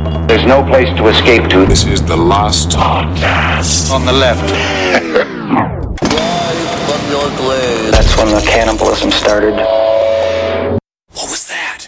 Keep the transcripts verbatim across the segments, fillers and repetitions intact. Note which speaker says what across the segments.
Speaker 1: There's no place to escape to.
Speaker 2: This is the last podcast.
Speaker 1: On the left. That's when the cannibalism started.
Speaker 2: What was that?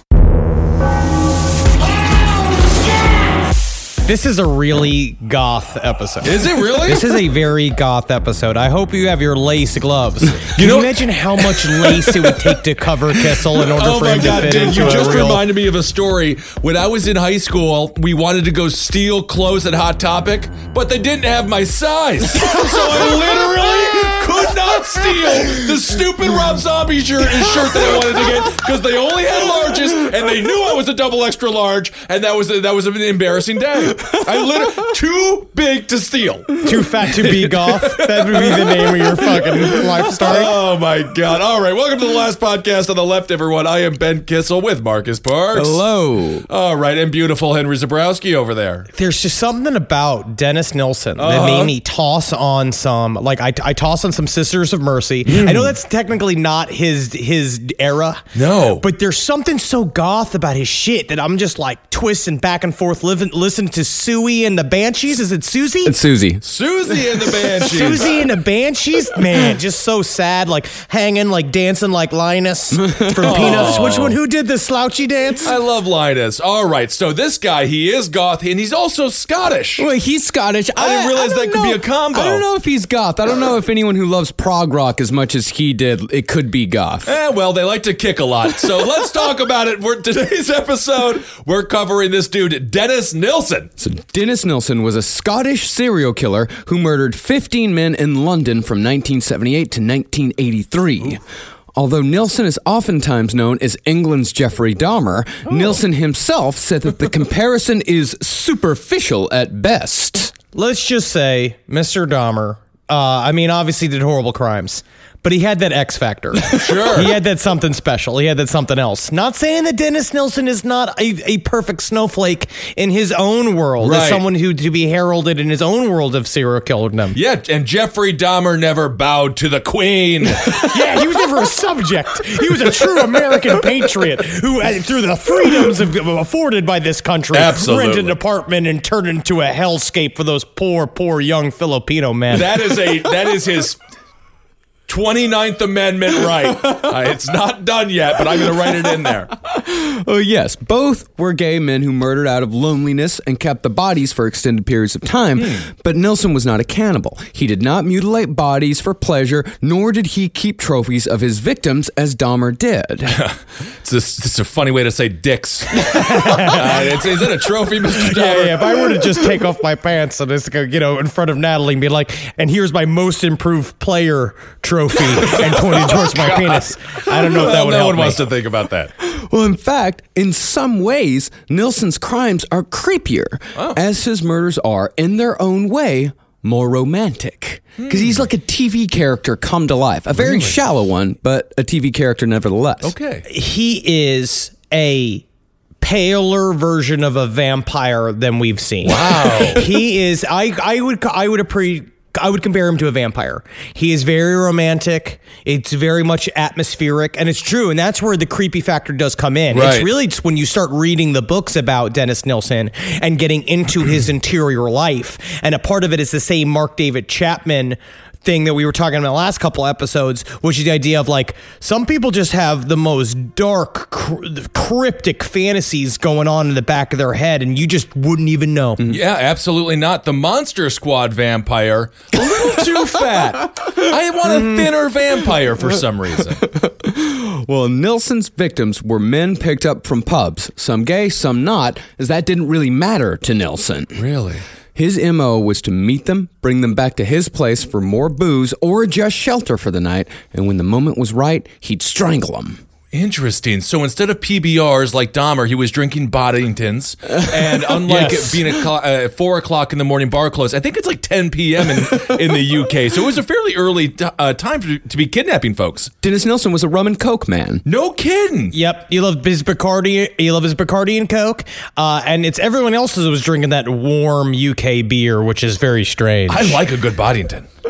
Speaker 3: This is a really goth episode.
Speaker 4: Is it really?
Speaker 3: This is a very goth episode. I hope you have your lace gloves. Can you, you imagine how much lace it would take to cover Kissel in order
Speaker 4: oh
Speaker 3: for
Speaker 4: my
Speaker 3: him
Speaker 4: God,
Speaker 3: to fit
Speaker 4: dude,
Speaker 3: into
Speaker 4: you
Speaker 3: a
Speaker 4: just
Speaker 3: real...
Speaker 4: reminded me of a story. When I was in high school, we wanted to go steal clothes at Hot Topic, but they didn't have my size. So I literally could not steal the stupid Rob Zombie shirt, shirt that I wanted to get because they only had larges and they knew I was a double extra large, and that was a, that was an embarrassing day. I literally too big to steal.
Speaker 3: Too fat to be goth. That would be the name of your fucking life story.
Speaker 4: Oh my God. All right. Welcome to the last podcast on the left, everyone. I am Ben Kissel with Marcus Parks.
Speaker 5: Hello.
Speaker 4: All right. And beautiful Henry Zabrowski over there.
Speaker 3: There's just something about Dennis Nilsen
Speaker 4: uh-huh.
Speaker 3: that made me toss on some, like I, I toss on some Sisters of Mercy. Mm. I know that's technically not his his era.
Speaker 4: No.
Speaker 3: But there's something so goth about his shit that I'm just like twisting back and forth, living, listen to Suey and the Banshees. Is it Susie?
Speaker 5: It's Susie.
Speaker 4: Susie and the Banshees.
Speaker 3: Susie and the Banshees? Man, just so sad, like hanging, like dancing like Linus from Peanuts. Which one? Who did the slouchy dance?
Speaker 4: I love Linus. All right. So this guy, he is goth and he's also Scottish.
Speaker 5: Well, he's Scottish.
Speaker 4: I didn't realize
Speaker 5: I
Speaker 4: that could
Speaker 5: know.
Speaker 4: be a combo.
Speaker 5: I don't know if he's goth. I don't know if anyone who loves prog rock as much as he did, it could be goth.
Speaker 4: Eh, well, they like to kick a lot. So let's talk about it. We're, today's episode, we're covering this dude, Dennis Nilsen.
Speaker 5: So Dennis Nilsen was a Scottish serial killer who murdered fifteen men in London from nineteen seventy-eight to nineteen eighty-three. Ooh. Although Nilsen is oftentimes known as England's Jeffrey Dahmer, oh. Nilsen himself said that the comparison is superficial at best.
Speaker 3: Let's just say Mister Dahmer, uh, I mean, obviously did horrible crimes, but he had that X factor.
Speaker 4: Sure.
Speaker 3: He had that something special. He had that something else. Not saying that Dennis Nilsen is not a, a perfect snowflake in his own world,
Speaker 4: right.
Speaker 3: as someone who to be heralded in his own world of serial killerdom.
Speaker 4: Yeah, and Jeffrey Dahmer never bowed to the queen.
Speaker 3: Yeah, he was never a subject. He was a true American patriot who, through the freedoms of, afforded by this country,
Speaker 4: Absolutely.
Speaker 3: rented an apartment and turned it into a hellscape for those poor, poor young Filipino men.
Speaker 4: That is a that is his twenty-ninth Amendment right. Uh, it's not done yet, but I'm going to write it in there.
Speaker 5: Oh, yes. Both were gay men who murdered out of loneliness and kept the bodies for extended periods of time. Mm. But Nilsen was not a cannibal. He did not mutilate bodies for pleasure, nor did he keep trophies of his victims as Dahmer did.
Speaker 4: it's, a, it's a funny way to say dicks. uh, it's, is it a trophy, Mister Dahmer?
Speaker 3: Yeah, yeah, if I were to just take off my pants and just go, you know, in front of Natalie and be like, and here's my most improved player trophy and pointed towards my penis. I don't know if that
Speaker 4: well,
Speaker 3: would
Speaker 4: no
Speaker 3: help
Speaker 4: one
Speaker 3: me.
Speaker 4: wants to think about that.
Speaker 5: Well, in fact, in some ways, Nilsen's crimes are creepier, oh. as his murders are, in their own way, more romantic. Because hmm. he's like a T V character come to life. A very really? shallow one, but a T V character nevertheless.
Speaker 4: Okay.
Speaker 3: He is a paler version of a vampire than we've seen.
Speaker 4: Wow.
Speaker 3: He is, I, I would, I would appreciate, I would compare him to a vampire. He is very romantic. It's very much atmospheric, and it's true. And that's where the creepy factor does come in.
Speaker 4: Right.
Speaker 3: It's really just when you start reading the books about Dennis Nilsen and getting into his interior life. And a part of it is the same Mark David Chapman thing that we were talking about in the last couple episodes, which is the idea of like some people just have the most dark, cr- cryptic fantasies going on in the back of their head, and you just wouldn't even know.
Speaker 4: Yeah, absolutely not. The Monster Squad vampire, a little too fat. I want a thinner vampire for some reason.
Speaker 5: Well, Nilsen's victims were men picked up from pubs, some gay, some not, as that didn't really matter to Nilsen.
Speaker 4: Really?
Speaker 5: His M O was to meet them, bring them back to his place for more booze or just shelter for the night, and when the moment was right, he'd strangle them.
Speaker 4: Interesting. So instead of P B Rs like Dahmer, he was drinking Boddingtons. And unlike yes. it being at uh, four o'clock in the morning bar close, I think it's like ten p.m. in, in the U K. So it was a fairly early t- uh, time to, to be kidnapping folks.
Speaker 5: Dennis Nilsen was a rum and coke man.
Speaker 4: No kidding.
Speaker 3: Yep. You love his Bacardi. You love his Bacardi and Coke. Uh, and it's everyone else who was drinking that warm U K beer, which is very strange.
Speaker 4: I like a good Boddington.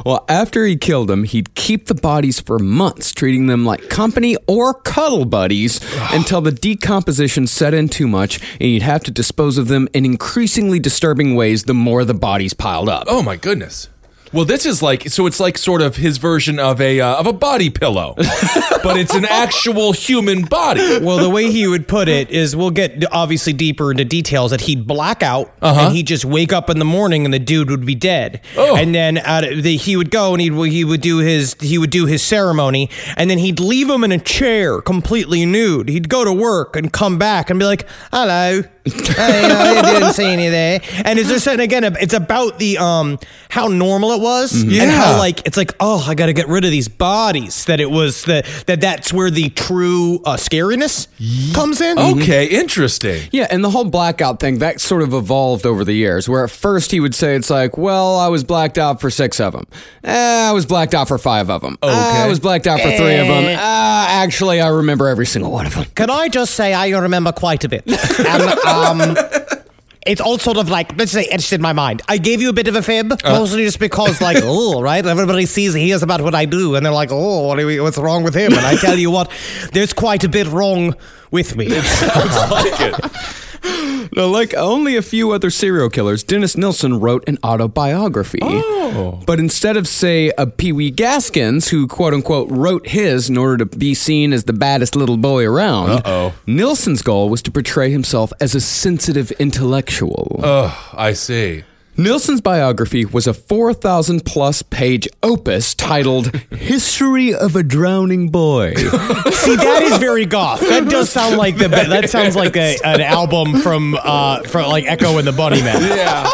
Speaker 5: Well, after he killed them, he'd keep the bodies for months, treating them like company or cuddle buddies until the decomposition set in too much, and he'd have to dispose of them in increasingly disturbing ways the more the bodies piled up.
Speaker 4: Oh my goodness. Well, this is like, so it's like sort of his version of a uh, of a body pillow, but it's an actual human body.
Speaker 3: Well, the way he would put it is, we'll get obviously deeper into details, that he'd black out
Speaker 4: Uh-huh.
Speaker 3: and he'd just wake up in the morning and the dude would be dead.
Speaker 4: Oh.
Speaker 3: And then out of the, he would go and he'd, he would do his he would do his ceremony, and then he'd leave him in a chair completely nude. He'd go to work and come back and be like, "Hello." Hey, I didn't see any there. And it's just, and again, it's about the um how normal it was, and
Speaker 4: Yeah.
Speaker 3: how like it's like, oh, I got to get rid of these bodies. That it was that that that's where the true uh, scariness comes in.
Speaker 4: Okay, interesting.
Speaker 5: Yeah, and the whole blackout thing, that sort of evolved over the years, where at first he would say it's like, well, I was blacked out for six of them. Eh, I was blacked out for five of them.
Speaker 4: Okay.
Speaker 5: I was blacked out for three of them. Uh, actually, I remember every single one of them.
Speaker 3: Can I just say I remember quite a bit. And, um, it's all sort of like, let's say, etched in my mind. I gave you a bit of a fib, mostly just because, like, oh, right? Everybody sees, hears about what I do, and they're like, oh, what are we, what's wrong with him? And I tell you what, there's quite a bit wrong with me.
Speaker 4: Sounds like it.
Speaker 5: Now, like only a few other serial killers, Dennis Nilsen wrote an autobiography.
Speaker 4: Oh.
Speaker 5: But instead of, say, a Pee Wee Gaskins, who quote-unquote wrote his in order to be seen as the baddest little boy around,
Speaker 4: Uh-oh.
Speaker 5: Nilsen's goal was to portray himself as a sensitive intellectual.
Speaker 4: Oh, I see.
Speaker 5: Nilsen's biography was a four thousand plus page opus titled History of a Drowning Boy.
Speaker 3: See, that is very goth. That does sound like the that sounds like a, an album from uh from like Echo and the Bunnymen.
Speaker 4: Yeah.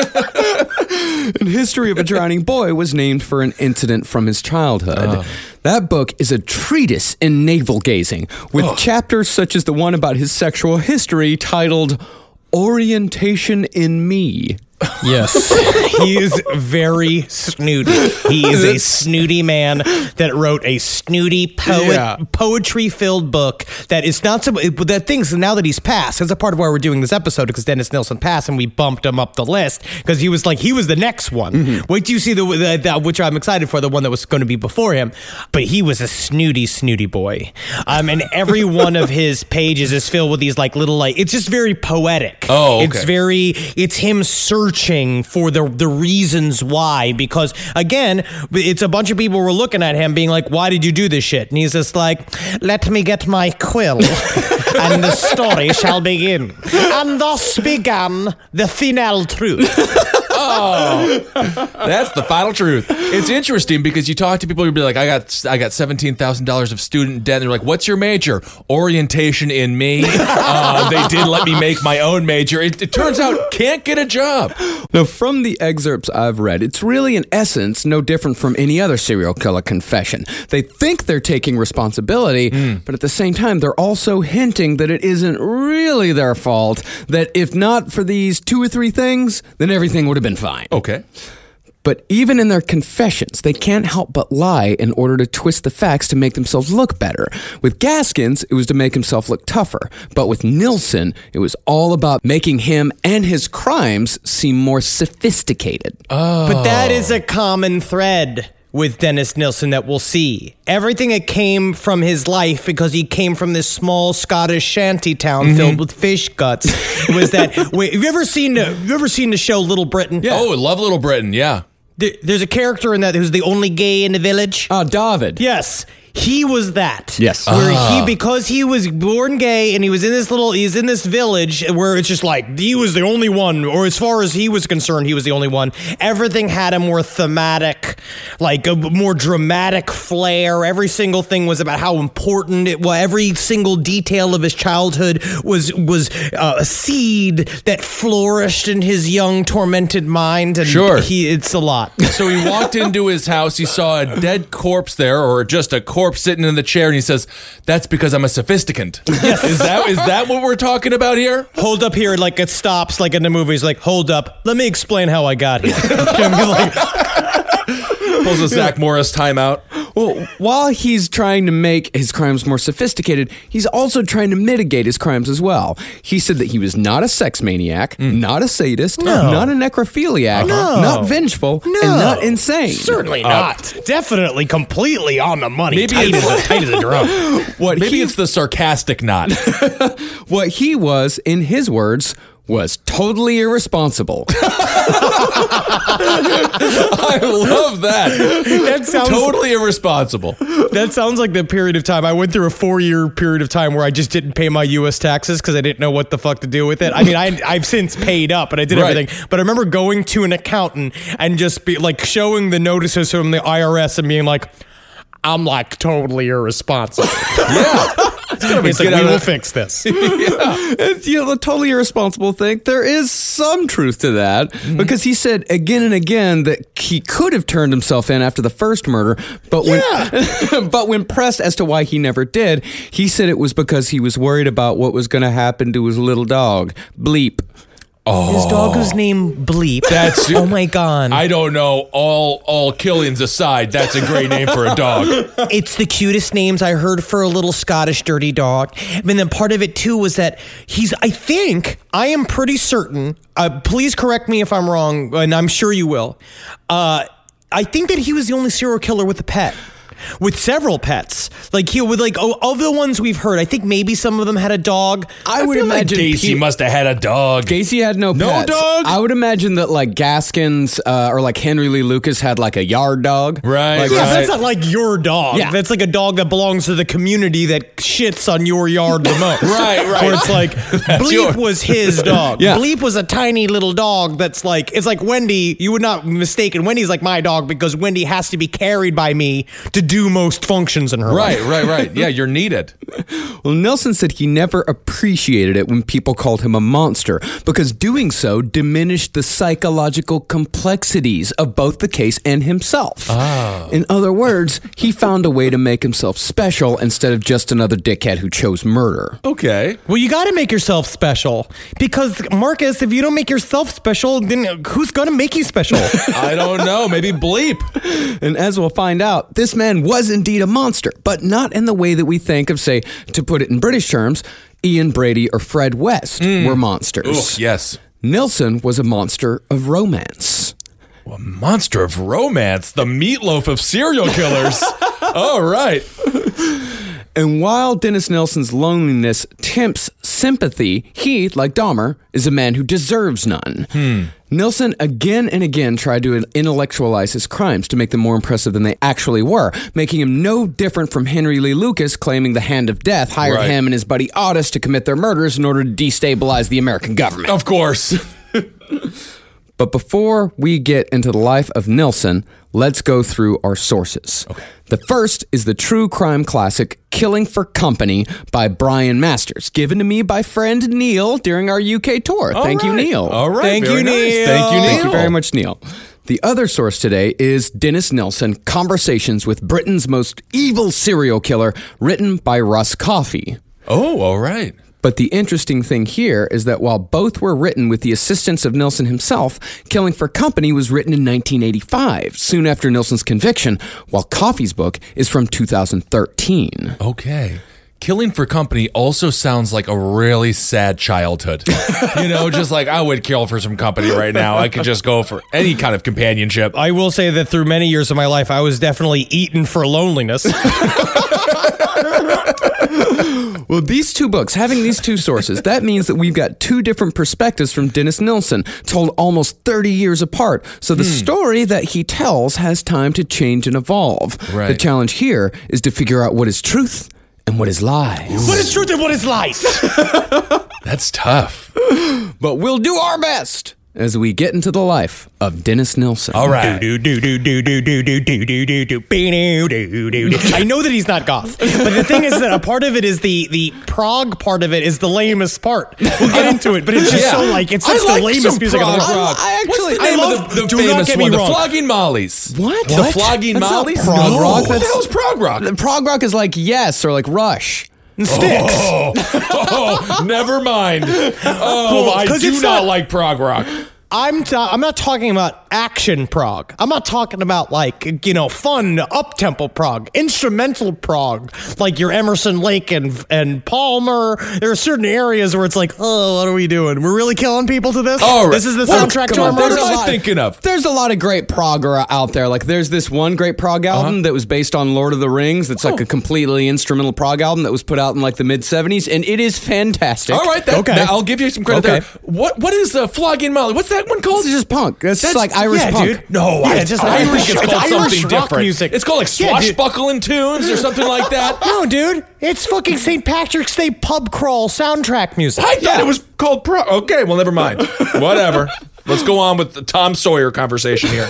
Speaker 5: And History of a Drowning Boy was named for an incident from his childhood. That book is a treatise in navel gazing, with chapters such as the one about his sexual history titled Orientation in Me.
Speaker 3: Yes. He is very snooty. He is a snooty man that wrote a snooty poet,
Speaker 4: Yeah.
Speaker 3: poetry-filled book that is not so... But that thing's, now that he's passed, that's a part of why we're doing this episode, because Dennis Nilsen passed and we bumped him up the list, because he was like, he was the next one.
Speaker 4: Mm-hmm.
Speaker 3: Wait till you see the, the, the, which I'm excited for, the one that was going to be before him. But he was a snooty, snooty boy. Um, and every one of his pages is filled with these like little, like, it's just very poetic.
Speaker 4: Oh, okay.
Speaker 3: It's very, it's him searching for the the reasons why, because again, it's a bunch of people were looking at him being like, why did you do this shit? And he's just like, let me get my quill and the story shall begin. And thus began the final truth.
Speaker 4: Oh, that's the final truth. It's interesting because you talk to people who'd be like, I got I got seventeen thousand dollars of student debt. And they're like, what's your major? Orientation in me. Uh, they did let me make my own major. It, it turns out, can't get a job.
Speaker 5: Now, from the excerpts I've read, it's really, in essence, no different from any other serial killer confession. They think they're taking responsibility, mm. but at the same time, they're also hinting that it isn't really their fault, that if not for these two or three things, then everything would have been fine.
Speaker 4: Okay.
Speaker 5: But even in their confessions, they can't help but lie in order to twist the facts to make themselves look better. With Gaskins, it was to make himself look tougher. But with Nilsen, it was all about making him and his crimes seem more sophisticated.
Speaker 4: Oh.
Speaker 3: But that is a common thread with Dennis Nilsen that we'll see. Everything that came from his life, because he came from this small Scottish shanty town mm-hmm. filled with fish guts, was that. Wait, have you ever seen? Have you ever seen the show Little Britain?
Speaker 4: Yeah. Oh, I love Little Britain. Yeah.
Speaker 3: There, there's a character in that who's the only gay in the village.
Speaker 5: Oh, David.
Speaker 3: Yes. He was that.
Speaker 5: Yes.
Speaker 3: Where
Speaker 4: Ah.
Speaker 3: he, because he was born gay and he was in this little, he's in this village where it's just like, he was the only one, or as far as he was concerned, he was the only one. Everything had a more thematic, like a more dramatic flair. Every single thing was about how important it was. Every single detail of his childhood was, was uh, a seed that flourished in his young, tormented mind. And
Speaker 4: Sure.
Speaker 3: he, it's a lot.
Speaker 4: So he walked into his house, he saw a dead corpse there, or just a corpse sitting in the chair, and he says, that's because I'm a sophisticant. Yes. Is that is that what we're talking about here?
Speaker 3: Hold up here, like it stops, like in the movies, like, hold up, let me explain how I got here. like,
Speaker 4: Pulls a Zach Morris timeout.
Speaker 5: Well, while he's trying to make his crimes more sophisticated, he's also trying to mitigate his crimes as well. He said that he was not a sex maniac, mm. not a sadist,
Speaker 3: no.
Speaker 5: not a necrophiliac,
Speaker 3: no.
Speaker 5: not vengeful,
Speaker 3: no.
Speaker 5: and not insane.
Speaker 3: Certainly not. Uh, Definitely completely on the money.
Speaker 4: Maybe
Speaker 3: tight,
Speaker 4: it's
Speaker 3: as a, tight as a drum.
Speaker 4: What maybe he, it's the sarcastic not.
Speaker 5: What he was, in his words, was totally irresponsible.
Speaker 4: I love that.
Speaker 3: That sounds
Speaker 4: totally irresponsible.
Speaker 3: That sounds like the period of time I went through a four-year period of time where I just didn't pay my U S taxes because I didn't know what the fuck to do with it. I mean, I, I've since paid up and I did
Speaker 4: right.
Speaker 3: everything, but I remember going to an accountant and just be like showing the notices from the I R S and being like, I'm like totally irresponsible.
Speaker 4: Yeah.
Speaker 3: It's gonna be it's like, we will fix this.
Speaker 5: Yeah. It's, you know, the totally irresponsible thing, there is some truth to that mm-hmm. because he said again and again that he could have turned himself in after the first murder, but when yeah. but when pressed as to why he never did, he said it was because he was worried about what was going to happen to his little dog, Bleep.
Speaker 3: Oh. His dog was named Bleep.
Speaker 4: That's
Speaker 3: oh my god.
Speaker 4: I don't know. All all Killians aside, that's a great name for a dog.
Speaker 3: It's the cutest names I heard for a little Scottish dirty dog. And then part of it too was that he's. I think I am pretty certain. Uh, please correct me if I'm wrong, and I'm sure you will. Uh, I think that he was the only serial killer with a pet. With several pets, like he would like oh, of the ones we've heard, I think maybe some of them had a dog.
Speaker 5: I, I would
Speaker 4: feel
Speaker 5: imagine
Speaker 4: like Gacy
Speaker 5: Pe-
Speaker 4: must have had a dog.
Speaker 5: Gacy had no
Speaker 4: no
Speaker 5: pets.
Speaker 4: dog.
Speaker 5: I would imagine that like Gaskins uh, or like Henry Lee Lucas had like a yard dog.
Speaker 4: Right.
Speaker 5: Like,
Speaker 3: Yeah,
Speaker 4: right.
Speaker 3: that's not like your dog.
Speaker 5: Yeah.
Speaker 3: That's like a dog that belongs to the community that shits on your yard the most.
Speaker 4: Right, right.
Speaker 3: Where it's like Bleep
Speaker 4: your-
Speaker 3: was his dog.
Speaker 5: Yeah.
Speaker 3: Bleep was a tiny little dog that's like it's like Wendy. You would not mistake it. Wendy's like my dog because Wendy has to be carried by me to do most functions in her
Speaker 4: Right,
Speaker 3: life.
Speaker 4: right, right. Yeah, you're needed.
Speaker 5: Well, Nelson said he never appreciated it when people called him a monster because doing so diminished the psychological complexities of both the case and himself.
Speaker 4: Oh.
Speaker 5: In other words, he found a way to make himself special instead of just another dickhead who chose murder.
Speaker 4: Okay.
Speaker 3: Well, you got to make yourself special because Marcus, if you don't make yourself special, then who's gonna make you special?
Speaker 4: I don't know. Maybe Bleep.
Speaker 5: And as we'll find out, this man was indeed a monster, but not in the way that we think of, say, to put it in British terms, Ian Brady or Fred West mm. were monsters.
Speaker 4: Ooh, yes.
Speaker 5: Nelson was a monster of romance.
Speaker 4: A monster of romance, the meatloaf of serial killers. All right.
Speaker 5: And while Dennis Nelson's loneliness tempts sympathy, he, like Dahmer, is a man who deserves none.
Speaker 4: Hmm.
Speaker 5: Nelson again and again tried to intellectualize his crimes to make them more impressive than they actually were, making him no different from Henry Lee Lucas, claiming the Hand of Death hired
Speaker 4: right.
Speaker 5: him and his buddy Otis to commit their murders in order to destabilize the American government.
Speaker 4: Of course.
Speaker 5: But before we get into the life of Nelson, let's go through our sources.
Speaker 4: Okay.
Speaker 5: The first is the true crime classic Killing for Company by Brian Masters, given to me by friend Neil during our U K tour.
Speaker 4: All
Speaker 5: Thank
Speaker 4: right.
Speaker 5: you, Neil.
Speaker 4: All right.
Speaker 3: Thank
Speaker 4: Very
Speaker 3: you,
Speaker 4: nice.
Speaker 3: Neil.
Speaker 4: Thank you, Neil.
Speaker 5: Thank you very much, Neil. The other source today is Dennis Nelson, Conversations with Britain's Most Evil Serial Killer, written by Russ Coffey.
Speaker 4: Oh, all right.
Speaker 5: But the interesting thing here is that while both were written with the assistance of Nelson himself, Killing for Company was written in nineteen eighty-five, soon after Nelson's conviction, while Coffey's book is from two thousand thirteen.
Speaker 4: Okay. Killing for Company also sounds like a really sad childhood. You know, just like I would kill for some company right now. I could just go for any kind of companionship.
Speaker 3: I will say that through many years of my life, I was definitely eaten for loneliness.
Speaker 5: Well, these two books, having these two sources, that means that we've got two different perspectives from Dennis Nelson, told almost thirty years apart. So the hmm. story that he tells has time to change and evolve.
Speaker 4: Right.
Speaker 5: The challenge here is to figure out what is truth and what is lies.
Speaker 3: What is truth and what is lies?
Speaker 4: That's tough.
Speaker 5: But we'll do our best as we get into the life of Dennis Nelson.
Speaker 4: All right.
Speaker 3: Do, do, do, do, do, do, do, do, do, do, do, do, do, do, do. I know that he's not goth, but the thing is that a part of it is the the prog part of it is the lamest part. We'll get into it, but it's just
Speaker 4: Yeah.
Speaker 3: so like it's
Speaker 4: I
Speaker 3: just
Speaker 4: like
Speaker 3: the lamest
Speaker 4: some
Speaker 3: music of the
Speaker 4: prog
Speaker 3: world.
Speaker 4: rock.
Speaker 5: I actually-
Speaker 4: What's the
Speaker 3: I
Speaker 4: name
Speaker 3: love-
Speaker 4: of the, the
Speaker 3: do not
Speaker 4: famous
Speaker 3: get me
Speaker 4: one? The
Speaker 3: wrong.
Speaker 4: Flogging Mollies.
Speaker 5: What?
Speaker 4: The
Speaker 5: What?
Speaker 4: Flogging
Speaker 5: That's not
Speaker 4: Mollies?
Speaker 5: prog
Speaker 4: No.
Speaker 5: rock.
Speaker 4: What the
Speaker 5: That's-
Speaker 4: hell's prog rock?
Speaker 5: The prog rock is like Yes or like Rush.
Speaker 3: Sticks.
Speaker 4: Oh, oh, never mind. Oh, I
Speaker 3: 'cause
Speaker 4: do
Speaker 3: it's
Speaker 4: not
Speaker 3: not-
Speaker 4: like prog rock.
Speaker 3: I'm ta- I'm not talking about action prog. I'm not talking about like, you know, fun up-tempo prog, instrumental prog, like your Emerson, Lake and and Palmer. There are certain areas where it's like, oh, what are we doing? We're really killing people to this?
Speaker 4: All right.
Speaker 3: This is the
Speaker 4: Well,
Speaker 3: soundtrack
Speaker 5: come
Speaker 3: to our
Speaker 5: on, there's
Speaker 3: murder?
Speaker 5: a
Speaker 4: What am
Speaker 5: lot-
Speaker 4: I thinking of?
Speaker 5: There's a lot of great prog out there. Like there's this one great prog album
Speaker 4: Uh-huh.
Speaker 5: that was based on Lord of the Rings. That's like a completely instrumental prog album that was put out in like the mid seventies, and it is fantastic.
Speaker 4: All right, that,
Speaker 3: Okay.
Speaker 4: that- I'll give you some credit
Speaker 3: Okay.
Speaker 4: there. What What is uh, Flogging Molly? What's that one called?
Speaker 5: It's just punk. That's,
Speaker 4: That's-
Speaker 5: like Irish
Speaker 3: yeah,
Speaker 5: punk.
Speaker 3: dude. No,
Speaker 4: Yeah,
Speaker 3: it's just
Speaker 4: I
Speaker 3: Irish,
Speaker 4: think it's called
Speaker 3: Irish
Speaker 4: something
Speaker 3: rock
Speaker 4: different.
Speaker 3: music.
Speaker 4: It's called like
Speaker 3: Yeah, dude.
Speaker 4: swashbuckling tunes or something like that.
Speaker 3: No, dude, it's fucking Saint Patrick's Day pub crawl soundtrack music.
Speaker 4: I thought it was called pro. Okay, well, never mind. Whatever. Let's go on with the Tom Sawyer conversation here.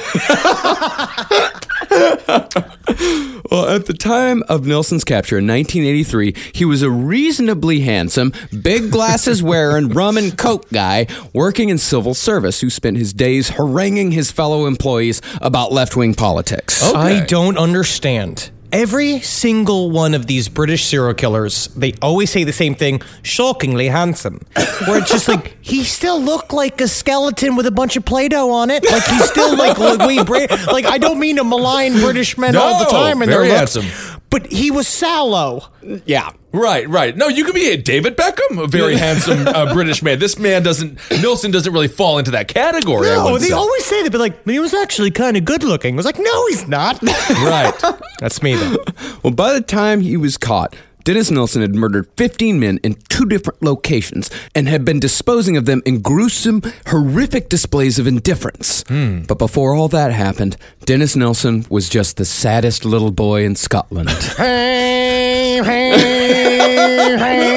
Speaker 5: Well, at the time of Nilsson's capture in nineteen eighty-three, he was a reasonably handsome, big glasses wearing, rum and coke guy working in civil service who spent his days haranguing his fellow employees about left-wing politics.
Speaker 3: I don't understand. Every single one of these British serial killers, they always say the same thing, shockingly handsome. Where it's just like, he still looked like a skeleton with a bunch of Play-Doh on it. Like, he's still like, like, we, bra- like I don't mean to malign British men all the
Speaker 4: No,
Speaker 3: time and
Speaker 4: very
Speaker 3: their looks,
Speaker 4: handsome.
Speaker 3: but he was sallow.
Speaker 5: Yeah.
Speaker 4: Right, right. No, you could be a David Beckham, a very handsome uh, British man. This man doesn't, Nilsson doesn't really fall into that category. I
Speaker 3: No,
Speaker 4: wouldn't
Speaker 3: they
Speaker 4: say.
Speaker 3: always say that, but like, he was actually kind of good looking. I was like, no, he's not.
Speaker 4: Right.
Speaker 3: That's me, though.
Speaker 5: Well, by the time he was caught, Dennis Nilsson had murdered fifteen men in two different locations and had been disposing of them in gruesome, horrific displays of indifference.
Speaker 4: Hmm.
Speaker 5: But before all that happened, Dennis Nilsson was just the saddest little boy in Scotland.
Speaker 3: Hey, hey, hey,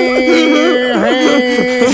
Speaker 3: hey.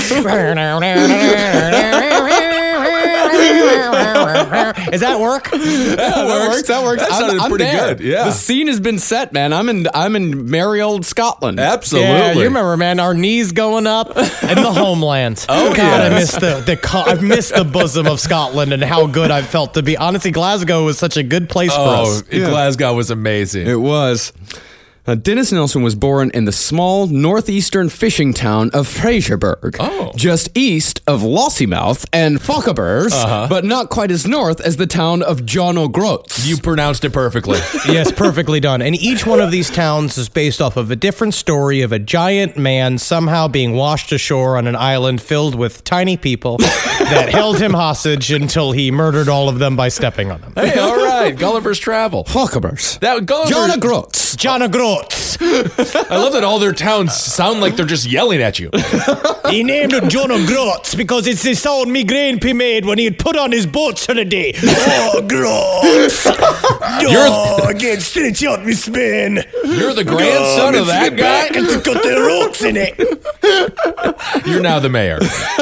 Speaker 3: Is that work?
Speaker 5: That works. That works.
Speaker 4: That
Speaker 5: I'm-
Speaker 4: sounded
Speaker 5: I'm
Speaker 4: pretty
Speaker 5: there.
Speaker 4: good, yeah.
Speaker 5: The scene has been set, man. I'm in. I'm in merry old Scotland.
Speaker 4: Absolutely.
Speaker 3: Yeah, you remember, man, our knees going up and the homeland.
Speaker 4: Oh,
Speaker 3: God, I
Speaker 4: yes.
Speaker 3: miss the, the co- I miss the bosom of Scotland and how good I felt to be. Honestly, Glasgow was such a good place for
Speaker 4: Oh,
Speaker 3: us.
Speaker 4: Glasgow was amazing.
Speaker 5: It was. Uh, Dennis Nilsson was born in the small northeastern fishing town of Fraserburgh,
Speaker 4: Oh.
Speaker 5: just east of Lossiemouth and Fochabers, but not quite as north as the town of John O'Groats.
Speaker 4: You pronounced it perfectly.
Speaker 3: Yes, perfectly done. And each one of these towns is based off of a different story of a giant man somehow being washed ashore on an island filled with tiny people that held him hostage until he murdered all of them by stepping on them.
Speaker 4: Hey, all right. Gulliver's Travel.
Speaker 5: Fochabers.
Speaker 4: That Gulliver,
Speaker 5: John O'Groats.
Speaker 3: John O'Groats.
Speaker 4: I love that all their towns sound like they're just yelling at you.
Speaker 3: He named him John O'Groats because it's the sound me grandpa made when he'd put on his boats for the day. Oh, Groats! Oh, I can't stitch out me spin.
Speaker 4: You're the grandson of that guy?
Speaker 3: And to cut the ropes in it.
Speaker 4: You're now the mayor.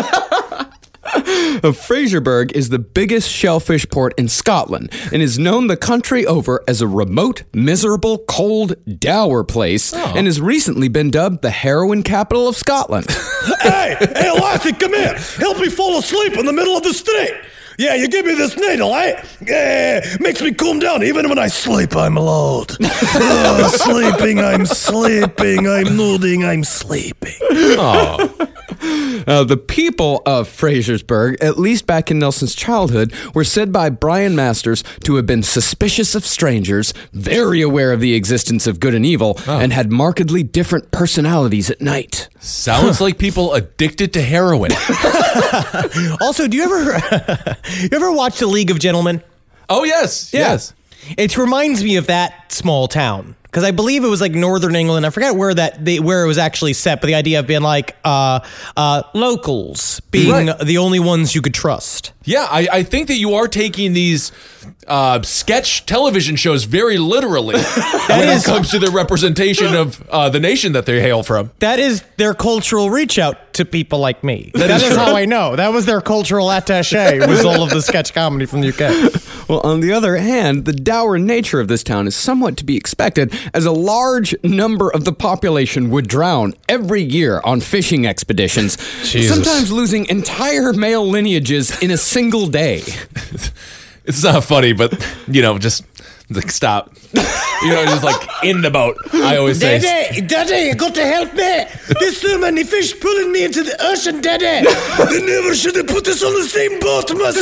Speaker 5: Of Fraserburgh is the biggest shellfish port in Scotland and is known the country over as a remote, miserable, cold, dour place and has recently been dubbed the heroin capital of Scotland.
Speaker 3: Hey, hey, Lassie, come here. Help me fall asleep in the middle of the street. Yeah, you give me this needle, eh? Yeah, makes me calm down. Even when I sleep, I'm loud. Oh, sleeping, I'm sleeping. I'm nodding, I'm sleeping.
Speaker 5: Uh, the people of Frasersburg, at least back in Nelson's childhood, were said by Brian Masters to have been suspicious of strangers, very aware of the existence of good and evil, and had markedly different personalities at night.
Speaker 4: Sounds like people addicted to heroin.
Speaker 3: Also, do you ever you ever watch The League of Gentlemen?
Speaker 4: Oh, yes. Yes.
Speaker 3: It reminds me of that small town because I believe it was like northern England. I forget where that they, where it was actually set, but the idea of being like uh, uh, locals being
Speaker 4: Right.
Speaker 3: the only ones you could trust.
Speaker 4: Yeah, I, I think that you are taking these uh, sketch television shows very literally when
Speaker 3: is-
Speaker 4: it comes to the representation of uh, the nation that they hail from.
Speaker 3: That is their cultural reach out to people like me.
Speaker 4: That
Speaker 3: that
Speaker 4: is
Speaker 3: is
Speaker 4: true.
Speaker 3: how I know. That was their cultural attaché. Was all of the sketch comedy from the U K.
Speaker 5: Well, on the other hand, the dour nature of this town is somewhat to be expected, as a large number of the population would drown every year on fishing expeditions, sometimes losing entire male lineages in a single day.
Speaker 4: It's not funny, but, you know, just Like, stop. You know, just like in the boat. I always say.
Speaker 3: Daddy, Daddy, you got to help me. There's so many fish pulling me into the ocean, Daddy. They never should have put us on the same boat, my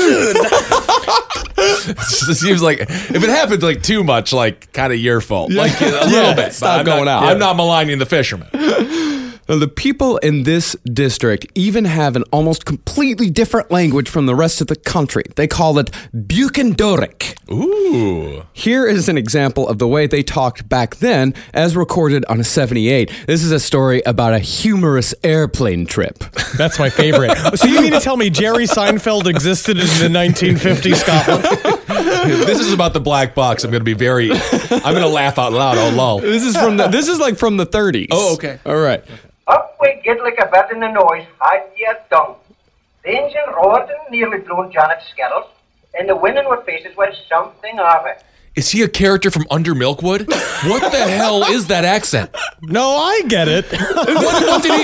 Speaker 3: son.
Speaker 4: It seems like if it happens like too much, like kind of your fault. Yeah. Like a little
Speaker 5: Yeah,
Speaker 4: bit.
Speaker 5: stop
Speaker 4: but I'm
Speaker 5: going
Speaker 4: not,
Speaker 5: out.
Speaker 4: I'm not maligning the fishermen.
Speaker 5: Now, the people in this district even have an almost completely different language from the rest of the country. They call it Bucandoric.
Speaker 4: Ooh.
Speaker 5: Here is an example of the way they talked back then, as recorded on a seventy-eight. This is a story about a humorous airplane trip.
Speaker 3: That's my favorite. So you mean to tell me Jerry Seinfeld existed in the nineteen fifties Scotland?
Speaker 4: This is about the black box. I'm going to be very, I'm going to laugh out loud. Oh, lol.
Speaker 5: This is from the, this is like from the thirties.
Speaker 4: Oh, okay.
Speaker 5: All right.
Speaker 6: Up we get like a bat in the noise, hide your tongue. The engine roared and nearly blew Janet's skettles, and the wind in our faces was something of it.
Speaker 4: Is he a character from Under Milkwood? What the hell is that accent?
Speaker 3: No, I get it.
Speaker 4: What, what did he?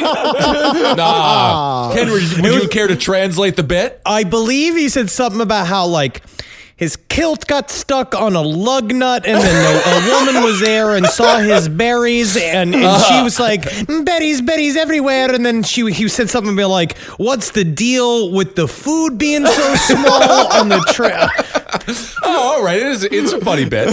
Speaker 4: Nah. Ken, would you, would you care to translate the bit?
Speaker 3: I believe he said something about how, like, his kilt got stuck on a lug nut, and then a, a woman was there and saw his berries, and, and she was like, berries, berries everywhere, and then she he said something about, like, what's the deal with the food being so small on the trip?
Speaker 4: Oh, all right. It is, it's a funny bit.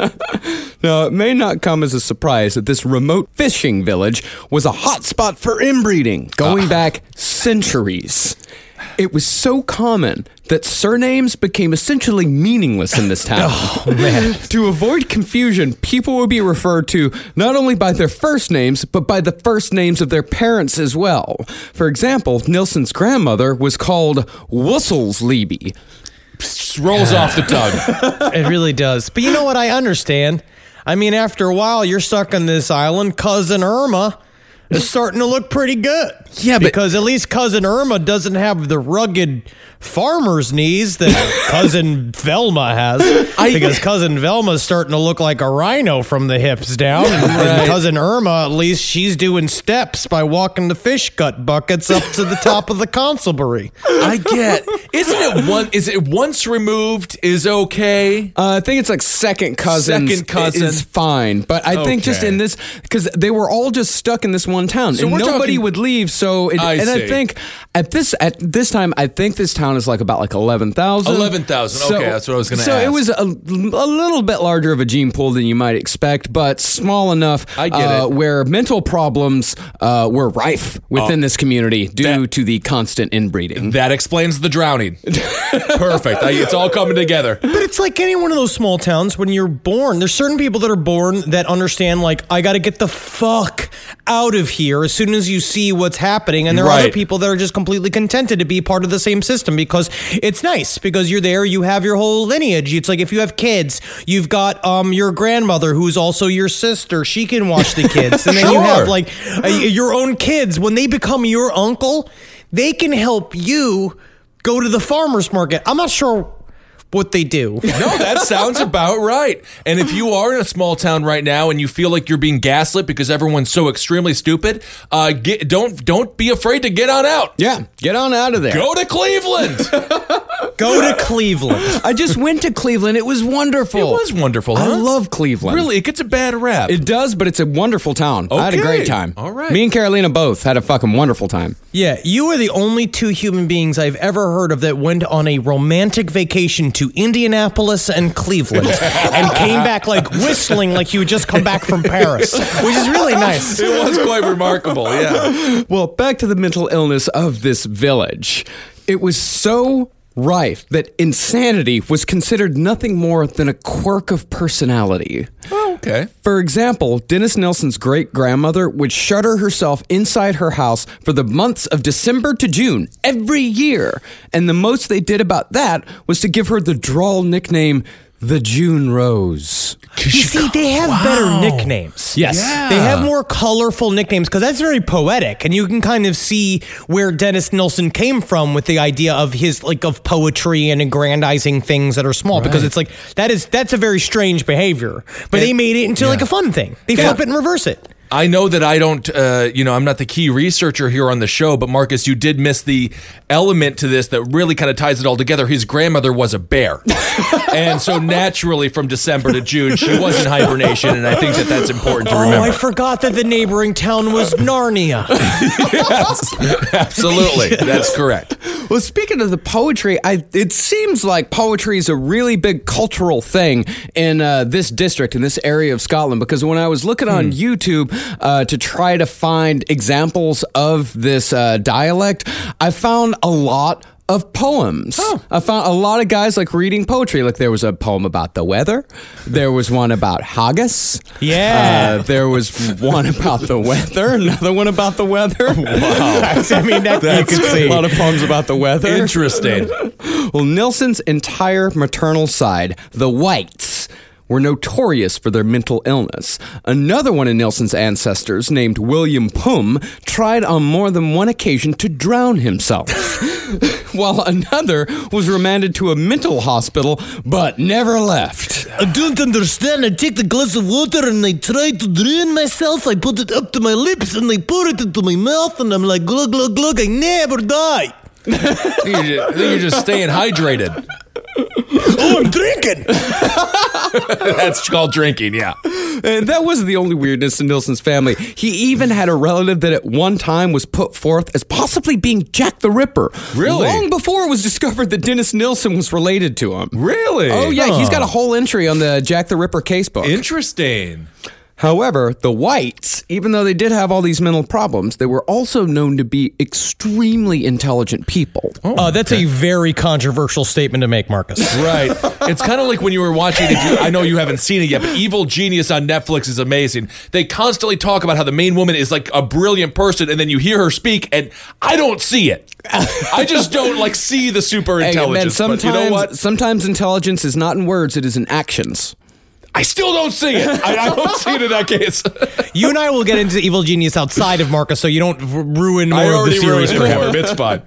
Speaker 5: Now, it may not come as a surprise that this remote fishing village was a hotspot for inbreeding, going uh. back centuries. It was so common that surnames became essentially meaningless in this town.
Speaker 3: Oh, man.
Speaker 5: To avoid confusion, people would be referred to not only by their first names, but by the first names of their parents as well. For example, Nilsson's grandmother was called Wusselsleby.
Speaker 4: Just rolls off the tongue.
Speaker 3: It really does. But you know what? I understand. I mean, after a while, you're stuck on this island. Cousin Irma is starting to look pretty good.
Speaker 5: Yeah, but
Speaker 3: because at least Cousin Irma doesn't have the rugged farmer's knees that Cousin Velma has.
Speaker 4: I,
Speaker 3: because Cousin Velma's starting to look like a rhino from the hips down. And,
Speaker 4: right.
Speaker 3: and Cousin Irma, at least she's doing steps by walking the fish gut buckets up to the top of the consulbury.
Speaker 4: I get. Isn't it one? Is it once removed is okay?
Speaker 5: Uh, I think it's like second cousin.
Speaker 4: Second cousin
Speaker 5: is fine, but I think just
Speaker 4: Okay.
Speaker 5: in this, because they were all just stuck in this one town,
Speaker 4: So
Speaker 5: and
Speaker 4: we're
Speaker 5: nobody
Speaker 4: talking-
Speaker 5: would leave. So, it,
Speaker 4: I
Speaker 5: and
Speaker 4: see.
Speaker 5: I think at this at this time, I think this town is like about like eleven thousand.
Speaker 4: eleven thousand. Okay, that's what I was going to
Speaker 5: so
Speaker 4: ask.
Speaker 5: it was a, a little bit larger of a gene pool than you might expect, but small enough.
Speaker 4: I get
Speaker 5: uh,
Speaker 4: it.
Speaker 5: Where mental problems uh, were rife within
Speaker 4: Oh,
Speaker 5: this community due
Speaker 4: that-
Speaker 5: to the constant inbreeding.
Speaker 4: That explains the drowning. Perfect. I, it's all coming together.
Speaker 3: But it's like any one of those small towns when you're born. There's certain people that are born that understand, like, I got to get the fuck out of here as soon as you see what's happening. And there are other
Speaker 4: Right.
Speaker 3: people that are just completely contented to be part of the same system because it's nice because you're there, you have your whole lineage. It's like if you have kids, you've got um your grandmother who's also your sister. She can watch the kids. And then you
Speaker 4: Sure.
Speaker 3: have like uh, your own kids. When they become your uncle, they can help you go to the farmer's market. I'm not sure what they do.
Speaker 4: No, that sounds about right. And if you are in a small town right now and you feel like you're being gaslit because everyone's so extremely stupid, uh, get, don't don't be afraid to get on out.
Speaker 5: Yeah, get on out of there.
Speaker 4: Go to Cleveland.
Speaker 3: Go to Cleveland.
Speaker 5: I just went to Cleveland. It was wonderful.
Speaker 4: It was wonderful, huh?
Speaker 5: I love Cleveland.
Speaker 4: Really, it gets a bad rap.
Speaker 5: It does, but it's a wonderful town. I had a
Speaker 4: Okay.
Speaker 5: great time.
Speaker 4: All right.
Speaker 5: Me and Carolina both had a fucking wonderful time.
Speaker 3: Yeah, you are the only two human beings I've ever heard of that went on a romantic vacation to Indianapolis and Cleveland and came back like whistling like you had just come back from Paris, which is really nice.
Speaker 4: It was quite remarkable, yeah.
Speaker 5: Well, back to the mental illness of this village. It was so rife that insanity was considered nothing more than a quirk of personality.
Speaker 4: Oh, okay.
Speaker 5: For example, Dennis Nilsson's great-grandmother would shutter herself inside her house for the months of December to June every year. And the most they did about that was to give her the droll nickname, the June Rose.
Speaker 3: You see, they have
Speaker 4: Wow.
Speaker 3: better nicknames.
Speaker 5: Yes.
Speaker 4: Yeah.
Speaker 3: They have more colorful nicknames because that's very poetic, and you can kind of see where Dennis Nilsson came from with the idea of his like of poetry and aggrandizing things that are small. Because it's like that is that's a very strange behavior, but
Speaker 4: And-
Speaker 3: they made it into
Speaker 4: yeah.
Speaker 3: like a fun thing. They
Speaker 4: Yeah.
Speaker 3: flip it and reverse it.
Speaker 4: I know that I don't, uh, you know, I'm not the key researcher here on the show, but Marcus, you did miss the element to this that really kind of ties it all together. His grandmother was a bear. And so naturally from December to June, she was in hibernation, and I think that that's important to
Speaker 3: Oh,
Speaker 4: remember.
Speaker 3: I forgot that the neighboring town was Narnia.
Speaker 4: Yes, absolutely. That's correct.
Speaker 5: Well, speaking of the poetry, I, it seems like poetry is a really big cultural thing in uh, this district, in this area of Scotland, because when I was looking on YouTube uh, to try to find examples of this uh, dialect, I found a lot of poems. Oh. I found a lot of guys like reading poetry. Like there was a poem about the weather. There was one about haggis.
Speaker 3: Yeah.
Speaker 5: Uh, there was one about the weather. Another one about the weather.
Speaker 3: Wow. I mean, that you could see.
Speaker 5: A lot of poems about the weather.
Speaker 4: Interesting.
Speaker 5: Well, Nilsson's entire maternal side, the Whites, were notorious for their mental illness. Another one of Nilsson's ancestors, named William Pum, tried on more than one occasion to drown himself, while another was remanded to a mental hospital but never left.
Speaker 3: I don't understand. I take the glass of water and I try to drain myself. I put it up to my lips and I pour it into my mouth and I'm like, glug, glug, glug. I never die.
Speaker 4: You're just, you're just staying hydrated.
Speaker 3: Oh, I'm drinking.
Speaker 4: That's called drinking, yeah.
Speaker 5: And that wasn't the only weirdness in Nilsson's family. He even had a relative that at one time was put forth as possibly being Jack the Ripper.
Speaker 4: Really?
Speaker 5: Long before it was discovered that Dennis Nilsson was related to him.
Speaker 4: Really?
Speaker 5: Oh, yeah.
Speaker 4: Huh.
Speaker 5: He's got a whole entry on the Jack the Ripper casebook.
Speaker 4: Interesting.
Speaker 5: However, the Whites, even though they did have all these mental problems, they were also known to be extremely intelligent people.
Speaker 3: Oh, uh, that's okay. A very controversial statement to make, Marcus.
Speaker 4: Right. It's kind of like when you were watching, if you, I know you haven't seen it yet, but Evil Genius on Netflix is amazing. They constantly talk about how the main woman is like a brilliant person, and then you hear her speak, and I don't see it. I just don't like see the super intelligence.
Speaker 5: Hey, man, sometimes,
Speaker 4: but you know what?
Speaker 5: Sometimes intelligence is not in words, it is in actions.
Speaker 4: I still don't see it. I, I don't see it in that case.
Speaker 3: You and I will get into Evil Genius outside of Marcus, so you don't r- ruin more
Speaker 4: I
Speaker 3: of the series for him.
Speaker 4: It's fine.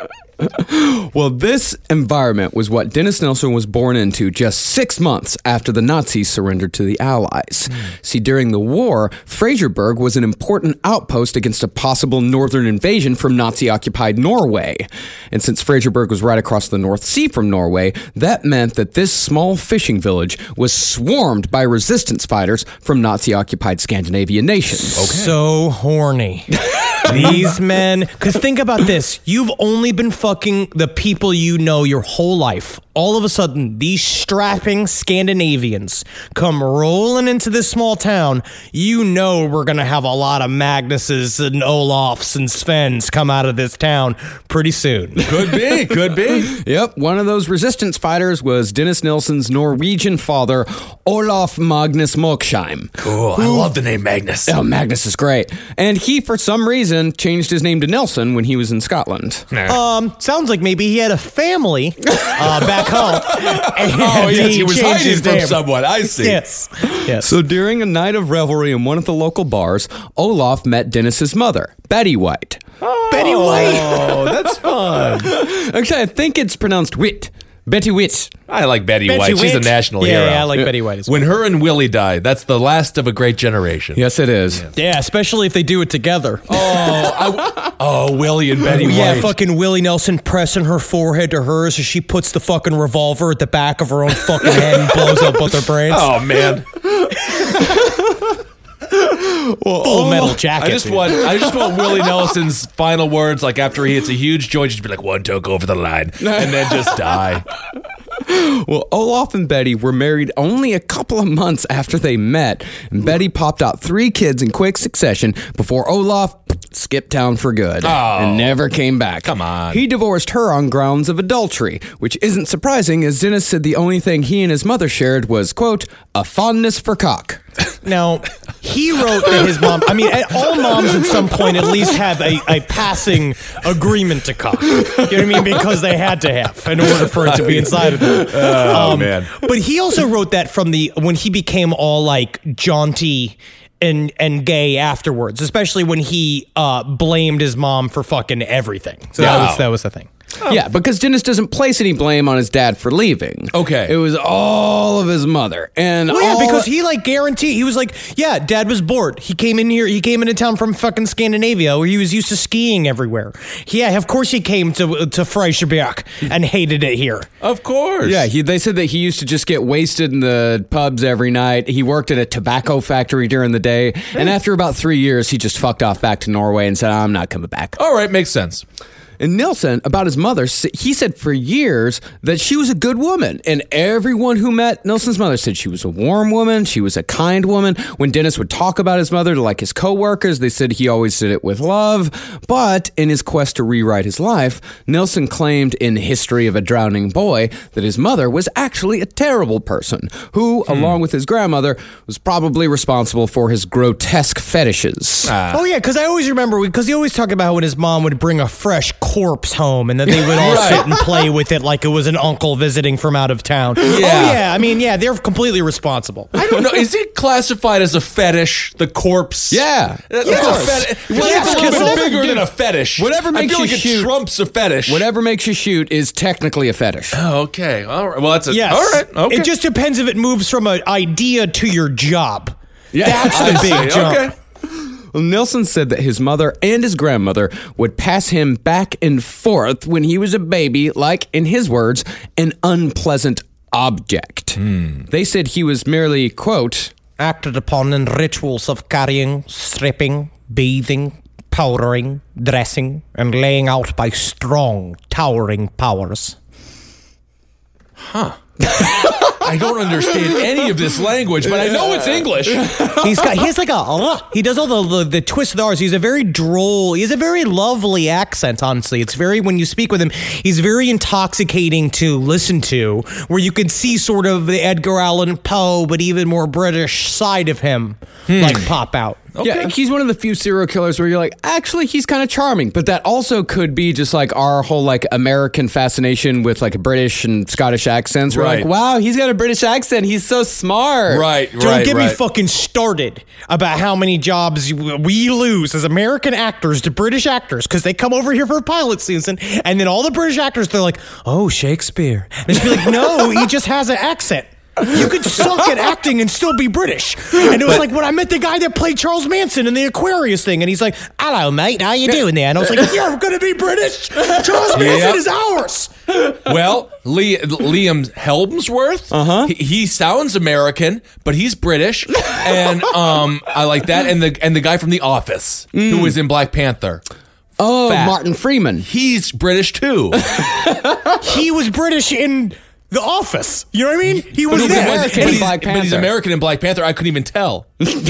Speaker 5: Well, this environment was what Dennis Nilsson was born into just six months after the Nazis surrendered to the Allies. Mm. See, during the war, Fraserburg was an important outpost against a possible northern invasion from Nazi-occupied Norway. And since Fraserburg was right across the North Sea from Norway, that meant that this small fishing village was swarmed by resistance fighters from Nazi-occupied Scandinavian nations.
Speaker 3: Okay. So horny. These men, because think about this. You've only been fucking the people you know your whole life. All of a sudden, these strapping Scandinavians come rolling into this small town. You know we're going to have a lot of Magnuses and Olafs and Svens come out of this town pretty soon.
Speaker 4: Could be, could be.
Speaker 5: Yep, one of those resistance fighters was Dennis Nilsson's Norwegian father, Olaf Magnus Moksheim.
Speaker 4: Cool, I love the name Magnus.
Speaker 5: Oh, Magnus is great. And he, for some reason, changed his name to Nilsson when he was in Scotland.
Speaker 3: Um, sounds like maybe he had a family uh, back home.
Speaker 4: Oh, yes, he, he was hiding from name. someone. I see.
Speaker 3: Yes. Yes.
Speaker 5: So during a night of revelry in one of the local bars, Olaf met Dennis's mother, Betty White.
Speaker 3: Oh, Betty White.
Speaker 4: Oh, that's fun.
Speaker 5: Actually, I think it's pronounced Whit. Betty Whit.
Speaker 4: I like Betty,
Speaker 3: Betty
Speaker 4: White.
Speaker 3: Whit.
Speaker 4: She's a national
Speaker 3: yeah,
Speaker 4: hero.
Speaker 3: Yeah, I like yeah. Betty White as well.
Speaker 4: When her and Willie die, that's the last of a great generation.
Speaker 5: Yes, it is.
Speaker 3: Yeah, yeah, especially if they do it together.
Speaker 4: Oh, I, oh, Willie and Betty White.
Speaker 3: Yeah, fucking Willie Nelson pressing her forehead to hers as she puts the fucking revolver at the back of her own fucking head and blows up both their brains.
Speaker 4: Oh, man.
Speaker 3: Well, Full metal jacket.
Speaker 4: I just
Speaker 3: dude.
Speaker 4: want, I just want Willie Nelson's final words, like after he hits a huge joint, just be like, one took over the line, and then just die.
Speaker 5: Well, Olaf and Betty were married only a couple of months after they met, and Betty popped out three kids in quick succession before Olaf skipped town for good
Speaker 4: oh,
Speaker 5: and never came back.
Speaker 4: Come on.
Speaker 5: He divorced her on grounds of adultery, which isn't surprising, as Dennis said the only thing he and his mother shared was, quote, a fondness for cock.
Speaker 3: Now, he wrote that his mom, I mean, all moms at some point at least have a, a passing agreement to cock. You know what I mean? Because they had to have in order for it to be inside of them.
Speaker 4: Oh, um, man.
Speaker 3: But he also wrote that from the, when he became all like jaunty and and gay afterwards, especially when he uh, blamed his mom for fucking everything. So
Speaker 4: wow.
Speaker 3: that was that was the thing.
Speaker 5: Yeah, because Dennis doesn't place any blame on his dad for leaving.
Speaker 4: Okay.
Speaker 5: It was all of his mother. And
Speaker 3: Well, yeah,
Speaker 5: all-
Speaker 3: because he like guaranteed, he was like, yeah, dad was bored. He came in here, he came into town from fucking Scandinavia where he was used to skiing everywhere. Yeah, of course he came to to Freischberg and hated it here.
Speaker 4: Of course.
Speaker 5: Yeah, he, they said that he used to just get wasted in the pubs every night. He worked at a tobacco factory during the day. And after about three years, he just fucked off back to Norway and said, I'm not coming back.
Speaker 4: All right, makes sense.
Speaker 5: And Nilsson, about his mother, he said for years that she was a good woman. And everyone who met Nilsson's mother said she was a warm woman. She was a kind woman. When Dennis would talk about his mother to like his coworkers, they said he always did it with love. But in his quest to rewrite his life, Nilsson claimed in History of a Drowning Boy that his mother was actually a terrible person who, along with his grandmother, was probably responsible for his grotesque fetishes.
Speaker 3: Oh yeah, because I always remember, because he always talked about when his mom would bring a fresh corpse home and then they would all
Speaker 4: Right.
Speaker 3: sit and play with it like it was an uncle visiting from out of town. Oh yeah, I mean, yeah, they're completely responsible.
Speaker 4: I don't know. Is it classified as a fetish? The corpse?
Speaker 5: Yeah.
Speaker 4: That's
Speaker 5: Of
Speaker 4: a
Speaker 5: course.
Speaker 4: fetish. Well,
Speaker 3: Yeah,
Speaker 4: it's a
Speaker 3: because
Speaker 4: little bit
Speaker 3: whatever-
Speaker 4: bigger
Speaker 5: dude,
Speaker 4: than a fetish.
Speaker 5: whatever
Speaker 4: I
Speaker 5: makes
Speaker 4: feel
Speaker 5: you
Speaker 4: like it
Speaker 5: shoot-
Speaker 4: trumps a fetish.
Speaker 5: Whatever makes you shoot is technically a fetish.
Speaker 4: Oh, okay. All right. Well, that's a.
Speaker 3: Yes.
Speaker 4: All right. Okay.
Speaker 3: It just depends if it moves from an idea to your job.
Speaker 5: Yeah.
Speaker 3: That's the
Speaker 4: I
Speaker 3: big
Speaker 4: see.
Speaker 3: jump.
Speaker 4: Okay.
Speaker 5: Well, Nilsson said that his mother and his grandmother would pass him back and forth when he was a baby, like, in his words, an unpleasant object. They said he was merely, quote,
Speaker 3: Acted upon in rituals of carrying, stripping, bathing, powdering, dressing, and laying out by strong, towering powers.
Speaker 4: I don't understand any of this language, but I know it's English.
Speaker 3: He's got, he has like a, uh, he does all the, the, the twisted R's. He's a very droll, he has a very lovely accent, honestly. It's very, when you speak with him, he's very intoxicating to listen to, where you can see sort of the Edgar Allan Poe, but even more British side of him, like pop out.
Speaker 5: Yeah, he's one of the few serial killers where you're like, actually, he's kind of charming. But that also could be just like our whole like American fascination with like British and Scottish accents. We're
Speaker 4: Right.
Speaker 5: like, wow, he's got a British accent. He's so smart.
Speaker 4: Right,
Speaker 3: Don't
Speaker 4: right,
Speaker 3: get
Speaker 4: right.
Speaker 3: me fucking started about how many jobs we lose as American actors to British actors because they come over here for pilot season, and then all the British actors, they're like, oh, Shakespeare. And it's be like, no, he just has an accent. You could suck at acting and still be British. And it was like when I met the guy that played Charles Manson in the Aquarius thing, and he's like, hello, mate, how you doing there? And I was like, you're going to be British? Charles Manson
Speaker 4: Yep.
Speaker 3: is ours.
Speaker 4: Well, Lee, Liam Helmsworth, uh-huh. he, he sounds American, but he's British, and um, I like that. And the and the guy from The Office, who was in Black Panther,
Speaker 5: Oh,
Speaker 4: Fat.
Speaker 5: Martin Freeman.
Speaker 4: he's British too.
Speaker 3: He was British in The Office. You know what I mean? He was
Speaker 5: he's
Speaker 3: there.
Speaker 5: American
Speaker 3: And
Speaker 5: in
Speaker 3: he's-
Speaker 5: Black
Speaker 4: But he's
Speaker 5: Panther.
Speaker 4: American in Black Panther. I couldn't even tell. I'm serious.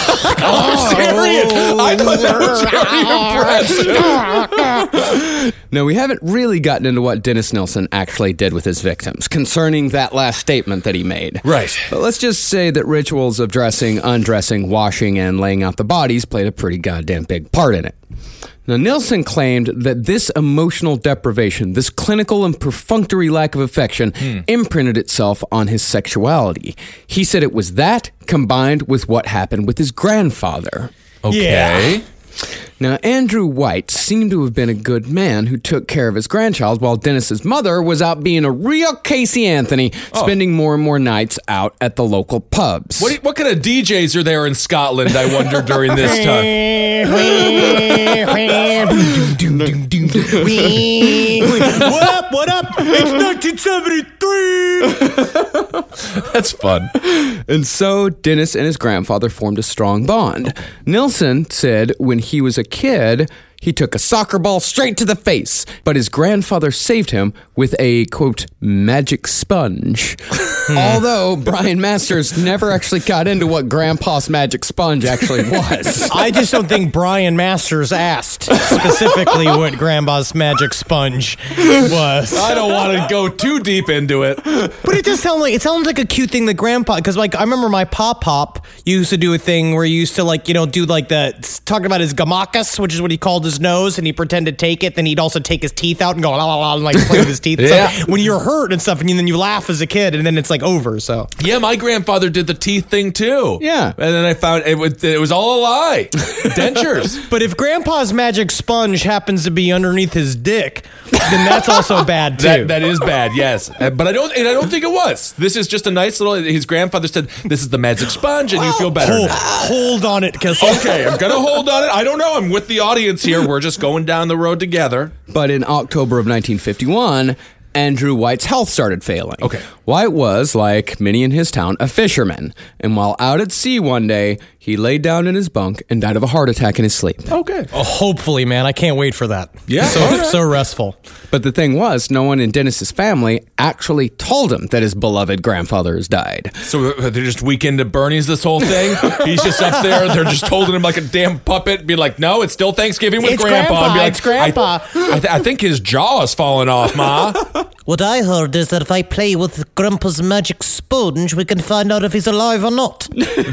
Speaker 4: I thought that was very impressive.
Speaker 5: No, we haven't really gotten into what Dennis Nilsson actually did with his victims concerning that last statement that he made.
Speaker 4: Right.
Speaker 5: But let's just say that rituals of dressing, undressing, washing, and laying out the bodies played a pretty goddamn big part in it. Now, Nilsson claimed that this emotional deprivation, this clinical and perfunctory lack of affection, imprinted itself on his sexuality. He said it was that combined with what happened with his grandfather.
Speaker 4: Okay.
Speaker 5: Now, Andrew White seemed to have been a good man who took care of his grandchild while Dennis's mother was out being a real Casey Anthony, spending more and more nights out at the local pubs.
Speaker 4: What, do you- what kind of D Js are there in Scotland, I wonder, during this time?
Speaker 3: What up? What up? It's nineteen seventy-three.
Speaker 4: That's fun.
Speaker 5: And so Dennis and his grandfather formed a strong bond. Nilsson said when he was a kid, he took a soccer ball straight to the face, but his grandfather saved him with a, quote, magic sponge. Although Brian Masters never actually got into what Grandpa's magic sponge actually was.
Speaker 3: I just don't think Brian Masters asked specifically what Grandpa's magic sponge was.
Speaker 4: I don't want to go too deep into it.
Speaker 3: But it does sound like it sounds like a cute thing that Grandpa, because like I remember my pop pop used to do a thing where he used to like you know do like the talking about his gamakas, which is what he called his his nose and he'd pretend to take it. Then he'd also take his teeth out and go, la, la, la, and like play with his teeth. It's
Speaker 4: Yeah.
Speaker 3: like when you're hurt and stuff, and then you laugh as a kid, and then it's like over. So
Speaker 4: Yeah, my grandfather did the teeth thing too.
Speaker 5: Yeah.
Speaker 4: And then I found it was, it was all a lie. Dentures.
Speaker 3: But if Grandpa's magic sponge happens to be underneath his dick, then that's also bad too.
Speaker 4: That, that is bad, yes. Uh, But I don't and I don't think it was. This is just a nice little his grandfather said, this is the magic sponge and you feel better
Speaker 3: hold,
Speaker 4: now.
Speaker 3: hold on it, Kissel.
Speaker 4: Okay, I'm gonna hold on it. I don't know. I'm with the audience here. We're just going down the road together.
Speaker 5: But in October of nineteen fifty-one, Andrew White's health started failing.
Speaker 4: Okay.
Speaker 5: White was, like many in his town, a fisherman. And while out at sea one day, he laid down in his bunk and died of a heart attack in his sleep.
Speaker 4: Okay.
Speaker 3: Oh, hopefully, man. I can't wait for that.
Speaker 4: Yeah,
Speaker 3: So,
Speaker 4: all right.
Speaker 3: so restful.
Speaker 5: But the thing was, no one in Dennis's family actually told him that his beloved grandfather has died.
Speaker 4: So uh, they're just weekend at Bernie's this whole thing. He's just up there. They're just holding him like a damn puppet. Be like, no, it's still Thanksgiving with
Speaker 3: It's
Speaker 4: Grandpa.
Speaker 3: Grandpa,
Speaker 4: And be like,
Speaker 3: it's Grandpa.
Speaker 4: I, I, th- I think his jaw is falling off, Ma.
Speaker 7: What I heard is that if I play with Grandpa's magic sponge, we can find out if he's alive or not.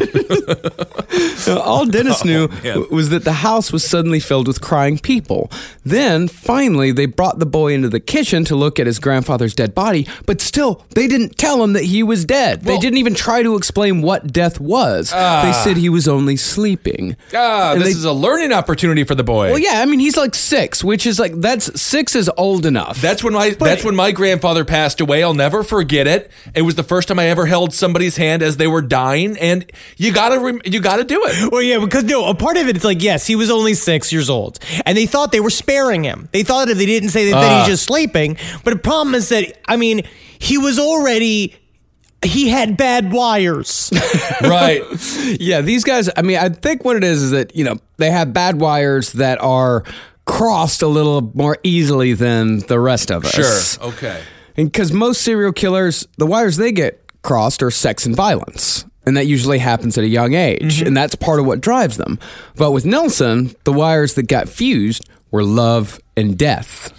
Speaker 5: So all Dennis knew w- was that the house was suddenly filled with crying people. Then, finally, they brought the boy into the kitchen to look at his grandfather's dead body, but still, they didn't tell him that he was dead. they
Speaker 4: Well-
Speaker 5: didn't even try to explain what death was. they said he was only sleeping.
Speaker 4: Ah,
Speaker 5: And
Speaker 4: this
Speaker 5: they-
Speaker 4: is a learning opportunity for the boy.
Speaker 5: Well, yeah, I mean, he's like six, which is like, that's, six is old enough.
Speaker 4: That's when my that's when my grandfather passed away. I'll never forget it. It was the first time I ever held somebody's hand as they were dying, and you gotta rem- you gotta do it.
Speaker 3: Well, yeah, because no, a part of it, it's like, yes, he was only six years old. And they thought they were sparing him. They thought if they didn't say that, that he's just sleeping. But the problem is that, I mean, he was already, he had bad wires.
Speaker 4: Right.
Speaker 5: Yeah, these guys, I mean, I think what it is is that, you know, they have bad wires that are crossed a little more easily than the rest of us.
Speaker 4: Sure. Okay.
Speaker 5: And because most serial killers, the wires they get crossed are sex and violence. And that usually happens at a young age. And that's part of what drives them. But with Nelson, the wires that got fused were love and death.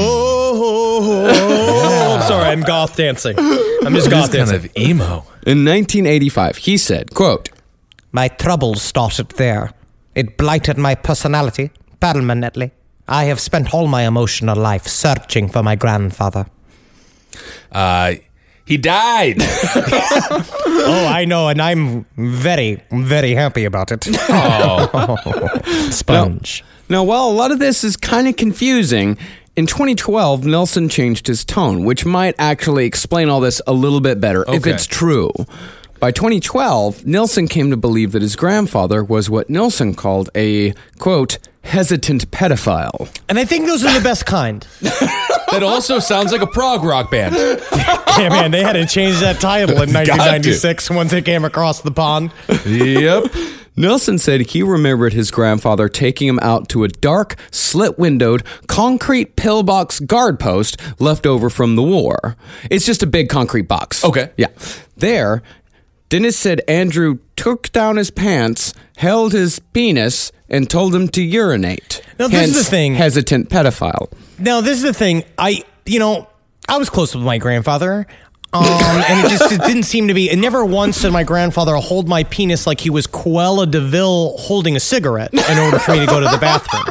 Speaker 3: Oh, I'm sorry, I'm goth dancing. I'm just goth
Speaker 4: Kind
Speaker 3: dancing.
Speaker 4: of emo.
Speaker 5: In nineteen eighty-five, he said, quote,
Speaker 7: My troubles started there. It blighted my personality permanently. I have spent all my emotional life searching for my grandfather.
Speaker 4: Uh, he died.
Speaker 3: Oh, I know, and I'm very, very happy about it. Sponge.
Speaker 5: Now, while a lot of this is kind of confusing, in twenty twelve, Nelson changed his tone, which might actually explain all this a little bit better if
Speaker 4: Okay.
Speaker 5: it's true. By twenty twelve, Nelson came to believe that his grandfather was what Nelson called a, quote, hesitant pedophile.
Speaker 3: And I think those are the best kind.
Speaker 4: That also sounds like a prog rock band.
Speaker 3: Yeah, man, they had to change that title in nineteen ninety-six once they came across the pond.
Speaker 4: Yep.
Speaker 5: Nelson said he remembered his grandfather taking him out to a dark, slit-windowed, concrete pillbox guard post left over from the war. It's just a big concrete box.
Speaker 4: Okay.
Speaker 5: Yeah. There, Dennis said Andrew took down his pants, held his penis, and told him to urinate.
Speaker 3: Now, this is
Speaker 5: Hence,
Speaker 3: the thing.
Speaker 5: hesitant pedophile.
Speaker 3: Now, this is the thing. I, you know, I was close with my grandfather. Um, and it just it didn't seem to be. And never once did my grandfather hold my penis like he was Cruella de Vil holding a cigarette in order for me to go to the bathroom.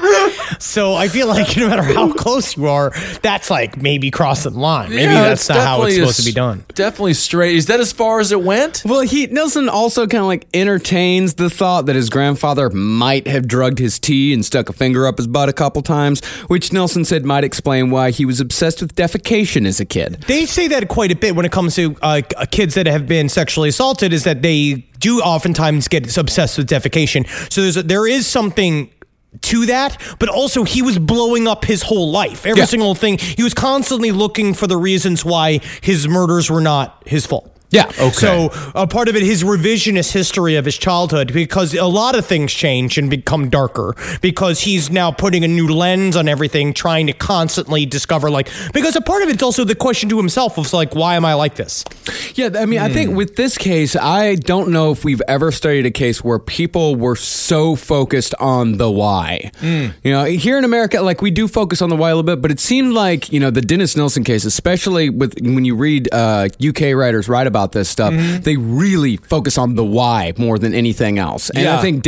Speaker 3: So I feel like no matter how close you are, that's like maybe crossing the line. Maybe
Speaker 4: Yeah,
Speaker 3: that's not how it's
Speaker 4: definitely
Speaker 3: supposed
Speaker 4: a-
Speaker 3: to be done.
Speaker 4: Definitely straight. Is that as far as it went?
Speaker 5: Well, he Nelson also kind of like entertains the thought that his grandfather might have drugged his tea and stuck a finger up his butt a couple times, which Nelson said might explain why he was obsessed with defecation as a kid.
Speaker 3: They say that quite a bit when it comes to uh, kids that have been sexually assaulted, is that they do oftentimes get obsessed with defecation. So there's a, there is something to that, but also he was blowing up his whole life. Every
Speaker 5: Yeah.
Speaker 3: single thing. He was constantly looking for the reasons why his murders were not his fault.
Speaker 5: Yeah.
Speaker 4: Okay.
Speaker 3: So a part of it, his revisionist history of his childhood, because a lot of things change and become darker because he's now putting a new lens on everything, trying to constantly discover, like, because a part of it's also the question to himself of like, why am I like this?
Speaker 5: Yeah, I mean, I think with this case, I don't know if we've ever studied a case where people were so focused on the why. You know, here in America, like we do focus on the why a little bit, but it seemed like, you know, the Dennis Nelson case, especially with when you read uh, U K writers write about this stuff, they really focus on the why more than anything else. And
Speaker 4: Yeah.
Speaker 5: I think Dennis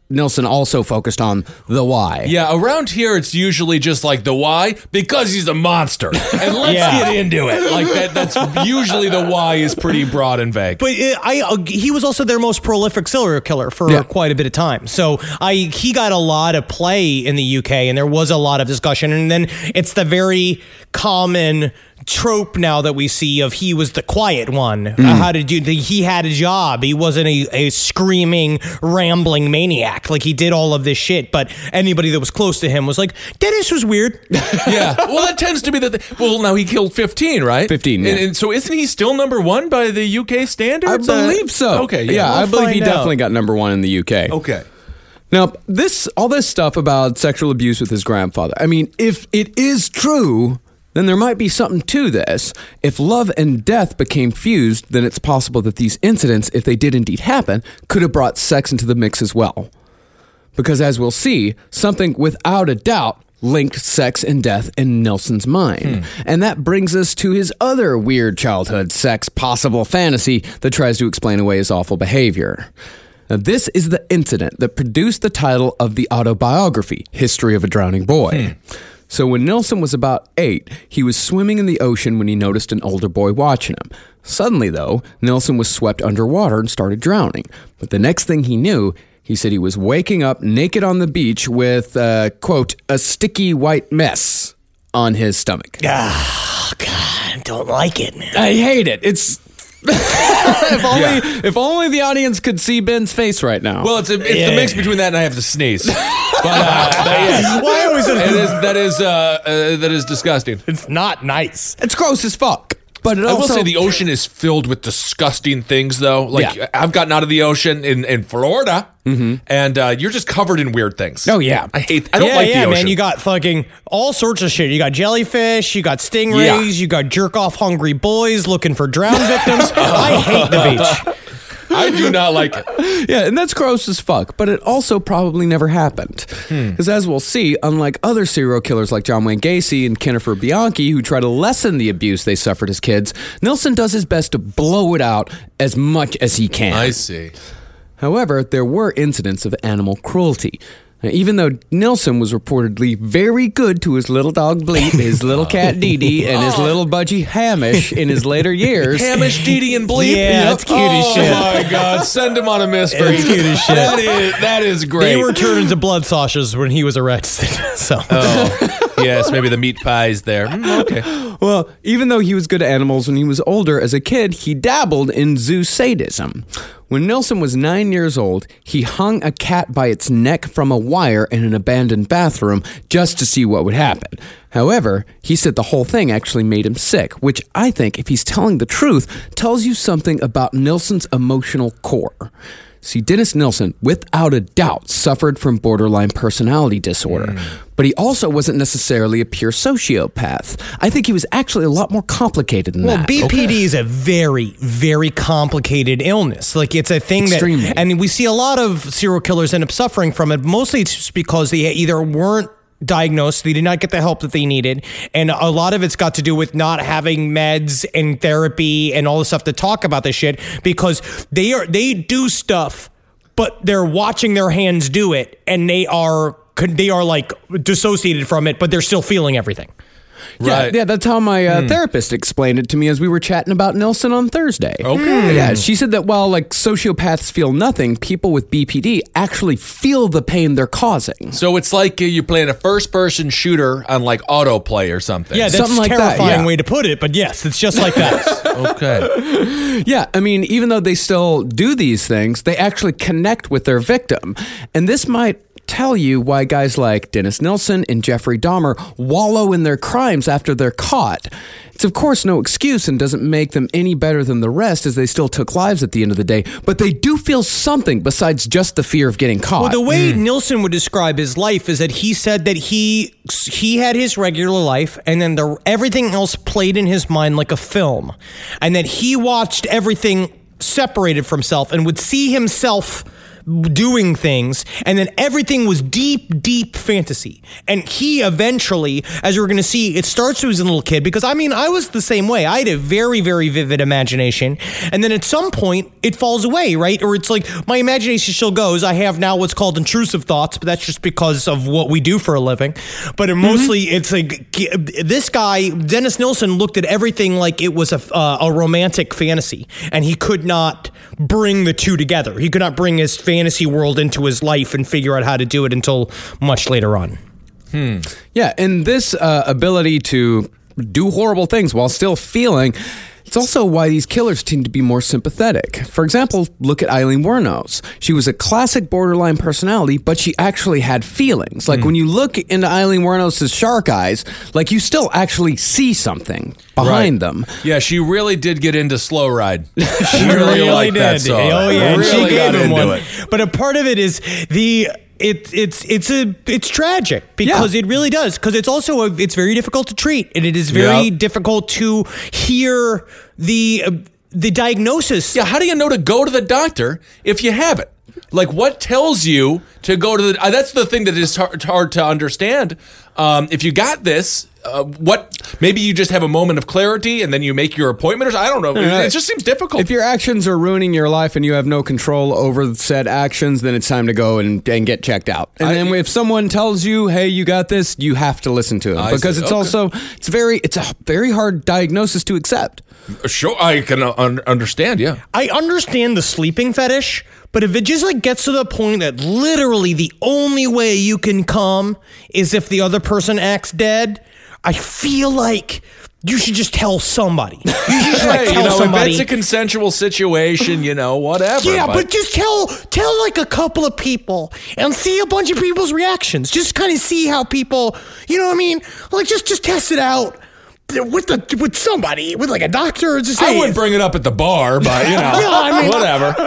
Speaker 5: Nilsson also focused on the why.
Speaker 4: Yeah, around here it's usually just like the why because he's a monster, and let's
Speaker 3: Yeah.
Speaker 4: get into it. Like that. That's usually the why is pretty broad and vague.
Speaker 3: But uh, I, uh, he was also their most prolific serial killer for
Speaker 5: Yeah.
Speaker 3: quite a bit of time. So I, he got a lot of play in the U K, and there was a lot of discussion. And then it's the very common trope now that we see of he was the quiet one. Uh, how did you? He had a job. He wasn't a, a screaming, rambling maniac. Like he did all of this shit. But anybody that was close to him was like, Dennis was weird.
Speaker 4: Yeah, well, that tends to be the. Th- well, now he killed fifteen, right?
Speaker 5: fifteen, yeah.
Speaker 4: And, and so isn't he still number one by the U K standards?
Speaker 5: I believe so.
Speaker 4: Okay,
Speaker 5: Yeah,
Speaker 4: yeah.
Speaker 5: I
Speaker 3: we'll
Speaker 5: believe he
Speaker 3: find out.
Speaker 5: definitely got number one in the U K.
Speaker 4: Okay.
Speaker 5: Now, this all this stuff about sexual abuse with his grandfather, I mean, if it is true, then there might be something to this. If love and death became fused, then it's possible that these incidents, if they did indeed happen, could have brought sex into the mix as well. Because as we'll see, something without a doubt linked sex and death in Nilsson's mind. And that brings us to his other weird childhood sex possible fantasy that tries to explain away his awful behavior. Now, this is the incident that produced the title of the autobiography, History of a Drowning Boy. So when Nilsson was about eight, he was swimming in the ocean when he noticed an older boy watching him. Suddenly, though, Nilsson was swept underwater and started drowning. But the next thing he knew, he said he was waking up naked on the beach with, uh, quote, a sticky white mess on his stomach.
Speaker 3: Oh, God, I don't like it, man.
Speaker 5: I hate it. It's... if only if only the audience could see Ben's face right now.
Speaker 4: Well, it's a, it's
Speaker 3: Yeah.
Speaker 4: the mix between that and I have to sneeze. But uh, that, yes.
Speaker 3: Why always
Speaker 4: It is, that is uh, uh, that is disgusting.
Speaker 3: It's not nice.
Speaker 5: it's gross as fuck. But it
Speaker 4: I will
Speaker 5: also
Speaker 4: say the ocean is filled with disgusting things, though. Like
Speaker 5: Yeah.
Speaker 4: I've gotten out of the ocean in, in Florida, and uh, you're just covered in weird things.
Speaker 5: Oh, yeah.
Speaker 4: I hate. I don't
Speaker 3: yeah,
Speaker 4: like
Speaker 3: yeah,
Speaker 4: the ocean.
Speaker 3: man. You got fucking all sorts of shit. You got jellyfish. You got stingrays.
Speaker 4: Yeah.
Speaker 3: You got jerk off hungry boys looking for drowned victims. I hate the beach.
Speaker 4: I do not like it.
Speaker 5: Yeah, and that's gross as fuck, but it also probably never happened. Because as we'll see, unlike other serial killers like John Wayne Gacy and Jennifer Bianchi, who try to lessen the abuse they suffered as kids, Nilsson does his best to blow it out as much as he can.
Speaker 4: I see.
Speaker 5: However, there were incidents of animal cruelty. Now, even though Nilsson was reportedly very good to his little dog Bleep, his little cat Dee Dee, and his little budgie Hamish in his later years,
Speaker 4: Hamish, Dee Dee, and Bleep.
Speaker 3: Yeah, that's cute as shit.
Speaker 4: Oh my God! Send him on a mystery.
Speaker 3: It's cute as shit.
Speaker 4: That is that is great.
Speaker 3: They were turned into blood sausages when he was arrested. So
Speaker 4: Oh, yes, maybe the meat pies there. Mm, okay.
Speaker 5: well, even though he was good to animals when he was older, as a kid, he dabbled in zoo sadism. When Nilsson was nine years old, he hung a cat by its neck from a wire in an abandoned bathroom just to see what would happen. However, he said the whole thing actually made him sick, which I think, if he's telling the truth, tells you something about Nilsson's emotional core. See, Dennis Nilsson, without a doubt, suffered from borderline personality disorder. Mm. But he also wasn't necessarily a pure sociopath. I think he was actually a lot more complicated than
Speaker 3: well,
Speaker 5: that.
Speaker 3: B P D okay. is a very, very complicated illness. Like it's a thing
Speaker 5: Extremely.
Speaker 3: that, and we see a lot of serial killers end up suffering from it. Mostly it's just because they either weren't diagnosed, they did not get the help that they needed, and a lot of it's got to do with not having meds and therapy and all the stuff to talk about this shit, because they are they do stuff, but they're watching their hands do it, and they are they are like dissociated from it, but they're still feeling everything.
Speaker 5: Yeah,
Speaker 4: Right.
Speaker 5: yeah, that's how my uh,
Speaker 4: Hmm.
Speaker 5: therapist explained it to me as we were chatting about Nilsson on Thursday.
Speaker 4: Okay.
Speaker 5: Yeah, she said that while like sociopaths feel nothing, people with B P D actually feel the pain they're causing.
Speaker 4: So it's like uh, you're playing a first-person shooter on like autoplay or something.
Speaker 3: Yeah, that's
Speaker 5: Something
Speaker 3: a
Speaker 5: like that,
Speaker 3: terrifying
Speaker 5: yeah.
Speaker 3: way to put it, but yes, it's just like that.
Speaker 4: Okay.
Speaker 5: Yeah, I mean, even though they still do these things, they actually connect with their victim. And this might tell you why guys like Dennis Nilsson and Jeffrey Dahmer wallow in their crimes after they're caught. It's of course no excuse and doesn't make them any better than the rest, as they still took lives at the end of the day, but they do feel something besides just the fear of getting caught.
Speaker 3: Well, the way Nilsson would describe his life is that he said that he he had his regular life, and then the, everything else played in his mind like a film, and that he watched everything separated from himself and would see himself doing things, and then everything was deep, deep fantasy. And he eventually, as we're going to see, it starts when he was a little kid, because I mean, I was the same way. I had a very, very vivid imagination, and then at some point, it falls away, right? Or it's like, my imagination still goes. I have now what's called intrusive thoughts, but that's just because of what we do for a living. But it mostly, mm-hmm. it's like, this guy, Dennis Nilsen, looked at everything like it was a, uh, a romantic fantasy, and he could not bring the two together. He could not bring his fantasy world into his life and figure out how to do it until much later on.
Speaker 5: Hmm. Yeah, and this uh, ability to do horrible things while still feeling, it's also why these killers tend to be more sympathetic. For example, look at Aileen Wuornos. She was a classic borderline personality, but she actually had feelings. Like mm. when you look into Aileen Wuornos' shark eyes, like you still actually see something behind right. them.
Speaker 4: Yeah, she really did get into Slow Ride. She really, really liked
Speaker 3: did.
Speaker 4: that song.
Speaker 3: Oh yeah,
Speaker 4: really
Speaker 3: she gave him one.
Speaker 4: It.
Speaker 3: But a part of it is the. It, it's it's a it's tragic because yeah. it really does, because it's also a, it's very difficult to treat, and it is very yep. difficult to hear the uh, the diagnosis.
Speaker 4: Yeah, how do you know to go to the doctor if you have it? Like, what tells you to go to the? Uh, that's the thing that is hard, hard to understand. Um, if you got this, uh, what? Maybe you just have a moment of clarity and then you make your appointment, or something. I don't know. It, it just seems difficult.
Speaker 5: If your actions are ruining your life and you have no control over said actions, then it's time to go and, and get checked out. And I, then if someone tells you, "Hey, you got this," you have to listen to it, because it's okay. also it's very it's a very hard diagnosis to accept.
Speaker 4: Sure, I can un- understand. Yeah,
Speaker 3: I understand the sleeping fetish. But if it just like gets to the point that literally the only way you can come is if the other person acts dead, I feel like you should just tell somebody. You should just like
Speaker 4: hey,
Speaker 3: tell
Speaker 4: you know,
Speaker 3: somebody.
Speaker 4: If it's a consensual situation, you know, whatever.
Speaker 3: Yeah, but, but just tell tell like a couple of people and see a bunch of people's reactions. Just kind of see how people, you know what I mean? Like just just test it out. With the with somebody, with like a doctor, or just
Speaker 4: I
Speaker 3: say,
Speaker 4: wouldn't bring it up at the bar, but you know,
Speaker 3: no, I mean,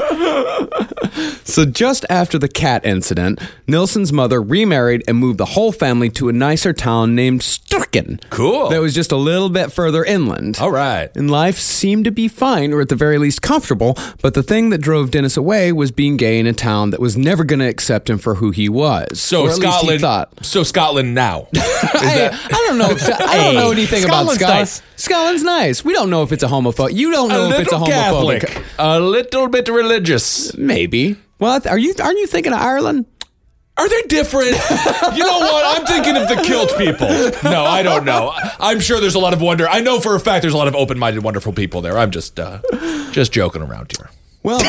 Speaker 4: whatever.
Speaker 5: So just after the cat incident, Nilsen's mother remarried and moved the whole family to a nicer town named Sturken.
Speaker 4: Cool.
Speaker 5: That was just a little bit further inland.
Speaker 4: All right.
Speaker 5: And life seemed to be fine, or at the very least comfortable, but the thing that drove Dennis away was being gay in a town that was never going to accept him for who he was.
Speaker 4: So
Speaker 5: or at
Speaker 4: Scotland.
Speaker 5: Least he thought.
Speaker 4: So Scotland now. Is
Speaker 5: I,
Speaker 4: that-
Speaker 5: I don't know. If, I don't know anything
Speaker 3: Scotland's
Speaker 5: about Scotland.
Speaker 3: nice.
Speaker 5: Scotland's nice. We don't know if it's a homophobe. You don't know
Speaker 4: a
Speaker 5: if it's a
Speaker 4: little
Speaker 5: homophobic.
Speaker 4: Catholic, a little bit religious.
Speaker 5: Maybe. Well, are you? Aren't you thinking of Ireland?
Speaker 4: Are they different? You know what? I'm thinking of the kilt people. No, I don't know. I'm sure there's a lot of wonder. I know for a fact there's a lot of open-minded, wonderful people there. I'm just, uh, just joking around here.
Speaker 5: Well,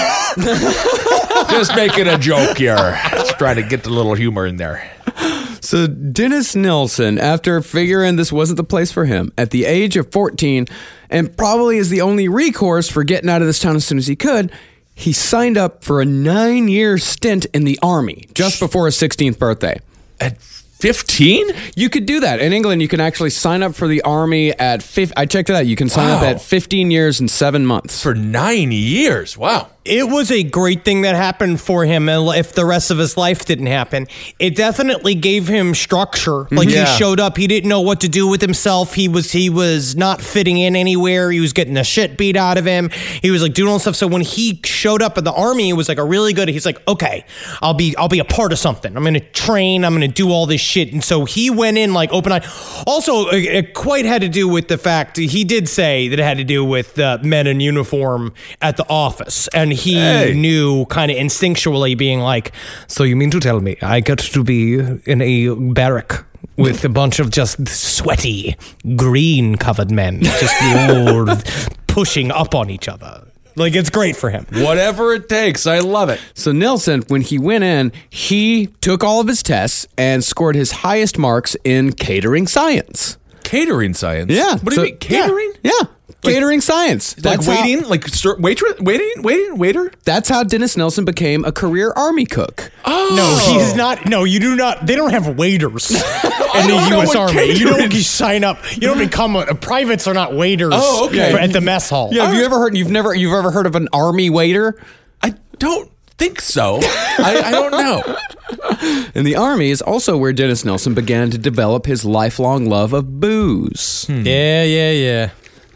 Speaker 4: just making a joke here. Just trying to get the little humor in there.
Speaker 5: So Dennis Nilsen, after figuring this wasn't the place for him, at the age of fourteen, and probably is the only recourse for getting out of this town as soon as he could, he signed up for a nine-year stint in the army just before his sixteenth birthday.
Speaker 4: At fifteen?
Speaker 5: You could do that. In England, you can actually sign up for the army at... Fif- I checked it out. You can sign wow. up at fifteen years and seven months.
Speaker 4: For nine years? Wow.
Speaker 3: It was a great thing that happened for him, and if the rest of his life didn't happen. It definitely gave him structure. Like
Speaker 4: yeah.
Speaker 3: he showed up, he didn't know what to do with himself. He was he was not fitting in anywhere. He was getting the shit beat out of him. He was like doing all stuff. So when he showed up at the army, it was like a really good. He's like, okay, I'll be I'll be a part of something. I'm gonna train. I'm gonna do all this shit. And so he went in like open eye. Also, it, it quite had to do with the fact he did say that it had to do with the men in uniform at the office, and he hey. knew kind of instinctually, being like, so you mean to tell me I get to be in a barrack with a bunch of just sweaty, green-covered men just all pushing up on each other? Like, it's great for him.
Speaker 4: Whatever it takes. I love it.
Speaker 5: So Nilsen, when he went in, he took all of his tests and scored his highest marks in catering science.
Speaker 4: Catering science?
Speaker 5: Yeah.
Speaker 4: What do
Speaker 5: so,
Speaker 4: you mean? Catering?
Speaker 5: Yeah. yeah. Like, catering science.
Speaker 4: That's like waiting? How, like sir, waitress? Waiting? Waiting? Waiter?
Speaker 5: That's how Dennis Nilsen became a career army cook.
Speaker 3: Oh. No, he's not. No, you do not. They don't have waiters in the U S Army. Catering. You don't you sign up. You don't become a, privates are not waiters
Speaker 4: oh, okay.
Speaker 3: at the mess hall.
Speaker 5: Yeah, have you ever heard, you've never, you've ever heard of an army waiter?
Speaker 4: I don't think so. I, I don't know.
Speaker 5: And the army is also where Dennis Nilsen began to develop his lifelong love of booze.
Speaker 3: Hmm. Yeah, yeah, yeah.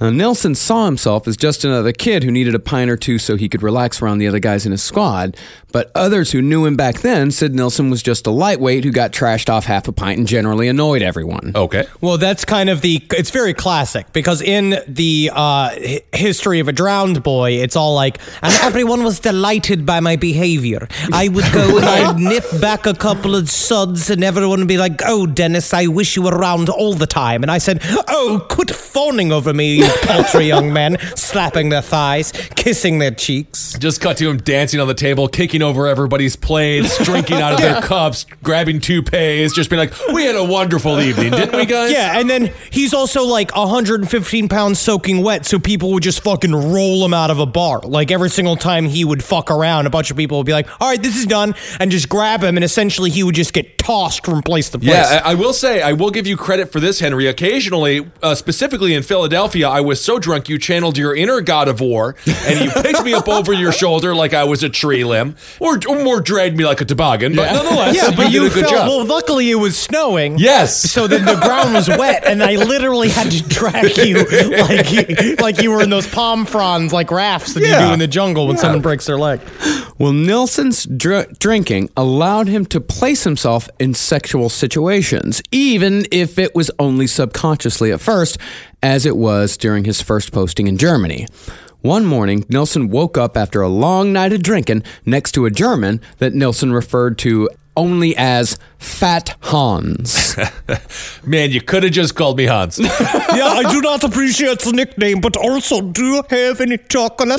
Speaker 5: Now, Nilsson saw himself as just another kid who needed a pint or two so he could relax around the other guys in his squad, but others who knew him back then said Nilsson was just a lightweight who got trashed off half a pint and generally annoyed everyone.
Speaker 4: Okay.
Speaker 3: Well, that's kind of the, it's very classic because in the uh, hi- history of a drowned boy, it's all like, and everyone was delighted by my behavior. I would go and I'd nip back a couple of suds and everyone would be like, oh, Dennis, I wish you were around all the time. And I said, oh, quit fawning over me, you paltry young men, slapping their thighs, kissing their cheeks.
Speaker 4: Just cut to him dancing on the table, kicking over everybody's plates, drinking out of their cups, grabbing toupees, just being like, we had a wonderful evening, didn't we, guys?
Speaker 3: Yeah, and then he's also like one hundred fifteen pounds soaking wet, so people would just fucking roll him out of a bar. Like every single time he would fuck around, a bunch of people would be like, all right, this is done, and just grab him, and essentially he would just get tossed from place to place.
Speaker 4: Yeah, I I will say, I will give you credit for this, Henry. Occasionally, uh, specifically in Philadelphia, I was so drunk you channeled your inner god of war, and you picked me up over your shoulder like I was a tree limb, or, or more dragged me like a toboggan, but nonetheless,
Speaker 3: Yeah, but
Speaker 4: you
Speaker 3: you
Speaker 4: did a good
Speaker 3: felt,
Speaker 4: job.
Speaker 3: well, luckily it was snowing.
Speaker 4: Yes.
Speaker 3: So then the ground was wet, and I literally had to drag you like you, like you were in those palm fronds, like rafts that you
Speaker 4: Yeah.
Speaker 3: do in the jungle when someone breaks their leg.
Speaker 5: Well, Nilsson's dr- drinking allowed him to place himself in sexual situations, even if it was only subconsciously at first, as it was during his first posting in Germany. One morning, Nilsson woke up after a long night of drinking next to a German that Nilsson referred to only as Fat Hans.
Speaker 4: Man, you could have just called me Hans.
Speaker 3: Yeah, I do not appreciate the nickname, but also, do you have any chocolate?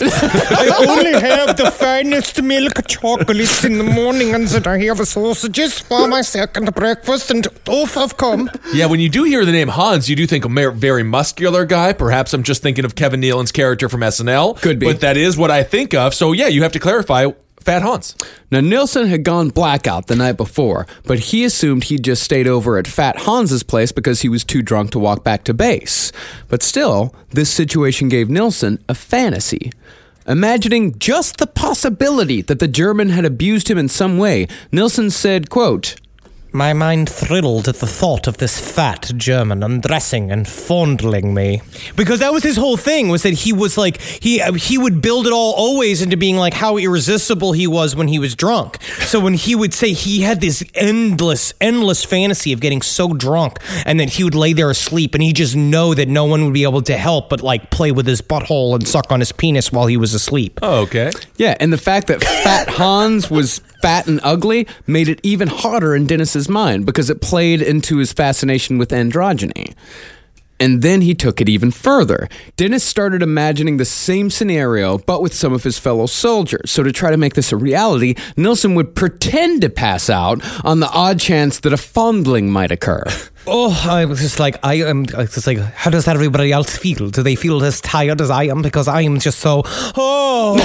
Speaker 3: I only have the finest milk chocolates in the morning, and then I have sausages for my second breakfast, and off I've come.
Speaker 4: Yeah, when you do hear the name Hans, you do think a mer- very muscular guy. Perhaps I'm just thinking of Kevin Nealon's character from S N L.
Speaker 5: Could be.
Speaker 4: But that is what I think of. So yeah, you have to clarify Fat Hans.
Speaker 5: Now, Nilsson had gone blackout the night before, but he assumed he'd just stayed over at Fat Hans's place because he was too drunk to walk back to base. But still, this situation gave Nilsson a fantasy. Imagining just the possibility that the German had abused him in some way, Nilsson said, quote,
Speaker 7: My mind thrilled at the thought of this fat German undressing and fondling me.
Speaker 3: Because that was his whole thing, was that he was like, he he would build it all always into being like how irresistible he was when he was drunk. So when he would say he had this endless, endless fantasy of getting so drunk and that he would lay there asleep and he just know that no one would be able to help but like play with his butthole and suck on his penis while he was asleep.
Speaker 4: Oh, okay.
Speaker 5: Yeah, and the fact that Fat Hans was fat and ugly made it even harder in Dennis's mind because it played into his fascination with androgyny. And then he took it even further. Dennis started imagining the same scenario, but with some of his fellow soldiers. So to try to make this a reality, Nilsson would pretend to pass out on the odd chance that a fondling might occur.
Speaker 7: Oh, I was just like, I am just like, how does everybody else feel? Do they feel as tired as I am? Because I am just so, oh,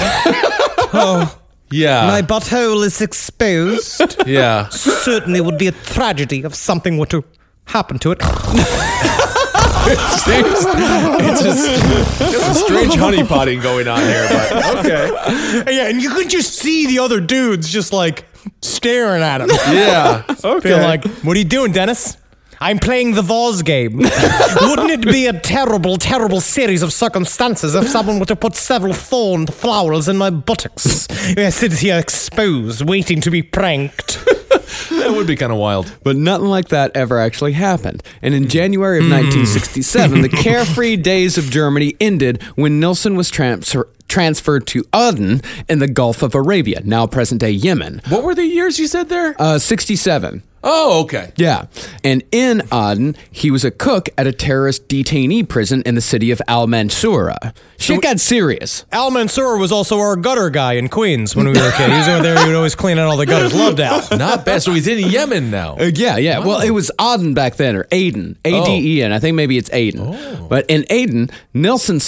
Speaker 7: oh.
Speaker 4: Yeah.
Speaker 7: My butthole is exposed.
Speaker 4: yeah.
Speaker 7: Certainly would be a tragedy if something were to happen to it.
Speaker 4: it's, it's just it's a strange honeypotting going on here, but okay.
Speaker 3: Yeah, and you could just see the other dudes just like staring at him.
Speaker 4: Yeah. Okay.
Speaker 3: Being like, what are you doing, Dennis? I'm playing the Vaz game. Wouldn't it be a terrible, terrible series of circumstances if someone were to put several thorned flowers in my buttocks? I sit here exposed, waiting to be pranked.
Speaker 4: That would be kind of wild.
Speaker 5: But nothing like that ever actually happened. And in January of nineteen sixty-seven, the carefree days of Germany ended when Nilsson was transfer- transferred to Aden in the Gulf of Arabia, now present-day Yemen.
Speaker 4: What were the years you said there?
Speaker 5: Uh, sixty-seven.
Speaker 4: Oh, okay.
Speaker 5: Yeah. And in Aden, he was a cook at a terrorist detainee prison in the city of Al Mansoura. Shit got serious.
Speaker 3: Al Mansour was also our gutter guy in Queens when we were a kid. He was over there, he would always clean out all the gutters. Loved Al.
Speaker 4: Not bad. So he's in Yemen now.
Speaker 5: Uh, yeah, yeah. Well, it was Aden back then, or Aden. A D E N. I think maybe it's Aden.
Speaker 4: Oh.
Speaker 5: But in Aden, Nilsson saw ac-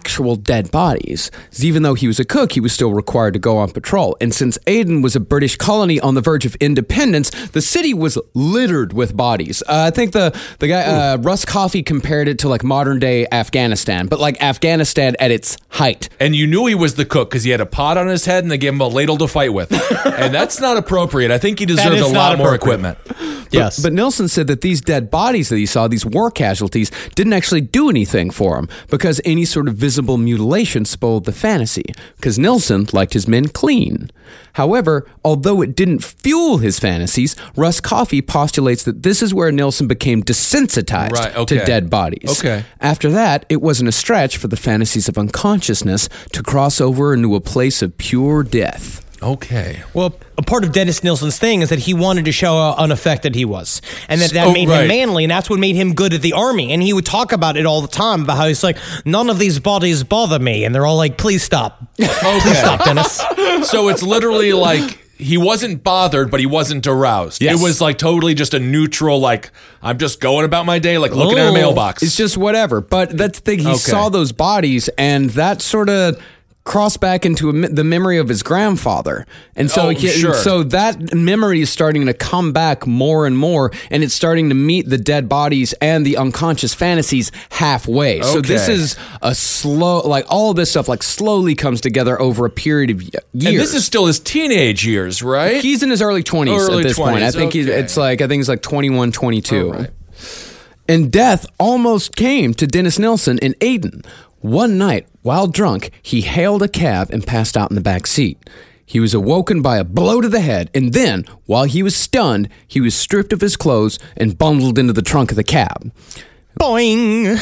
Speaker 5: actual dead bodies. Even though he was a cook, he was still required to go on patrol. And since Aden was a British colony on the verge of independence, the city was littered with bodies. Uh, I think the, the guy, uh, Russ Coffey, compared it to like modern day Afghanistan, but like Afghanistan at its height.
Speaker 4: And you knew he was the cook because he had a pot on his head and they gave him a ladle to fight with. And that's not appropriate. I think he deserved a lot more equipment.
Speaker 3: Yes.
Speaker 5: But, but Nilsen said that these dead bodies that he saw, these war casualties, didn't actually do anything for him because any sort of visible mutilation spoiled the fantasy, because Nilsen liked his men clean. However, although it didn't fuel his fantasies, Russ Coffey postulates that this is where Nilsen became desensitized
Speaker 4: Right, okay.
Speaker 5: to dead bodies.
Speaker 4: Okay.
Speaker 5: After that, it wasn't a stretch for the fantasies of unconsciousness to cross over into a place of pure death.
Speaker 4: Okay.
Speaker 3: Well, a part of Dennis Nilsen's thing is that he wanted to show how unaffected he was. And that that
Speaker 4: Oh,
Speaker 3: made
Speaker 4: right.
Speaker 3: him manly, and that's what made him good at the army. And he would talk about it all the time, about how he's like, none of these bodies bother me. And they're all like, please stop. Please stop, Dennis.
Speaker 4: So it's literally like he wasn't bothered, but he wasn't aroused.
Speaker 5: Yes.
Speaker 4: It was like totally just a neutral, like, I'm just going about my day, like looking at a
Speaker 3: Oh.
Speaker 4: mailbox.
Speaker 5: It's just whatever. But that's the thing. He
Speaker 4: Okay.
Speaker 5: saw those bodies, and that sort of crossed back into a, me- the memory of his grandfather. And so,
Speaker 4: Oh,
Speaker 5: he-
Speaker 4: sure.
Speaker 5: so that memory is starting to come back more and more, and it's starting to meet the dead bodies and the unconscious fantasies halfway. So this
Speaker 4: Okay.
Speaker 5: is a slow, like all of this stuff, like slowly comes together over a period of y- years.
Speaker 4: and this is still his teenage years, right?
Speaker 5: He's in his early twenties
Speaker 4: Early
Speaker 5: at this point. I
Speaker 4: twenties,
Speaker 5: think he's,
Speaker 4: okay.
Speaker 5: it's like I think he's like twenty-one, twenty-two.
Speaker 4: All right.
Speaker 5: And death almost came to Dennis Nilsen in Aden. One night, while drunk, he hailed a cab and passed out in the back seat. He was awoken by a blow to the head, and then, while he was stunned, he was stripped of his clothes and bundled into the trunk of the cab.
Speaker 3: Boing.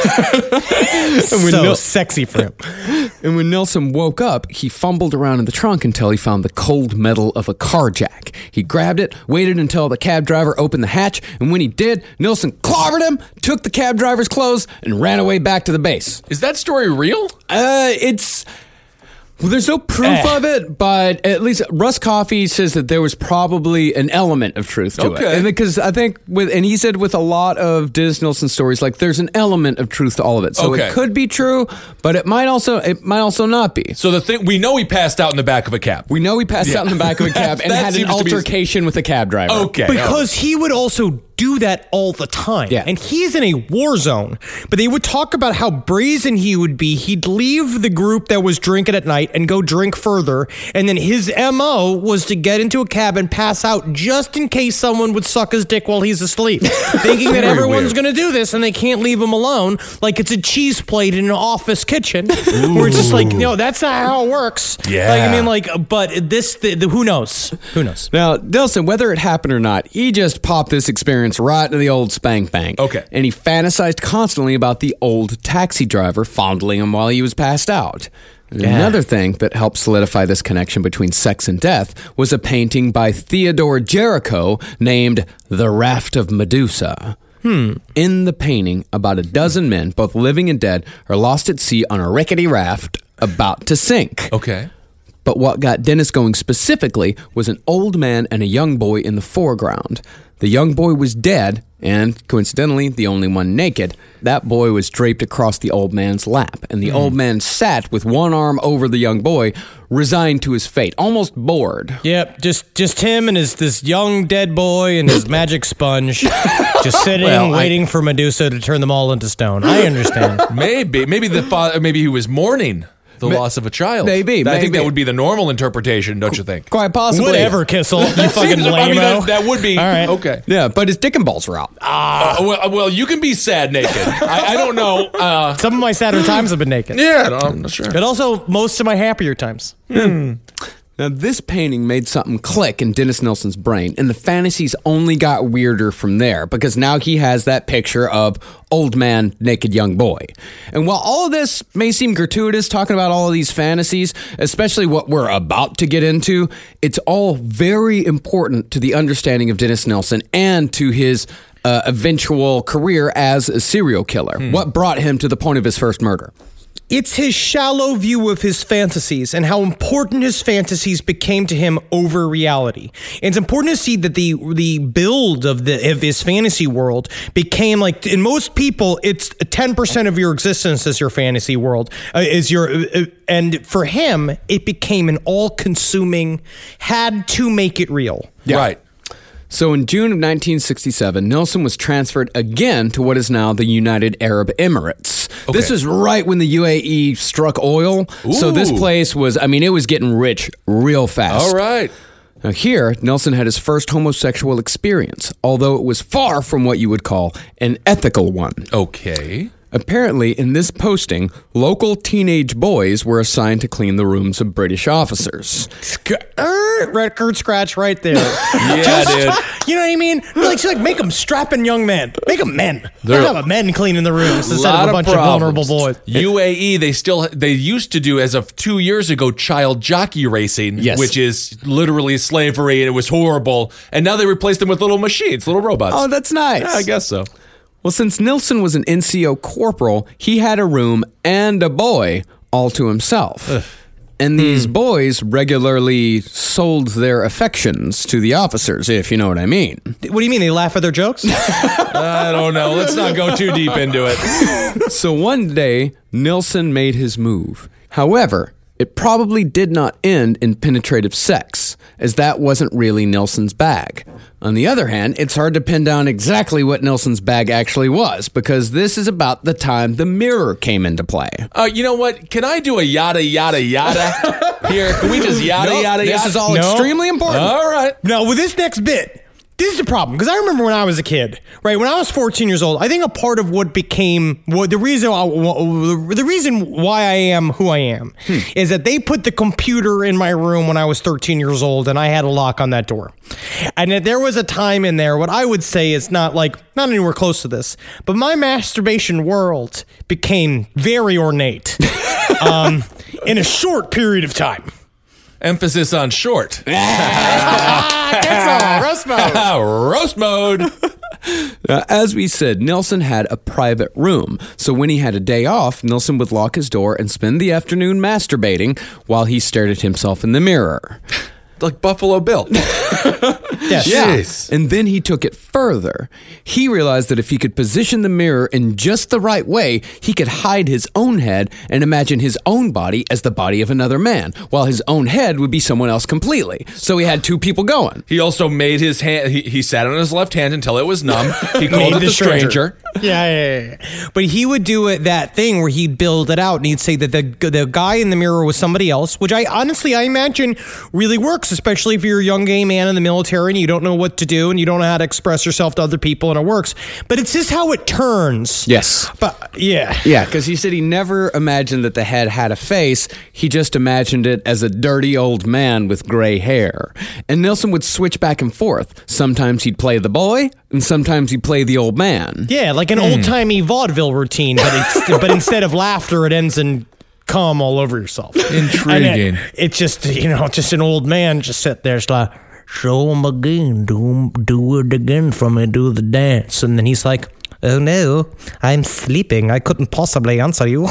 Speaker 3: so
Speaker 5: Nil-
Speaker 3: sexy for him.
Speaker 5: And when Nilsen woke up, he fumbled around in the trunk until he found the cold metal of a car jack. He grabbed it, waited until the cab driver opened the hatch, and when he did, Nilsen clobbered him, took the cab driver's clothes, and ran away back to the base.
Speaker 4: Is that story real?
Speaker 5: Uh, it's... Well, there's no proof
Speaker 3: Eh.
Speaker 5: of it, but at least Russ Coffey says that there was probably an element of truth to
Speaker 4: Okay.
Speaker 5: it. And because I think with, and he said with a lot of Dennis Nilsen stories, like there's an element of truth to all of it. So
Speaker 4: Okay.
Speaker 5: it could be true, but it might also, it might also not be.
Speaker 4: So the thing, we know he passed out in the back of a cab.
Speaker 5: We know he passed
Speaker 4: Yeah.
Speaker 5: out in the back of a cab and
Speaker 4: That
Speaker 5: had an
Speaker 4: seems to be-
Speaker 5: altercation with a cab driver.
Speaker 4: Okay.
Speaker 3: Because he would also do that all the time.
Speaker 5: Yeah.
Speaker 3: And he's in a war zone. But they would talk about how brazen he would be. He'd leave the group that was drinking at night and go drink further. And then his M O was to get into a cab and pass out just in case someone would suck his dick while he's asleep. Thinking that
Speaker 4: Very
Speaker 3: everyone's
Speaker 4: weird.
Speaker 3: going to do this and they can't leave him alone. Like it's a cheese plate in an office kitchen. We're just like, no, that's not how it works.
Speaker 4: Yeah.
Speaker 3: Like, I mean, like, but this, the, the, who knows? Who knows?
Speaker 5: Now, Nilsen, whether it happened or not, he just popped this experience right into the old spank bank.
Speaker 4: Okay.
Speaker 5: And he fantasized constantly about the old taxi driver fondling him while he was passed out. And Another thing that helped solidify this connection between sex and death was a painting by Theodore Jericho named The Raft of Medusa. Hmm. In the painting, about a dozen men, both living and dead, are lost at sea on a rickety raft about to sink.
Speaker 4: Okay.
Speaker 5: But what got Dennis going specifically was an old man and a young boy in the foreground. The young boy was dead, and coincidentally, the only one naked. That boy was draped across the old man's lap, and the old man sat with one arm over the young boy, resigned to his fate, almost bored.
Speaker 3: Yep, just just him and his this young dead boy and his magic sponge, just sitting,
Speaker 5: Well, I-
Speaker 3: waiting for Medusa to turn them all into stone. I understand.
Speaker 4: Maybe, maybe the father, maybe he was mourning the loss of a child.
Speaker 5: maybe,
Speaker 4: I think
Speaker 5: maybe.
Speaker 4: that would be the normal interpretation, don't you think?
Speaker 5: Quite possibly.
Speaker 3: Whatever, Kissel. You fucking
Speaker 4: Seems- I mean,
Speaker 3: lame-o.
Speaker 4: that, that would be
Speaker 3: All right.
Speaker 4: okay.
Speaker 5: Yeah, but his dick and balls were out.
Speaker 4: Uh, well, well, you can be sad naked. I, I don't know. Uh,
Speaker 3: Some of my sadder times have been naked.
Speaker 4: yeah, no, I'm not sure.
Speaker 3: But also, most of my happier times.
Speaker 5: Now, this painting made something click in Dennis Nilsen's brain, and the fantasies only got weirder from there, because now he has that picture of old man, naked young boy. And while all of this may seem gratuitous, talking about all of these fantasies, especially what we're about to get into, it's all very important to the understanding of Dennis Nilsen and to his uh, eventual career as a serial killer. What brought him to the point of his first murder?
Speaker 3: It's his shallow view of his fantasies and how important his fantasies became to him over reality. And it's important to see that the the build of the of his fantasy world became like, in most people, it's ten percent of your existence is your fantasy world, uh, is your uh, and for him, it became an all-consuming, had to make it real.
Speaker 4: Yeah. Right.
Speaker 5: So in June of nineteen sixty-seven, Nilsson was transferred again to what is now the United Arab Emirates.
Speaker 4: Okay.
Speaker 5: This is right when the U A E struck oil.
Speaker 4: Ooh.
Speaker 5: So this place was, I mean, it was getting rich real fast.
Speaker 4: All right.
Speaker 5: Now here, Nilsson had his first homosexual experience, although it was far from what you would call an ethical one.
Speaker 4: Okay.
Speaker 5: Apparently, in this posting, local teenage boys were assigned to clean the rooms of British officers.
Speaker 3: Record scratch right there.
Speaker 4: Yeah, dude.
Speaker 3: You know what I mean? Like, like make them strapping young men. Make them men.
Speaker 4: There-
Speaker 3: Don't have a men cleaning the rooms instead
Speaker 4: Lot
Speaker 3: of a bunch of,
Speaker 4: problems.
Speaker 3: vulnerable boys.
Speaker 4: U A E, they still they used to do, as of two years ago, child jockey racing,
Speaker 5: Yes.
Speaker 4: which is literally slavery, and it was horrible. And now they replaced them with little machines, little robots.
Speaker 5: Oh, that's nice.
Speaker 4: Yeah, I guess so.
Speaker 5: Well, since Nilsson was an N C O corporal, he had a room and a boy all to himself. And these boys regularly sold their affections to the officers, if you know what I mean.
Speaker 3: What do you mean? They laugh at their jokes?
Speaker 4: I don't know. Let's not go too deep into it.
Speaker 5: So one day, Nilsson made his move. However, it probably did not end in penetrative sex, as that wasn't really Nilsson's bag. On the other hand, it's hard to pin down exactly what Nilsson's bag actually was, because this is about the time the mirror came into play.
Speaker 4: Uh, you know what? Can I do a yada, yada, yada here? Can we just yada,
Speaker 5: Nope,
Speaker 4: yada,
Speaker 5: this
Speaker 4: yada?
Speaker 5: is all
Speaker 3: No.
Speaker 5: extremely important.
Speaker 4: All right.
Speaker 3: No, with this next bit, this is the problem, because I remember when I was a kid, right? When I was fourteen years old, I think a part of what became what the reason I, the reason why I am who I am
Speaker 5: Hmm.
Speaker 3: is that they put the computer in my room when I was thirteen years old, and I had a lock on that door. And that there was a time in there, what I would say is not like not anywhere close to this, but my masturbation world became very ornate um, in a short period of time.
Speaker 4: Emphasis on short.
Speaker 3: Roast mode.
Speaker 4: Roast mode.
Speaker 5: Now, as we said, Nilsson had a private room, so when he had a day off, Nilsson would lock his door and spend the afternoon masturbating while he stared at himself in the mirror.
Speaker 4: Like Buffalo Bill.
Speaker 3: Yes.
Speaker 4: Jeez.
Speaker 5: And then he took it further. He realized that if he could position the mirror in just the right way, he could hide his own head and imagine his own body as the body of another man, while his own head would be someone else completely. So he had two people going.
Speaker 4: He also made his hand, he, he sat on his left hand until it was numb. He called it the stranger.
Speaker 3: Yeah, yeah, yeah. But he would do it that thing where he'd build it out and he'd say that the the guy in the mirror was somebody else, which I honestly I imagine really works, especially if you're a young gay man in the military and you don't know what to do and you don't know how to express yourself to other people, and it works. But it's just how it turns.
Speaker 5: Yes.
Speaker 3: But yeah.
Speaker 5: Yeah, because he said he never imagined that the head had a face. He just imagined it as a dirty old man with gray hair. And Nilsson would switch back and forth. Sometimes he'd play the boy, and sometimes he'd play the old man.
Speaker 3: Yeah, like an old timey vaudeville routine, but it's, but instead of laughter, it ends in cum all over yourself.
Speaker 4: Intriguing.
Speaker 3: And it, it's just, you know, just an old man just sit there, it's like, show him again, do, 'em- do it again for me, do the dance. And then he's like, oh no, I'm sleeping. I couldn't possibly answer you.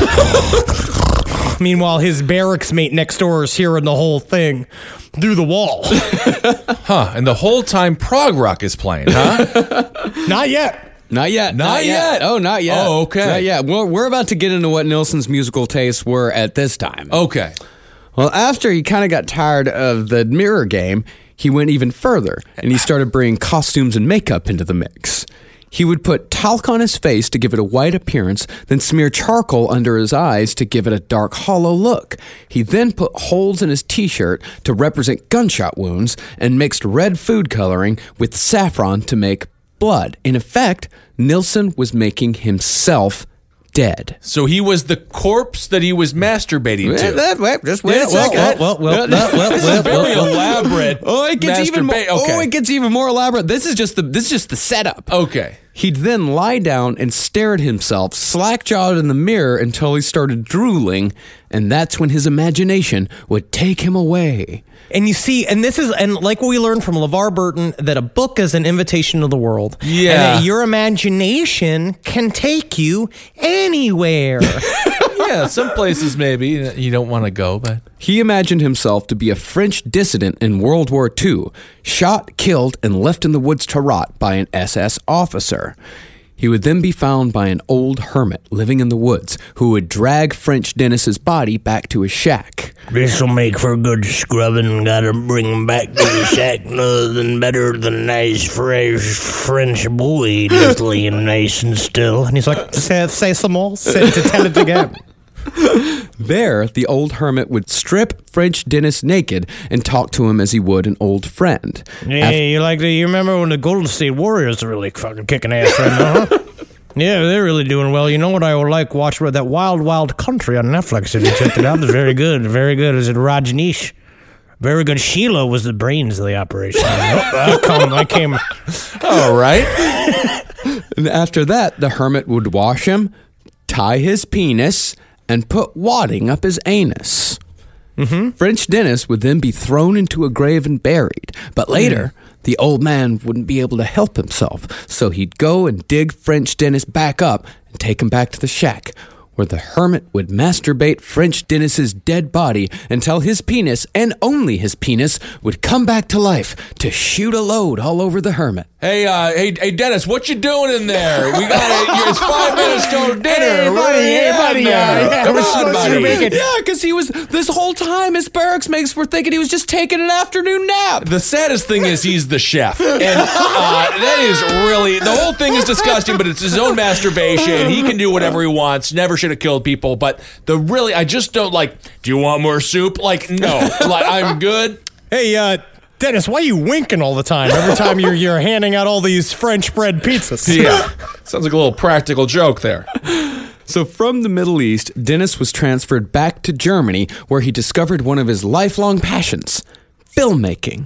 Speaker 3: Meanwhile, his barracks mate next door is hearing the whole thing through the wall.
Speaker 4: Huh. And the whole time prog rock is playing, huh?
Speaker 3: Not yet.
Speaker 5: Not yet.
Speaker 4: Not yet.
Speaker 5: Oh, not yet.
Speaker 4: Oh, okay.
Speaker 5: Not yet. We're, we're about to get into what Nilsson's musical tastes were at this time.
Speaker 4: Okay.
Speaker 5: Well, after he kind of got tired of the mirror game, he went even further, and he started bringing costumes and makeup into the mix. He would put talc on his face to give it a white appearance, then smear charcoal under his eyes to give it a dark, hollow look. He then put holes in his t-shirt to represent gunshot wounds and mixed red food coloring with saffron to make blood. In effect, Nilsson was making himself dead.
Speaker 4: So he was the corpse that he was masturbating to.
Speaker 5: Wait, wait, just wait a
Speaker 3: Well,
Speaker 5: second.
Speaker 3: well, well, well, well,
Speaker 4: This is
Speaker 3: well,
Speaker 4: very
Speaker 3: well, well.
Speaker 4: elaborate.
Speaker 5: Oh, it gets even more.
Speaker 4: masturba- Okay.
Speaker 5: Oh, it gets even more elaborate. This is just the this is just the setup.
Speaker 4: Okay.
Speaker 5: He'd then lie down and stare at himself, slack-jawed in the mirror until he started drooling, and that's when his imagination would take him away.
Speaker 3: And you see, and this is, and like what we learned from LeVar Burton, that a book is an invitation to the world.
Speaker 4: Yeah.
Speaker 3: And that your imagination can take you anywhere.
Speaker 4: Yeah, some places maybe you don't want to go, but
Speaker 5: He imagined himself to be a French dissident in World War Two, shot, killed, and left in the woods to rot by an S S officer. He would then be found by an old hermit living in the woods who would drag French Dennis's body back to his shack.
Speaker 8: This'll make for good scrubbing. Gotta bring him back to the shack. Nothing better than nice, fresh French boy just laying nice and still.
Speaker 3: And he's like, say, say some more. Say to tell it again.
Speaker 5: There, the old hermit would strip French Dennis naked and talk to him as he would an old friend.
Speaker 3: Hey, you like the, you remember when the Golden State Warriors are really fucking kicking ass right now, huh? Yeah, they're really doing well. You know what I would like? Watch that Wild Wild Country on Netflix. If you check it out, it's very good. Very good. Is it Rajneesh? Very good. Sheila was the brains of the operation. I, come, I came.
Speaker 4: all right.
Speaker 5: And after that, the hermit would wash him, tie his penis, and put wadding up his anus. Mm-hmm. French Dennis would then be thrown into a grave and buried. But later, mm. the old man wouldn't be able to help himself, so he'd go and dig French Dennis back up and take him back to the shack, where the hermit would masturbate French Dennis's dead body until his penis, and only his penis, would come back to life to shoot a load all over the hermit.
Speaker 4: Hey, uh, hey, hey, Dennis, what you doing in there? We got it. It's five minutes till dinner.
Speaker 3: Hey, buddy, hey, buddy, uh, yeah,
Speaker 4: Come
Speaker 3: we're
Speaker 4: on,
Speaker 3: supposed to
Speaker 4: buddy.
Speaker 3: make it.
Speaker 5: Yeah, because he was, this whole time, his barracks mates were thinking he was just taking an afternoon nap.
Speaker 4: The saddest thing is he's the chef, and uh, that is really, the whole thing is disgusting, but it's his own masturbation. He can do whatever he wants, never should have killed people, but the really, I just don't like, do you want more soup? Like, no, like, I'm good.
Speaker 3: Hey, uh, Dennis, why are you winking all the time? Every time you're you're handing out all these French bread pizzas.
Speaker 4: Yeah, sounds like a little practical joke there.
Speaker 5: So from the Middle East, Dennis was transferred back to Germany, where he discovered one of his lifelong passions, filmmaking.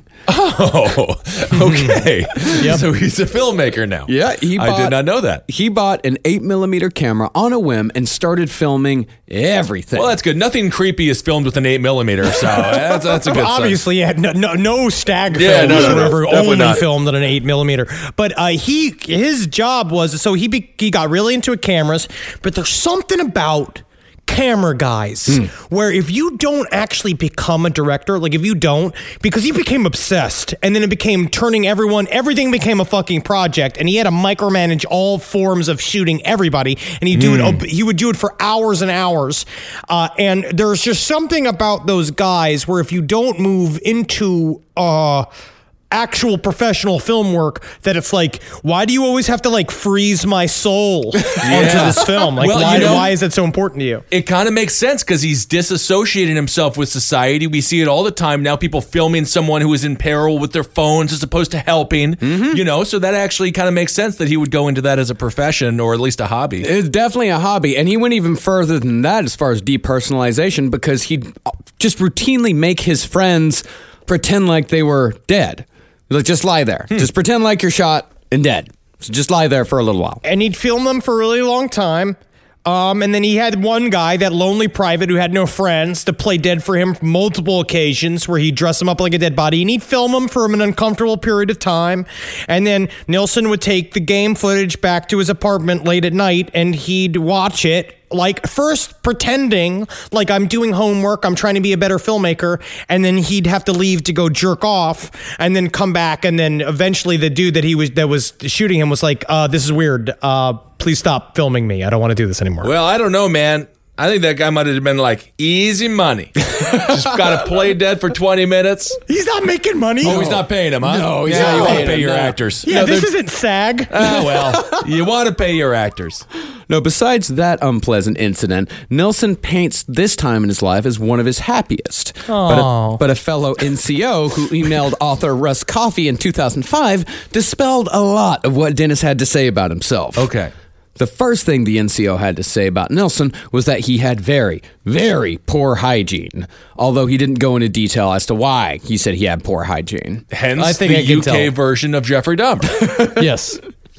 Speaker 4: Oh, okay. Yep. So he's a filmmaker now.
Speaker 5: Yeah, he
Speaker 4: I
Speaker 5: bought,
Speaker 4: did not know that.
Speaker 5: He bought an eight millimeter camera on a whim and started filming everything.
Speaker 4: Well, that's good. Nothing creepy is filmed with an eight millimeter, so that's, that's a good sign.
Speaker 3: Obviously, yeah, no, no, no stag
Speaker 4: Yeah,
Speaker 3: films
Speaker 4: no, no, no,
Speaker 3: were ever
Speaker 4: definitely
Speaker 3: only
Speaker 4: not.
Speaker 3: filmed at an eight millimeter. But uh, he, his job was, so he be, he got really into cameras, but there's something about camera guys
Speaker 4: Hmm.
Speaker 3: where if you don't actually become a director, like if you don't, because he became obsessed and then it became turning everyone, everything became a fucking project, and he had to micromanage all forms of shooting everybody, and he'd do
Speaker 4: Hmm.
Speaker 3: it, he would do it for hours and hours. Uh, and there's just something about those guys where if you don't move into, uh, actual professional film work, that it's like, why do you always have to like freeze my soul onto this film? Like,
Speaker 4: Well,
Speaker 3: why,
Speaker 4: you know-
Speaker 3: why is it so important to you?
Speaker 4: It kind of makes sense because he's disassociating himself with society. We see it all the time now, people filming someone who is in peril with their phones as opposed to helping,
Speaker 3: Mm-hmm.
Speaker 4: you know, so that actually kind of makes sense that he would go into that as a profession or at least a hobby.
Speaker 5: It's definitely a hobby, and he went even further than that as far as depersonalization, because he'd just routinely make his friends pretend like they were dead. Like, just lie there.
Speaker 3: Hmm.
Speaker 5: Just pretend like you're shot and dead. So just lie there for a little while.
Speaker 3: And he'd film them for a really long time. Um, and then he had one guy, that lonely private who had no friends, to play dead for him multiple occasions, where he'd dress him up like a dead body, and he'd film him for an uncomfortable period of time. And then Nilsson would take the game footage back to his apartment late at night, and he'd watch it, like, first pretending like I'm doing homework, I'm trying to be a better filmmaker, and then he'd have to leave to go jerk off, and then come back, and then eventually the dude that he was that was shooting him was like, uh, "This is weird. Uh, please stop filming me. I don't want to do this anymore."
Speaker 4: Well, I don't know, man. I think that guy might have been like, easy money. Just got to play dead for twenty minutes.
Speaker 3: He's not making money.
Speaker 4: Oh, he's not paying him, huh?
Speaker 5: No, he's
Speaker 4: yeah,
Speaker 5: not
Speaker 4: you want
Speaker 5: paying
Speaker 4: to pay
Speaker 5: him,
Speaker 4: your
Speaker 5: no.
Speaker 4: actors.
Speaker 3: Yeah,
Speaker 4: No,
Speaker 3: this
Speaker 4: they're-
Speaker 3: isn't SAG.
Speaker 4: Oh, well, you want to pay your actors.
Speaker 5: No, besides that unpleasant incident, Nilsson paints this time in his life as one of his happiest. But a, but a fellow N C O who emailed author Russ Coffey in two thousand five dispelled a lot of what Dennis had to say about himself.
Speaker 4: Okay.
Speaker 5: The first thing the N C O had to say about Nilsson was that he had very, very poor hygiene. Although he didn't go into detail as to why he said he had poor hygiene.
Speaker 4: Hence
Speaker 3: I think
Speaker 4: the
Speaker 3: I can
Speaker 4: U K
Speaker 3: tell.
Speaker 4: version of Jeffrey Dahmer.
Speaker 3: Yes.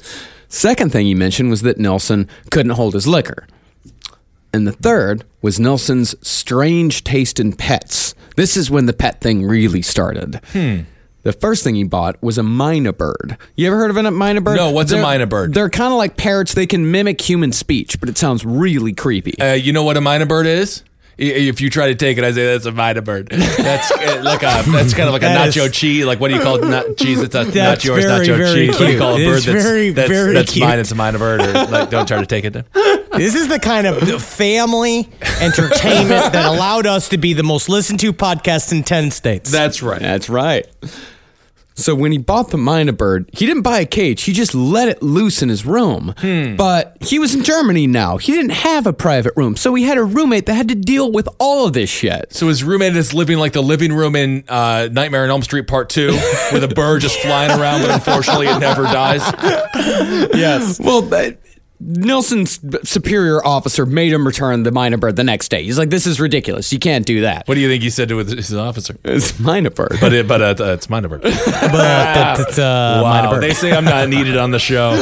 Speaker 5: Second thing he mentioned was that Nilsson couldn't hold his liquor. And the third was Nilsson's strange taste in pets. This is when the pet thing really started. Hmm. The first thing he bought was a mynah bird. You ever heard of a mynah bird?
Speaker 4: No, what's a
Speaker 5: They're-
Speaker 4: mynah bird?
Speaker 5: They're kind of like parrots. They can mimic human speech, but it sounds really creepy.
Speaker 4: Uh, you know what a mynah bird is? I- If you try to take it, I say that's a mynah bird. That's uh, like a that's kind of like a
Speaker 3: That
Speaker 4: nacho
Speaker 3: is-
Speaker 4: cheese. Like what do you call it? Not cheese. It's a, not
Speaker 3: That's
Speaker 4: yours.
Speaker 3: very,
Speaker 4: nacho
Speaker 3: very
Speaker 4: cheese. What do you
Speaker 3: cute.
Speaker 4: call a bird
Speaker 3: It's
Speaker 4: that's
Speaker 3: very,
Speaker 4: that's,
Speaker 3: very
Speaker 4: that's
Speaker 3: cute.
Speaker 4: mine? It's a mynah bird. Or like, don't try to take it.
Speaker 3: This is the kind of family entertainment that allowed us to be the most listened to podcast in ten states.
Speaker 4: That's right.
Speaker 5: That's right. So when he bought the mynah bird, he didn't buy a cage. He just let it loose in his room.
Speaker 4: Hmm.
Speaker 5: But he was in Germany now. He didn't have a private room. So he had a roommate that had to deal with all of this shit.
Speaker 4: So his roommate is living like the living room in uh, Nightmare on Elm Street Part Two, with a bird just flying around, but unfortunately it never dies.
Speaker 3: Yes.
Speaker 5: Well, uh, Nilsson's superior officer made him return the mynah bird the next day. He's like, this is ridiculous. You can't do that.
Speaker 4: What do you think he said to his officer?
Speaker 5: It's mynah bird.
Speaker 4: But it, but uh, it's mynah bird.
Speaker 3: But that, that's uh,
Speaker 4: Wow,
Speaker 3: mynah bird.
Speaker 4: they say I'm not needed on the show.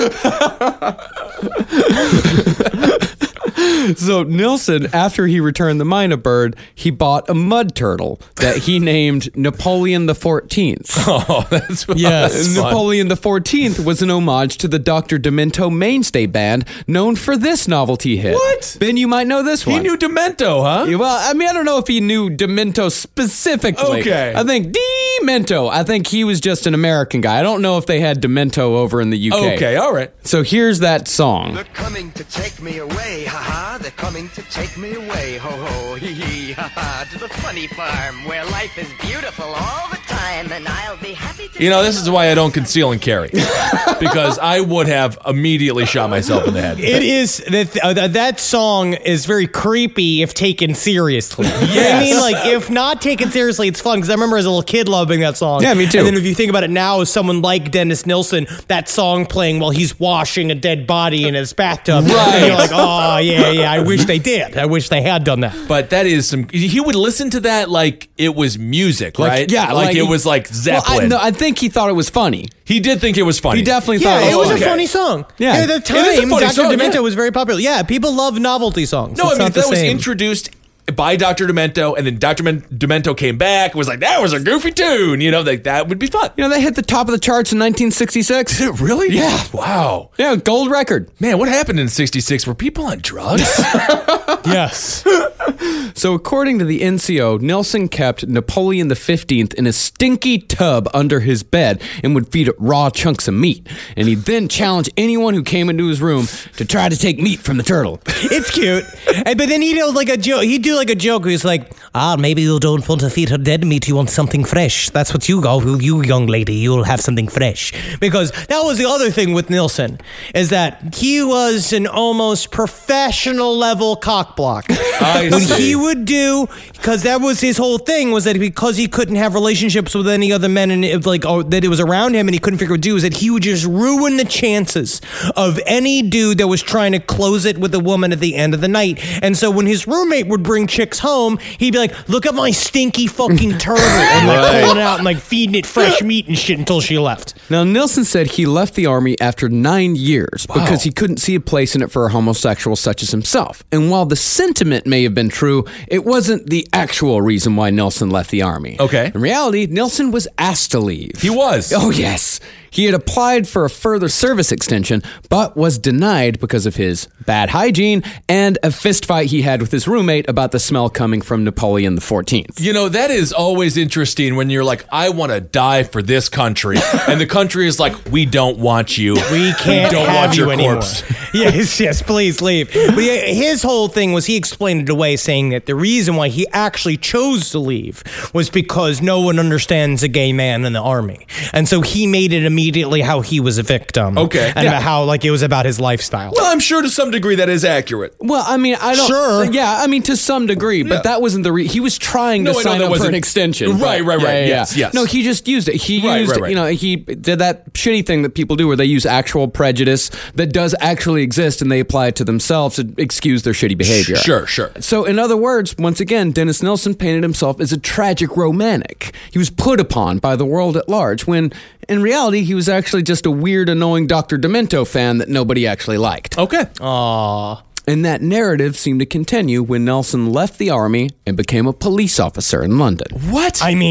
Speaker 5: So Nilsson, after he returned the mynah bird, he bought a mud turtle that he named Napoleon the fourteenth.
Speaker 4: Oh, that's
Speaker 3: Yes.
Speaker 4: that's fun.
Speaker 5: Napoleon the fourteenth was an homage to the Doctor Demento mainstay band known for this novelty hit.
Speaker 4: What?
Speaker 5: Ben, you might know this
Speaker 4: He
Speaker 5: one.
Speaker 4: knew Demento, huh?
Speaker 5: Yeah, well, I mean, I don't know if he knew Demento specifically.
Speaker 4: Okay.
Speaker 5: I think Demento. I think he was just an American guy. I don't know if they had Demento over in the U K.
Speaker 4: Okay, all right.
Speaker 5: So here's that song.
Speaker 9: They're coming to take me away, ha ha. They're coming to take me away, ho ho, hee hee, ha ha. To the funny farm where life is beautiful all the time, and I'll be happy to.
Speaker 4: You know, this is why I don't conceal and carry, because I would have immediately shot myself in the head.
Speaker 3: It is that uh, that song is very creepy if taken seriously.
Speaker 4: Yes.
Speaker 3: I mean, like if not taken seriously, it's fun because I remember as a little kid loving that song.
Speaker 5: Yeah, me too.
Speaker 3: And then if you think about it now, as someone like Dennis Nilsson, that song playing while he's washing a dead body in his bathtub,
Speaker 4: Right.
Speaker 3: and you're like, oh yeah, yeah. I wish they did. I wish they had done that.
Speaker 4: But that is some. He would listen to that like it was music,
Speaker 5: Like,
Speaker 4: right?
Speaker 5: yeah,
Speaker 4: like,
Speaker 5: like-
Speaker 4: it was like
Speaker 5: Well, I,
Speaker 4: Zeppelin.
Speaker 5: no, I think he thought it was funny.
Speaker 4: he did think it was funny.
Speaker 5: He definitely
Speaker 3: Yeah,
Speaker 5: thought
Speaker 3: it was
Speaker 5: funny.
Speaker 3: a funny song.
Speaker 5: Yeah.
Speaker 3: at the
Speaker 4: It is a
Speaker 3: time,
Speaker 4: funny
Speaker 3: Doctor
Speaker 4: song,
Speaker 3: Demento
Speaker 4: yeah.
Speaker 3: was very popular. Yeah, people love novelty songs.
Speaker 4: No,
Speaker 3: It's
Speaker 4: I mean
Speaker 3: not the
Speaker 4: that was
Speaker 3: same.
Speaker 4: introduced by Doctor Demento, and then Doctor Men- Demento came back and was like, "That was a goofy tune," you know, like that would be fun.
Speaker 5: You know, they hit the top of the charts in nineteen sixty-six.
Speaker 4: Did it really?
Speaker 5: Yeah.
Speaker 4: Wow.
Speaker 5: Yeah, gold record.
Speaker 4: Man, what happened in sixty-six? Were people on drugs?
Speaker 3: Yes.
Speaker 5: So according to the N C O, Nilsson kept Napoleon the fifteenth in a stinky tub under his bed and would feed it raw chunks of meat. And he'd then challenge anyone who came into his room to try to take meat from the turtle.
Speaker 3: It's cute. And, but then he'd do like a joke. He'd do like a joke. He's like,
Speaker 7: Ah, maybe you don't want to feed her dead meat. You want something fresh. That's what you go. You young lady, you'll have something fresh.
Speaker 3: because that was the other thing with Nilsson, is that he was an almost professional level cockblock.
Speaker 4: I
Speaker 3: When
Speaker 4: see.
Speaker 3: he would do, because that was his whole thing, was that because he couldn't have relationships with any other men and it, like or that it was around him and he couldn't figure out what to do, is that he would just ruin the chances of any dude that was trying to close it with a woman at the end of the night. And so when his roommate would bring chicks home, he'd be like, "Look at my stinky fucking turtle," and like
Speaker 4: Right.
Speaker 3: pulling it out and like feeding it fresh meat and shit until she left.
Speaker 5: Now, Nilsson said he left the army after nine years because he couldn't see a place in it for a homosexual such as himself. And while the sentiment may have been true, it wasn't the actual reason why Nilsson left the army.
Speaker 4: Okay.
Speaker 5: In reality, Nilsson was asked to leave.
Speaker 4: He was.
Speaker 5: Oh, yes. He had applied for a further service extension, but was denied because of his bad hygiene and a fistfight he had with his roommate about the smell coming from Napoleon the fourteenth.
Speaker 4: You know, that is always interesting when you're like, I want to die for this country. And the country is like, we don't want you.
Speaker 3: We can't
Speaker 4: don't
Speaker 3: have
Speaker 4: want
Speaker 3: you
Speaker 4: your
Speaker 3: anymore.
Speaker 4: corpse.
Speaker 3: yes, yes, please leave. But yeah, his whole thing was he explained it away, saying that the reason why he actually chose to leave was because no one understands a gay man in the army, and so he made it immediately how he was a victim.
Speaker 4: Okay.
Speaker 3: and
Speaker 4: Yeah.
Speaker 3: about how like it was about his lifestyle.
Speaker 4: Well, I'm sure to some degree that is accurate.
Speaker 5: Well, I mean, I don't.
Speaker 3: Sure.
Speaker 5: Yeah, I mean, to some degree, but
Speaker 4: Yeah.
Speaker 5: that wasn't the. Re- he was trying
Speaker 4: No,
Speaker 5: to
Speaker 4: I know
Speaker 5: sign
Speaker 4: that
Speaker 5: up for
Speaker 4: wasn't-
Speaker 5: an extension.
Speaker 4: Right,
Speaker 5: but-
Speaker 4: right,
Speaker 5: yeah,
Speaker 4: right.
Speaker 5: yeah,
Speaker 4: Yes,
Speaker 5: yeah.
Speaker 4: yes.
Speaker 5: No, he just used it. He
Speaker 4: Right,
Speaker 5: used,
Speaker 4: right, right.
Speaker 5: you know, he did that shitty thing that people do where they use actual prejudice that does actually exist and they apply it to themselves to excuse their shitty behavior.
Speaker 4: Sure, sure.
Speaker 5: So, in other words, once again, Dennis Nilsson painted himself as a tragic romantic. He was put upon by the world at large, when in reality, he was actually just a weird, annoying Doctor Demento fan that nobody actually liked.
Speaker 4: Okay.
Speaker 5: And that narrative seemed to continue when Nelson left the army and became a police officer in London.
Speaker 4: What?
Speaker 3: I mean,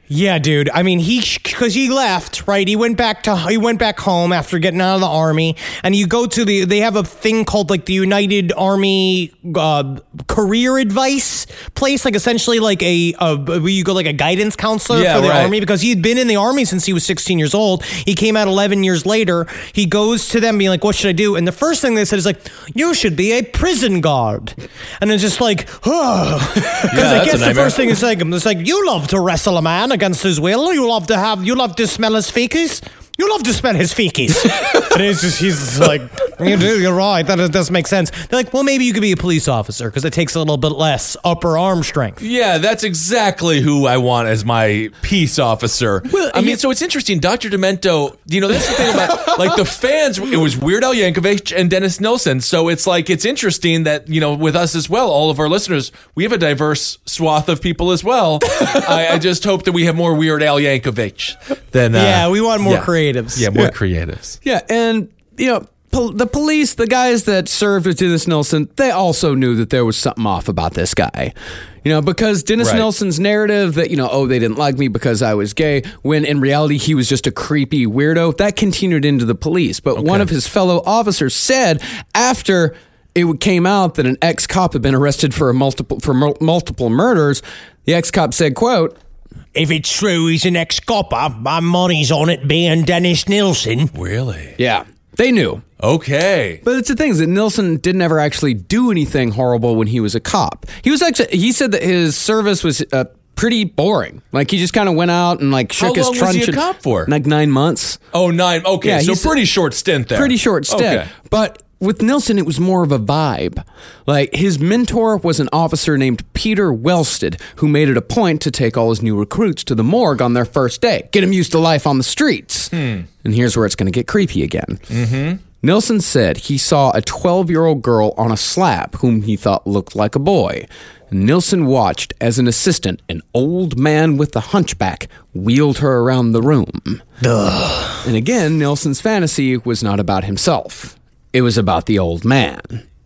Speaker 3: Yeah, dude. I mean, he because he left, right? He went back to he went back home after getting out of the army, and you go to the they have a thing called like the United Army uh, Career Advice place, like essentially like a, a where you go like a guidance counselor
Speaker 4: Yeah,
Speaker 3: for the
Speaker 4: right.
Speaker 3: army because he had been in the army since he was sixteen years old. He came out eleven years later. He goes to them being like, "What should I do?" And the first thing they said is like, "You should be a prison guard," and it's just like, oh, because
Speaker 4: Yeah,
Speaker 3: I
Speaker 4: that's
Speaker 3: guess
Speaker 4: a
Speaker 3: the
Speaker 4: nightmare.
Speaker 3: first thing is like, it's like you love to wrestle a man against his will. You love to have, you love to smell his feces. You love to smell his feces. And it's just, he's just like, you do, you're right. That does- doesn't make sense. They're like, well, maybe you could be a police officer because it takes a little bit less upper arm strength.
Speaker 4: Yeah, that's exactly who I want as my peace officer.
Speaker 3: Well,
Speaker 4: I mean,
Speaker 3: he-
Speaker 4: so it's interesting. Doctor Demento, you know, that's the thing about, like, the fans, it was Weird Al Yankovic and Dennis Nilsson. So it's like, it's interesting that, you know, with us as well, all of our listeners, we have a diverse swath of people as well. I, I just hope that we have more Weird Al Yankovic than. Uh,
Speaker 3: Yeah, we want more
Speaker 4: yeah.
Speaker 3: creatives.
Speaker 4: Yeah, more creatives.
Speaker 5: Yeah, and you know, pol- the police, the guys that served with Dennis Nilsson, they also knew that there was something off about this guy. You know, because Dennis
Speaker 4: Right.
Speaker 5: Nilsson's narrative that, you know, oh, they didn't like me because I was gay, when in reality he was just a creepy weirdo, that continued into the police. But one of his fellow officers said after it came out that an ex-cop had been arrested for a multiple for mul- multiple murders, the ex-cop said, quote,
Speaker 8: If it's true he's an ex-copper, my money's on it being Dennis Nilsson.
Speaker 4: Really?
Speaker 5: yeah, they knew.
Speaker 4: Okay.
Speaker 5: But it's the thing is that Nilsson didn't ever actually do anything horrible when he was a cop. He was actually, he said that his service was uh, pretty boring. Like he just kind of went out and like shook
Speaker 4: How
Speaker 5: his
Speaker 4: long was
Speaker 5: truncheon.
Speaker 4: he a cop for?
Speaker 5: Like nine months.
Speaker 4: Oh, nine. Okay,
Speaker 5: Yeah,
Speaker 4: so
Speaker 5: he's-
Speaker 4: pretty short stint there.
Speaker 5: Pretty short stint.
Speaker 4: Okay.
Speaker 5: But with Nilsson, it was more of a vibe. Like his mentor was an officer named Peter Wellstead, who made it a point to take all his new recruits to the morgue on their first day, get them used to life on the streets.
Speaker 4: Hmm.
Speaker 5: And here's where it's going to get creepy again. Mm-hmm. Nilsson said he saw a twelve-year-old girl on a slab whom he thought looked like a boy. Nilsson watched as an assistant, an old man with a hunchback, wheeled her around the room. Ugh. And again, Nilsson's fantasy was not about himself. It was about the old man.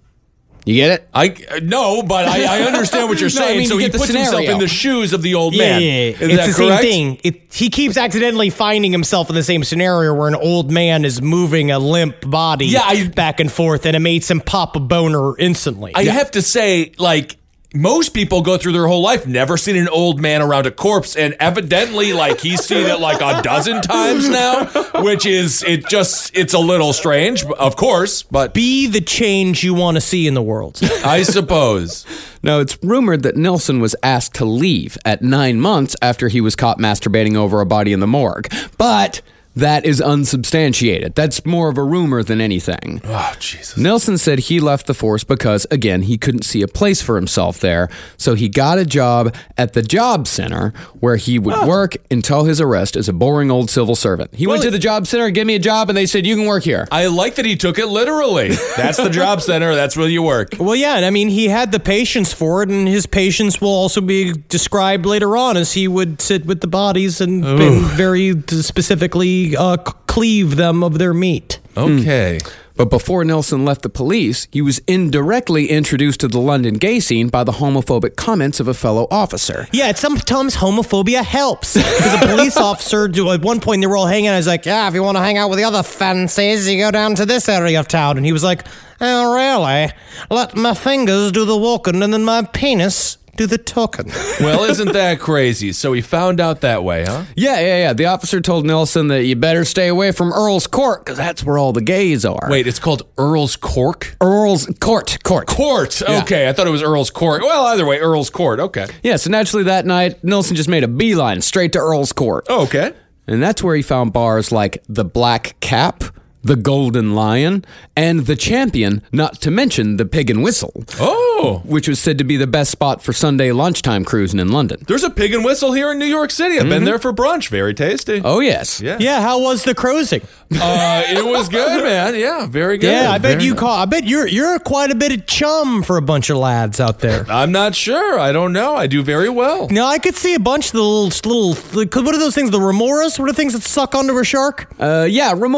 Speaker 5: You get it?
Speaker 4: I uh, no, but I, I understand what you're
Speaker 5: No, I
Speaker 4: saying.
Speaker 5: mean,
Speaker 4: so
Speaker 5: you
Speaker 4: he
Speaker 5: get the
Speaker 4: puts himself
Speaker 5: scenario.
Speaker 4: in the shoes of the old
Speaker 3: Yeah,
Speaker 4: man.
Speaker 3: yeah, yeah.
Speaker 4: Is
Speaker 3: It's
Speaker 4: that
Speaker 3: the
Speaker 4: correct?
Speaker 3: same thing. It, he keeps accidentally finding himself in the same scenario where an old man is moving a limp body
Speaker 4: Yeah, I-
Speaker 3: back and forth, and it makes him pop a boner instantly.
Speaker 4: I have to say, like, most people go through their whole life never seen an old man around a corpse, and evidently, like, he's seen it like a dozen times now, which is it just it's a little strange, of course, but
Speaker 3: Be the change you want to see in the world.
Speaker 4: I suppose.
Speaker 5: Now, it's rumored that Nilsson was asked to leave at nine months after he was caught masturbating over a body in the morgue. But that is unsubstantiated. That's more of a rumor than anything.
Speaker 4: Oh, Jesus.
Speaker 5: Nilsson said he left the force because, again, he couldn't see a place for himself there. So he got a job at the job center where he would work until his arrest as a boring old civil servant. He went
Speaker 4: Well,
Speaker 5: to the job center, give me a job, and they said, you can work here.
Speaker 4: I like that he took it literally. That's the job center. That's where you work.
Speaker 3: Well, yeah, and I mean, he had the patience for it, and his patience will also be described later on as he would sit with the bodies and, and very specifically uh, cleave them of their meat.
Speaker 4: Okay.
Speaker 5: But before Nilsson left the police, he was indirectly introduced to the London gay scene by the homophobic comments of a fellow officer.
Speaker 3: Yeah, it's sometimes homophobia helps. Because a police officer, at one point, they were all hanging out. He's like, yeah, if you want to hang out with the other fancies, you go down to this area of town. And he was like, oh, really? Let my fingers do the walking and then my penis do the talking.
Speaker 4: Well, isn't that crazy? So he found out that way, huh?
Speaker 5: Yeah, yeah, yeah. The officer told Nilsson that you better stay away from Earl's Court because that's where all the gays are.
Speaker 4: Wait, it's called Earl's Cork?
Speaker 5: Earl's Court. Court.
Speaker 4: Court.
Speaker 5: Yeah.
Speaker 4: Okay, I thought it was Earl's Court. Well, either way, Earl's Court. Okay.
Speaker 5: Yeah, so naturally that night, Nilsson just made a beeline straight to Earl's Court.
Speaker 4: Oh, okay.
Speaker 5: And that's where he found bars like the Black Cap, the Golden Lion, and the Champion, not to mention the Pig and Whistle.
Speaker 4: Oh.
Speaker 5: Which was said to be the best spot for Sunday lunchtime cruising in London.
Speaker 4: There's a Pig and Whistle here in New York City. I've been there for brunch. Very tasty.
Speaker 5: Oh, yes.
Speaker 4: Yeah.
Speaker 3: Yeah, how was the cruising?
Speaker 4: Uh, it was good, man. Yeah, very good.
Speaker 3: Yeah, I bet
Speaker 4: Very
Speaker 3: you
Speaker 4: nice.
Speaker 3: call. I bet you're you're quite a bit of chum for a bunch of lads out there.
Speaker 4: I'm not sure. I don't know. I do very well.
Speaker 3: No, I could see a bunch of the little little. What are those things? The remoras? What are things that suck onto a shark?
Speaker 5: Uh, yeah, Remora.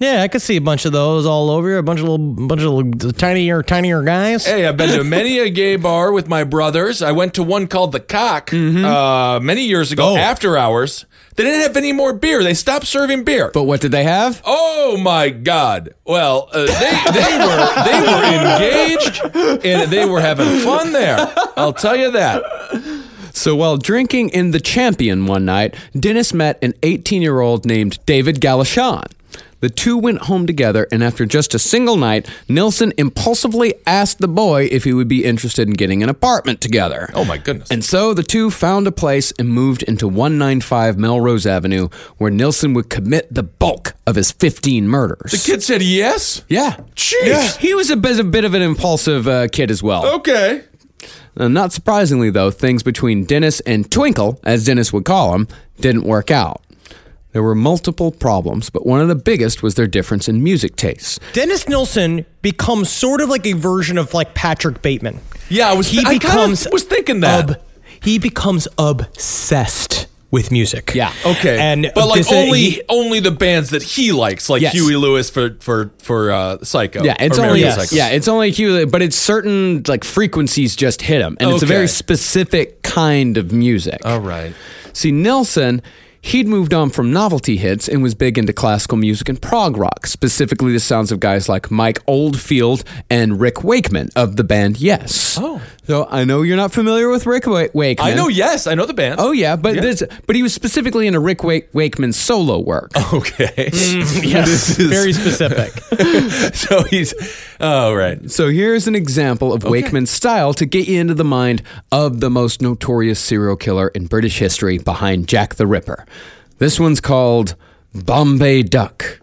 Speaker 3: Yeah, I could see a bunch of those all over here. A bunch of little, bunch of little tinier, tinier guys.
Speaker 4: Hey, I've been to many a gay bar with my brothers. I went to one called The Cock uh, many years ago,
Speaker 3: Oh.
Speaker 4: after hours. They didn't have any more beer. They stopped serving beer.
Speaker 5: But what did they have?
Speaker 4: Oh my God! Well, uh, they they were they were engaged and they were having fun there. I'll tell you that.
Speaker 5: So while drinking in the Champion one night, Dennis met an eighteen-year-old named David Galashan. The two went home together, and after just a single night, Nilsson impulsively asked the boy if he would be interested in getting an apartment together.
Speaker 4: Oh my goodness!
Speaker 5: And so the two found a place and moved into one ninety-five Melrose Avenue, where Nilsson would commit the bulk of his fifteen murders.
Speaker 4: The kid said yes.
Speaker 5: Yeah.
Speaker 4: Jeez.
Speaker 5: Yeah. He was a bit, a bit of an impulsive uh, kid as well.
Speaker 4: Okay.
Speaker 5: Uh, not surprisingly, though, things between Dennis and Twinkle, as Dennis would call him, didn't work out. There were multiple problems, but one of the biggest was their difference in music tastes.
Speaker 3: Dennis Nilsson becomes sort of like a version of like Patrick Bateman.
Speaker 4: Yeah, I was.
Speaker 3: He
Speaker 4: I
Speaker 3: becomes
Speaker 4: kinda was thinking that.
Speaker 3: ob- he becomes obsessed with music.
Speaker 5: Yeah.
Speaker 4: Okay,
Speaker 3: and
Speaker 4: but like
Speaker 3: this-
Speaker 4: only
Speaker 3: he-
Speaker 4: only the bands that he likes, like
Speaker 5: Yes.
Speaker 4: Huey Lewis for for for uh, Psycho.
Speaker 5: Yeah, it's
Speaker 4: or
Speaker 5: only
Speaker 4: American
Speaker 3: yes.
Speaker 4: Psycho.
Speaker 5: yeah, it's only Hugh, but it's certain like frequencies just hit him, and it's a
Speaker 4: Okay.
Speaker 5: very specific kind of music.
Speaker 4: All right.
Speaker 5: See, Nilsson, he'd moved on from novelty hits and was big into classical music and prog rock, specifically the sounds of guys like Mike Oldfield and Rick Wakeman of the band Yes.
Speaker 4: Oh.
Speaker 5: So I know you're not familiar with Rick Wa- Wakeman.
Speaker 4: I know. Yes, I know the band.
Speaker 5: Oh yeah, but
Speaker 4: Yeah.
Speaker 5: This, but he was specifically into Rick Wake, Wakeman's solo work.
Speaker 4: Okay.
Speaker 3: yes,
Speaker 4: This is-
Speaker 3: very specific.
Speaker 4: So he's. Oh right.
Speaker 5: So here's an example of Wakeman's style to get you into the mind of the most notorious serial killer in British history behind Jack the Ripper. This one's called Bombay Duck.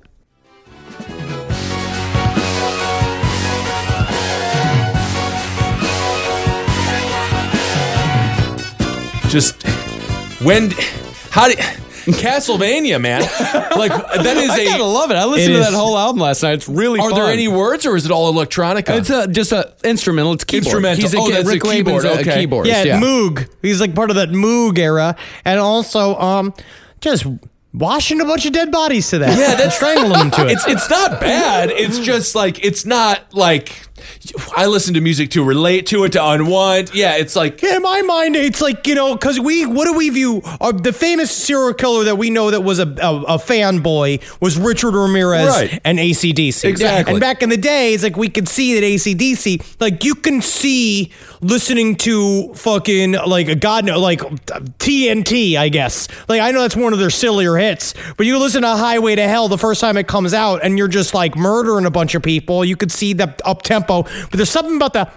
Speaker 4: Just when. How did. Castlevania, man. Like that is
Speaker 5: I
Speaker 4: a.
Speaker 5: kind of love it. I listened
Speaker 3: It
Speaker 5: to
Speaker 3: is-
Speaker 5: that whole album last night. It's really
Speaker 4: Are
Speaker 5: fun.
Speaker 4: there any words, or is it all electronica?
Speaker 5: It's a, just a instrumental. It's keyboard.
Speaker 4: Instrumental.
Speaker 5: He's a,
Speaker 4: Oh, that's a
Speaker 5: Rick Wakeman's
Speaker 4: keyboard.
Speaker 5: a,
Speaker 4: Okay.
Speaker 5: a keyboardist.
Speaker 3: Yeah,
Speaker 5: Yeah,
Speaker 3: Moog. He's like part of that Moog era, and also um, just washing a bunch of dead bodies to that.
Speaker 4: Yeah, that's
Speaker 3: strangling them to it.
Speaker 4: It's it's not bad. It's just like it's not like I listen to music to relate to it, to unwind. Yeah, it's like
Speaker 3: in my mind, it's like, you know, because we, what do we view? Uh, the famous serial killer that we know that was a, a, a fanboy was Richard Ramirez
Speaker 4: Right.
Speaker 3: and A C D C.
Speaker 4: Exactly.
Speaker 3: And back in the days, like, we could see that A C D C, like, you can see listening to fucking, like, a God, no, like, T N T, I guess. Like, I know that's one of their sillier hits, but you listen to Highway to Hell the first time it comes out, and you're just, like, murdering a bunch of people. You could see the up-tempo, but there's something about the...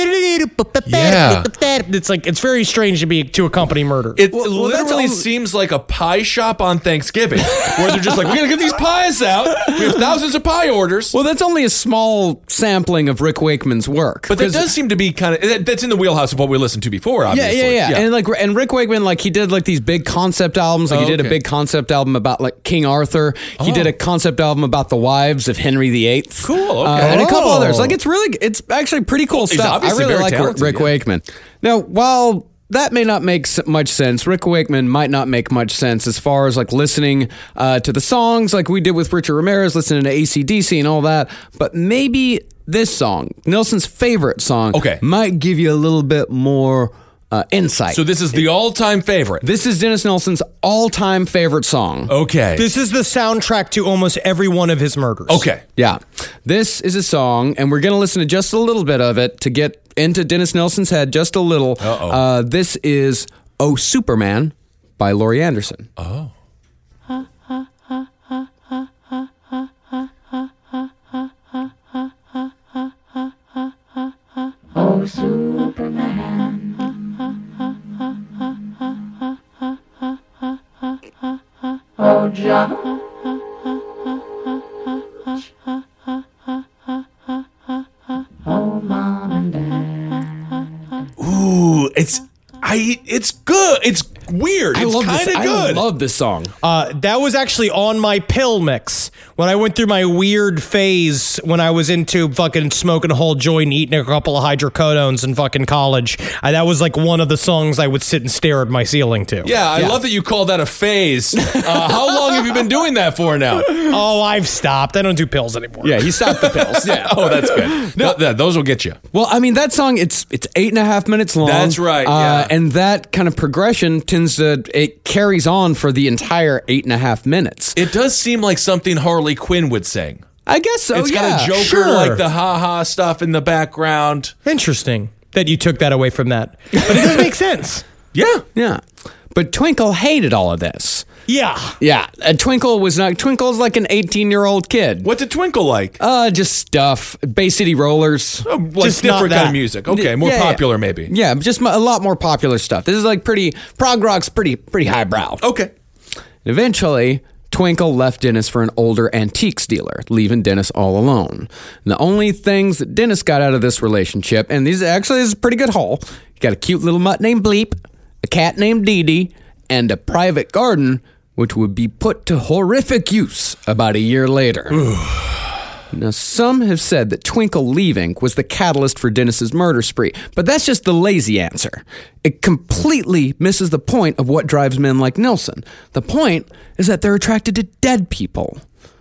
Speaker 4: Yeah.
Speaker 3: It's like, it's very strange to be to accompany murder.
Speaker 4: it
Speaker 5: well, that's
Speaker 4: literally
Speaker 5: all-
Speaker 4: seems like a pie shop on Thanksgiving, where they're just like, we're gonna get these pies out. We have thousands of pie orders.
Speaker 5: Well, that's only a small sampling of Rick Wakeman's work.
Speaker 4: But that
Speaker 5: 'Cause-
Speaker 4: does seem to be kind of that, that's in the wheelhouse of what we listened to before.
Speaker 5: Yeah,
Speaker 4: Obviously.
Speaker 5: yeah, yeah, And like, and Rick Wakeman, like, he did like these big concept albums. Like,
Speaker 4: Oh,
Speaker 5: he did a
Speaker 4: okay.
Speaker 5: big concept album about like King Arthur. He did a concept album about the wives of Henry the Eighth.
Speaker 4: Cool, okay.
Speaker 5: Uh, and a couple
Speaker 3: Oh.
Speaker 5: others. Like, it's really, it's actually pretty cool
Speaker 4: He's
Speaker 5: stuff. I
Speaker 4: obviously
Speaker 5: really
Speaker 4: very
Speaker 5: like
Speaker 4: talented,
Speaker 5: Rick
Speaker 4: yeah.
Speaker 5: Wakeman. Now, while that may not make s- much sense, Rick Wakeman might not make much sense as far as like listening uh, to the songs, like we did with Richard Ramirez, listening to A C D C and all that. But maybe this song, Nelson's favorite song,
Speaker 4: Okay.
Speaker 5: might give you a little bit more uh, insight.
Speaker 4: So this is the all-time favorite.
Speaker 5: This is Dennis Nelson's all-time favorite song.
Speaker 4: Okay.
Speaker 3: This is the soundtrack to almost every one of his murders.
Speaker 4: okay.
Speaker 5: Yeah. This is a song, and we're going to listen to just a little bit of it to get into Dennis Nelson's head just a little.
Speaker 4: Uh-oh.
Speaker 5: Uh, this is Oh Superman by Laurie Anderson.
Speaker 4: Oh. Ooh, it's I. It's good. It's weird.
Speaker 5: I
Speaker 4: It's
Speaker 5: love
Speaker 4: kind
Speaker 5: this.
Speaker 4: of
Speaker 5: I
Speaker 4: good.
Speaker 5: love this song.
Speaker 3: Uh, that was actually on my pill mix when I went through my weird phase when I was into fucking smoking a whole joint, eating a couple of hydrocodones in fucking college. Uh, that was like one of the songs I would sit and stare at my ceiling to.
Speaker 4: Yeah, I love that you call that a phase. Uh, how long have you been doing that for now?
Speaker 3: Oh, I've stopped. I don't do pills anymore.
Speaker 5: Yeah, he stopped the pills. Yeah.
Speaker 4: Oh, that's good. No, th- those will get you.
Speaker 5: Well, I mean, that song, it's it's eight and a half minutes long.
Speaker 4: That's right,
Speaker 5: Uh,
Speaker 4: yeah.
Speaker 5: And that kind of progression tends to, it carries on for the entire eight and a half minutes.
Speaker 4: It does seem like something Harley Quinn would sing.
Speaker 5: I guess so,
Speaker 4: It's
Speaker 5: yeah.
Speaker 4: got a Joker,
Speaker 3: sure.
Speaker 4: like the ha-ha stuff in the background.
Speaker 3: Interesting that you took that away from that. But it does make sense.
Speaker 4: Yeah.
Speaker 5: Yeah. But Twinkle hated all of this.
Speaker 3: Yeah.
Speaker 5: Yeah, uh, Twinkle was not. Twinkle's like an eighteen-year-old kid.
Speaker 4: What's a Twinkle like?
Speaker 5: Uh, just stuff. Bay City Rollers.
Speaker 4: Oh, like
Speaker 3: just not
Speaker 4: different kind
Speaker 3: that.
Speaker 4: of music. Okay, more
Speaker 5: Yeah, yeah.
Speaker 4: popular maybe.
Speaker 5: Yeah, just a lot more popular stuff. This is like pretty prog rock's pretty pretty highbrow.
Speaker 4: Okay.
Speaker 5: Eventually, Twinkle left Dennis for an older antiques dealer, leaving Dennis all alone. And the only things that Dennis got out of this relationship, and these actually this is a pretty good haul. You got a cute little mutt named Bleep, a cat named Dee Dee, and a private garden, which would be put to horrific use about a year later. Now, some have said that Twinkle leaving was the catalyst for Dennis's murder spree, but that's just the lazy answer. It completely misses the point of what drives men like Nilsson. The point is that they're attracted to dead people.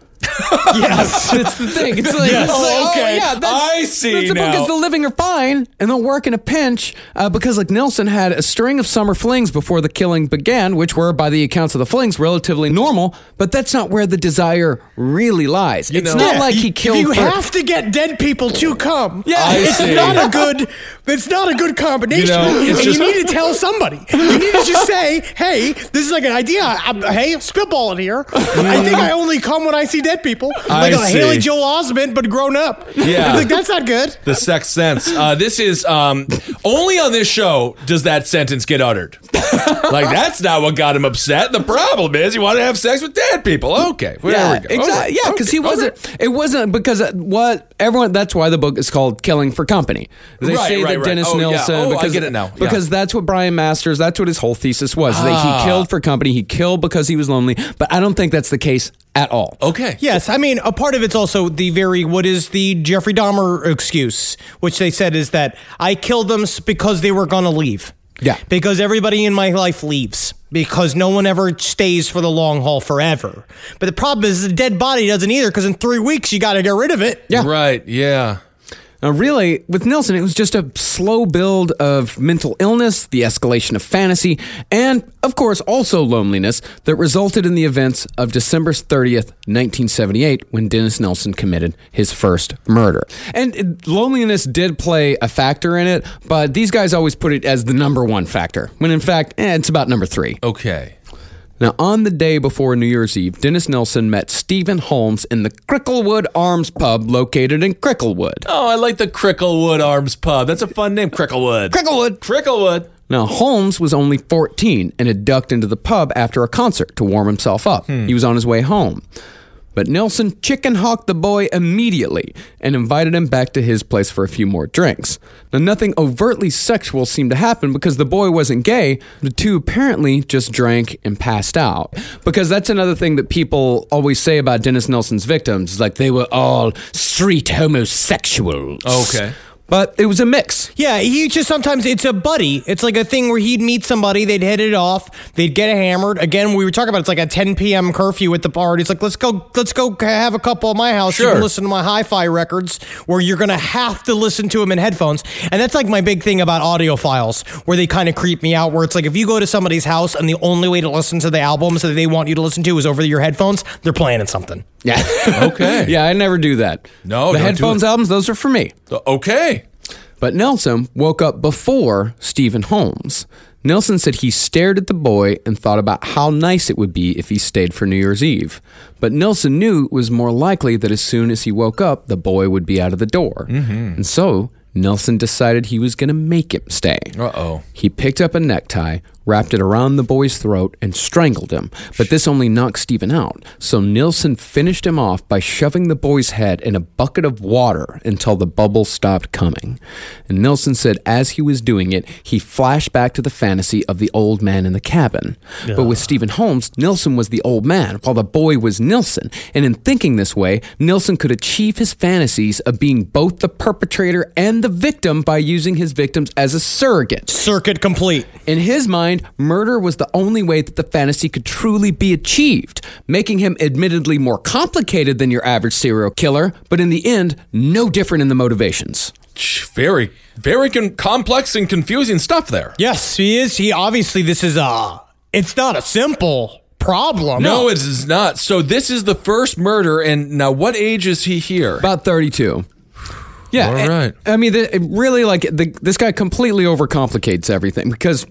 Speaker 3: Yes.
Speaker 5: That's the thing. It's like,
Speaker 3: Yes.
Speaker 5: it's like,
Speaker 4: Oh, okay.
Speaker 5: oh, yeah, that's,
Speaker 4: I see
Speaker 5: that's the
Speaker 4: now.
Speaker 5: Because the living are fine, and they'll work in a pinch uh, because, like, Nilsson had a string of summer flings before the killing began, which were, by the accounts of the flings, relatively normal, but that's not where the desire really lies.
Speaker 4: You
Speaker 5: it's
Speaker 4: know-
Speaker 5: not
Speaker 3: Yeah,
Speaker 5: like
Speaker 3: you-
Speaker 5: he killed
Speaker 3: You
Speaker 5: for...
Speaker 3: have to get dead people to come.
Speaker 5: Yeah.
Speaker 4: I
Speaker 3: it's
Speaker 4: see.
Speaker 3: not a good. It's not a good combination.
Speaker 4: You know, it's
Speaker 3: and
Speaker 4: just-
Speaker 3: you need to tell somebody. You need to just say, "Hey, this is like an idea. I'm, hey, spitball it here. I think I only come when I see dead people,
Speaker 4: I
Speaker 3: like a
Speaker 4: see.
Speaker 3: Haley Joel Osment, but grown up."
Speaker 4: Yeah.
Speaker 3: it's like that's not good.
Speaker 4: The Sixth Sense. Uh, this is um, only on this show does that sentence get uttered. Like that's not what got him upset. The problem is he wanted to have sex with dead people. Okay, well,
Speaker 5: Yeah,
Speaker 4: there we go.
Speaker 5: exactly.
Speaker 4: Okay,
Speaker 5: Yeah, because he
Speaker 4: okay,
Speaker 5: wasn't.
Speaker 4: okay.
Speaker 5: It wasn't because uh, what everyone. That's why the book is called "Killing for Company." They
Speaker 4: Right,
Speaker 5: say
Speaker 4: right,
Speaker 5: that
Speaker 4: right.
Speaker 5: Dennis
Speaker 4: Oh, yeah.
Speaker 5: Nilsson.
Speaker 4: Oh, I
Speaker 5: because,
Speaker 4: get it now. Yeah.
Speaker 5: Because that's what Brian Masters. That's what his whole thesis was. That
Speaker 4: Ah.
Speaker 5: he killed for company. He killed because he was lonely. But I don't think that's the case at all.
Speaker 4: Okay.
Speaker 3: Yes, I mean, a part of it's also the very, what is the Jeffrey Dahmer excuse, which they said is that I killed them s- because they were going to leave.
Speaker 5: Yeah.
Speaker 3: Because everybody in my life leaves. Because no one ever stays for the long haul forever. But the problem is the dead body doesn't either, because in three weeks you got to get rid of it.
Speaker 5: Yeah.
Speaker 4: Right. Yeah.
Speaker 5: Now, really, with Nilsson, it was just a slow build of mental illness, the escalation of fantasy, and, of course, also loneliness that resulted in the events of December thirtieth, nineteen seventy-eight, when Dennis Nilsson committed his first murder. And it- loneliness did play a factor in it, but these guys always put it as the number one factor, when in fact, eh, it's about number three.
Speaker 4: Okay.
Speaker 5: Now, on the day before New Year's Eve, Dennis Nilsson met Stephen Holmes in the Cricklewood Arms pub located in Cricklewood.
Speaker 4: Oh, I like the Cricklewood Arms Pub. That's a fun name, Cricklewood.
Speaker 5: Cricklewood!
Speaker 4: Cricklewood.
Speaker 5: Now, Holmes was only fourteen and had ducked into the pub after a concert to warm himself up. He was on his way home. But Nilsson chicken-hawked the boy immediately and invited him back to his place for a few more drinks. Now, nothing overtly sexual seemed to happen because the boy wasn't gay. The two apparently just drank and passed out. Because that's another thing that people always say about Dennis Nilsson's victims, is like they were all street homosexuals.
Speaker 4: Okay.
Speaker 5: But it was a mix.
Speaker 3: Yeah, he just sometimes, it's a buddy. It's like a thing where he'd meet somebody, they'd hit it off, they'd get hammered. Again, we were talking about it's like a ten p.m. curfew at the party. It's like, let's go, let's go have a couple at my house. You
Speaker 4: Sure.
Speaker 3: can listen to my hi-fi records where you're going to have to listen to them in headphones. And that's like my big thing about audiophiles, where they kind of creep me out, where it's like if you go to somebody's house and the only way to listen to the albums that they want you to listen to is over your headphones, they're playing in something.
Speaker 5: Yeah.
Speaker 4: Okay.
Speaker 5: Yeah, I never do that.
Speaker 4: No,
Speaker 5: the
Speaker 4: don't do
Speaker 5: headphones
Speaker 4: it.
Speaker 5: albums, those are for me.
Speaker 4: Okay.
Speaker 5: But Nilsson woke up before Stephen Holmes. Nilsson said he stared at the boy and thought about how nice it would be if he stayed for New Year's Eve. But Nilsson knew it was more likely that as soon as he woke up, the boy would be out of the door. Mm-hmm. And so Nilsson decided he was going to make him stay.
Speaker 4: Uh-oh.
Speaker 5: He picked up a necktie, wrapped it around the boy's throat, and strangled him. But this only knocked Stephen out. So Nilsen finished him off by shoving the boy's head in a bucket of water until the bubbles stopped coming. And Nilsen said as he was doing it, he flashed back to the fantasy of the old man in the cabin. Yeah. But with Stephen Holmes, Nilsen was the old man, while the boy was Nilsen. And in thinking this way, Nilsen could achieve his fantasies of being both the perpetrator and the victim by using his victims as a surrogate.
Speaker 3: Circuit complete.
Speaker 5: In his mind, murder was the only way that the fantasy could truly be achieved, making him admittedly more complicated than your average serial killer, but in the end, no different in the motivations.
Speaker 4: Very, very con- complex and confusing stuff there.
Speaker 3: Yes, he is. He obviously, this is a, it's not a simple problem.
Speaker 4: No, it is not. So this is the first murder, and now what age is he here?
Speaker 5: About thirty-two. Yeah,
Speaker 4: all right.
Speaker 5: I mean, the, it really, like, the, this guy completely overcomplicates everything because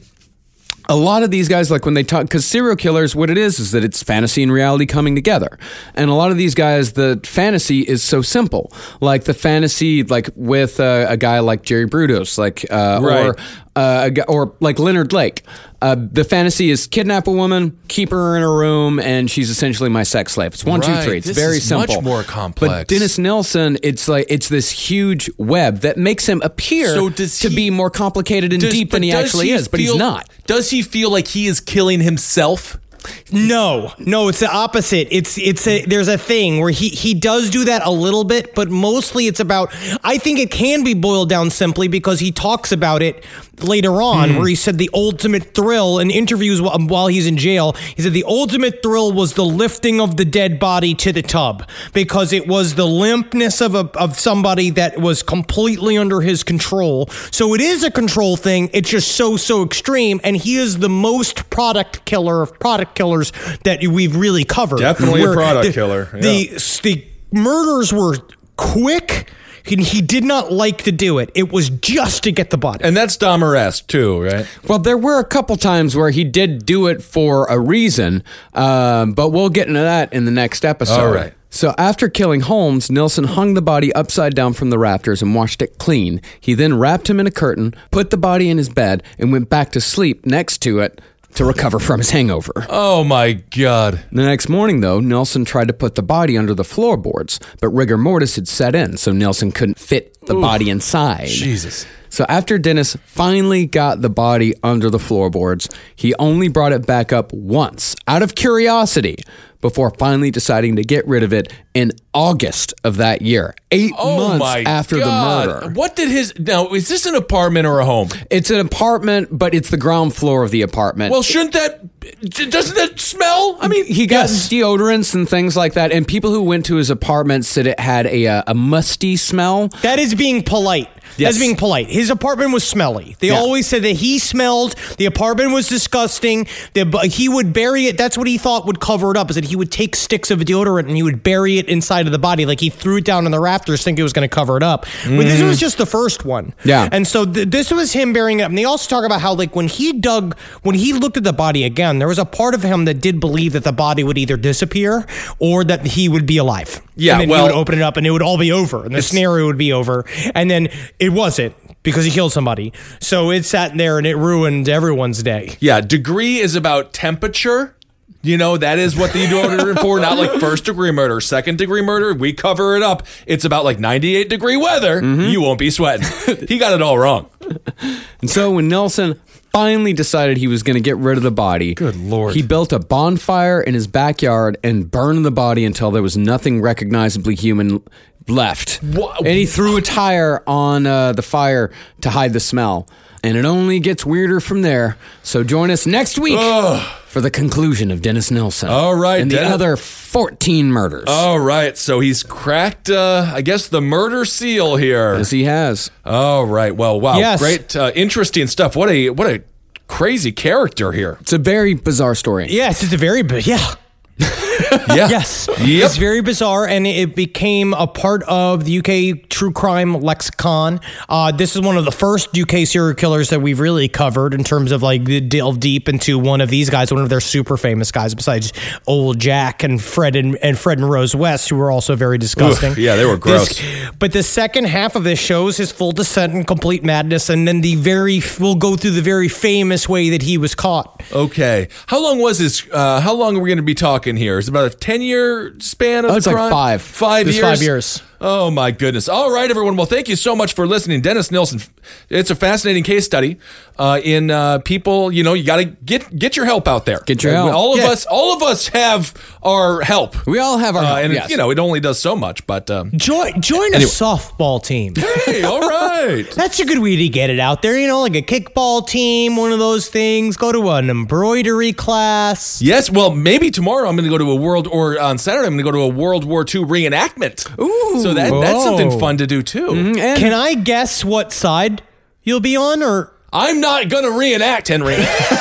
Speaker 5: a lot of these guys, like when they talk, because serial killers, what it is, is that it's fantasy and reality coming together. And a lot of these guys, the fantasy is so simple. Like the fantasy, like with uh, a guy like Jerry Brudos, like, uh,
Speaker 4: right.
Speaker 5: or, uh, or like Leonard Lake. Uh, the fantasy is kidnap a woman, keep her in a room, and she's essentially my sex slave. It's one,
Speaker 4: right.
Speaker 5: two, three. It's
Speaker 4: this
Speaker 5: very
Speaker 4: is
Speaker 5: simple.
Speaker 4: Much more complex.
Speaker 5: But Dennis Nilsen, it's like it's this huge web that makes him appear
Speaker 4: so does
Speaker 5: to
Speaker 4: he,
Speaker 5: be more complicated and
Speaker 4: does,
Speaker 5: deep than he actually
Speaker 4: he
Speaker 5: is, but
Speaker 4: feel,
Speaker 5: he's not.
Speaker 4: Does he feel like he is killing himself?
Speaker 3: No, no, it's the opposite. It's it's a there's a thing where he he does do that a little bit, but mostly it's about, I think it can be boiled down simply because he talks about it later on, hmm. where he said the ultimate thrill in interviews while, while he's in jail. He said the ultimate thrill was the lifting of the dead body to the tub because it was the limpness of a of somebody that was completely under his control. So it is a control thing. It's just so so extreme, and he is the most product killer of product killers that we've really covered.
Speaker 4: Definitely
Speaker 3: Where
Speaker 4: a product
Speaker 3: the,
Speaker 4: killer. Yeah.
Speaker 3: The the murders were quick. He, he did not like to do it. It was just to get the body.
Speaker 4: And that's Dahmer-esque too, right?
Speaker 5: Well, there were a couple times where he did do it for a reason, um, but we'll get into that in the next episode.
Speaker 4: All right.
Speaker 5: So after killing Holmes, Nilsen hung the body upside down from the rafters and washed it clean. He then wrapped him in a curtain, put the body in his bed, and went back to sleep next to it to recover from his hangover.
Speaker 4: Oh my God.
Speaker 5: The next morning, though, Nilsen tried to put the body under the floorboards, but rigor mortis had set in, so Nilsen couldn't fit the Ooh. body inside.
Speaker 4: Jesus.
Speaker 5: So after Dennis finally got the body under the floorboards, he only brought it back up once, out of curiosity, before finally deciding to get rid of it in August of that year, eight
Speaker 4: oh
Speaker 5: months
Speaker 4: my
Speaker 5: after
Speaker 4: God.
Speaker 5: the murder.
Speaker 4: What did his... Now, is this an apartment or a home?
Speaker 5: It's an apartment, but it's the ground floor of the apartment.
Speaker 4: Well, shouldn't that... Doesn't that smell? I mean,
Speaker 5: he got
Speaker 4: yes.
Speaker 5: deodorants and things like that, and people who went to his apartment said it had a, a musty smell.
Speaker 3: That is being polite.
Speaker 4: Yes.
Speaker 3: That's being polite. His apartment was smelly. They yeah. always said that he smelled. The apartment was disgusting. The, he would bury it. That's what he thought would cover it up, is that he would take sticks of deodorant and he would bury it inside of the body. Like he threw it down on the rafters thinking it was going to cover it up. Mm. But this was just the first one.
Speaker 5: Yeah.
Speaker 3: And so th- this was him burying it up. And they also talk about how, like, when he dug, when he looked at the body again, there was a part of him that did believe that the body would either disappear or that he would be alive.
Speaker 4: Yeah,
Speaker 3: and then
Speaker 4: well,
Speaker 3: he would open it up and it would all be over. And the scenario would be over. And then it wasn't, because he killed somebody. So it sat there and it ruined everyone's day.
Speaker 4: Yeah, degree is about temperature. You know, that is what the deodorant for, not like first degree murder. Second degree murder, we cover it up. It's about like ninety-eight degree weather. Mm-hmm. You won't be sweating. He got it all wrong.
Speaker 5: And so when Nilsen finally decided he was going to get rid of the body,
Speaker 4: good Lord,
Speaker 5: he built a bonfire in his backyard and burned the body until there was nothing recognizably human left.
Speaker 4: What?
Speaker 5: And he threw a tire on uh, the fire to hide the smell. And it only gets weirder from there. So join us next week Ugh. for the conclusion of Dennis Nilsen.
Speaker 4: All right.
Speaker 5: And the
Speaker 4: Den-
Speaker 5: other fourteen murders.
Speaker 4: All right. So he's cracked, uh, I guess, the murder seal here.
Speaker 5: Yes, he has.
Speaker 4: All right. Well, wow.
Speaker 3: Yes.
Speaker 4: Great, uh, interesting stuff. What a what a crazy character here.
Speaker 5: It's a very bizarre story.
Speaker 3: Yes, it's a very, yeah.
Speaker 4: Yeah.
Speaker 3: Yes.
Speaker 4: Yep.
Speaker 3: It's very bizarre, and it became a part of the U K true crime lexicon. Uh, this is one of the first U K serial killers that we've really covered in terms of like delve deep into one of these guys, one of their super famous guys, besides Old Jack and Fred and, and Fred and Rose West, who were also very disgusting.
Speaker 4: Oof, yeah, they were gross.
Speaker 3: This, but the second half of this shows his full descent and complete madness, and then the very we'll go through the very famous way that he was caught.
Speaker 4: Okay. How long was this? Uh, how long are we going to be talking here? Is it about a ten-year span of
Speaker 5: Oh,
Speaker 4: the
Speaker 5: it's like
Speaker 4: crime?
Speaker 5: five.
Speaker 4: Five
Speaker 3: It's
Speaker 4: years?
Speaker 3: five years.
Speaker 4: Oh, my goodness. All right, everyone. Well, thank you so much for listening. Dennis Nilsen, it's a fascinating case study uh, in uh, people, you know, you got to get get your help out there.
Speaker 5: Get your
Speaker 4: Uh,
Speaker 5: help.
Speaker 4: All of
Speaker 3: Yeah.
Speaker 4: us all of us have our help.
Speaker 5: We all have our
Speaker 4: Uh,
Speaker 5: help,
Speaker 4: and,
Speaker 5: yes.
Speaker 4: you know, it only does so much, but... Um,
Speaker 3: Join join
Speaker 4: Anyway.
Speaker 3: a softball team.
Speaker 4: hey, all right.
Speaker 3: That's a good way to get it out there, you know, like a kickball team, one of those things. Go to an embroidery class.
Speaker 4: Yes, well, maybe tomorrow I'm going to go to a world, or on Saturday I'm going to go to a World War Two reenactment. Ooh, so that that's
Speaker 3: Whoa.
Speaker 4: something fun to do too.
Speaker 5: And
Speaker 3: Can I guess what side you'll be on, or
Speaker 4: I'm not going to reenact, Henry.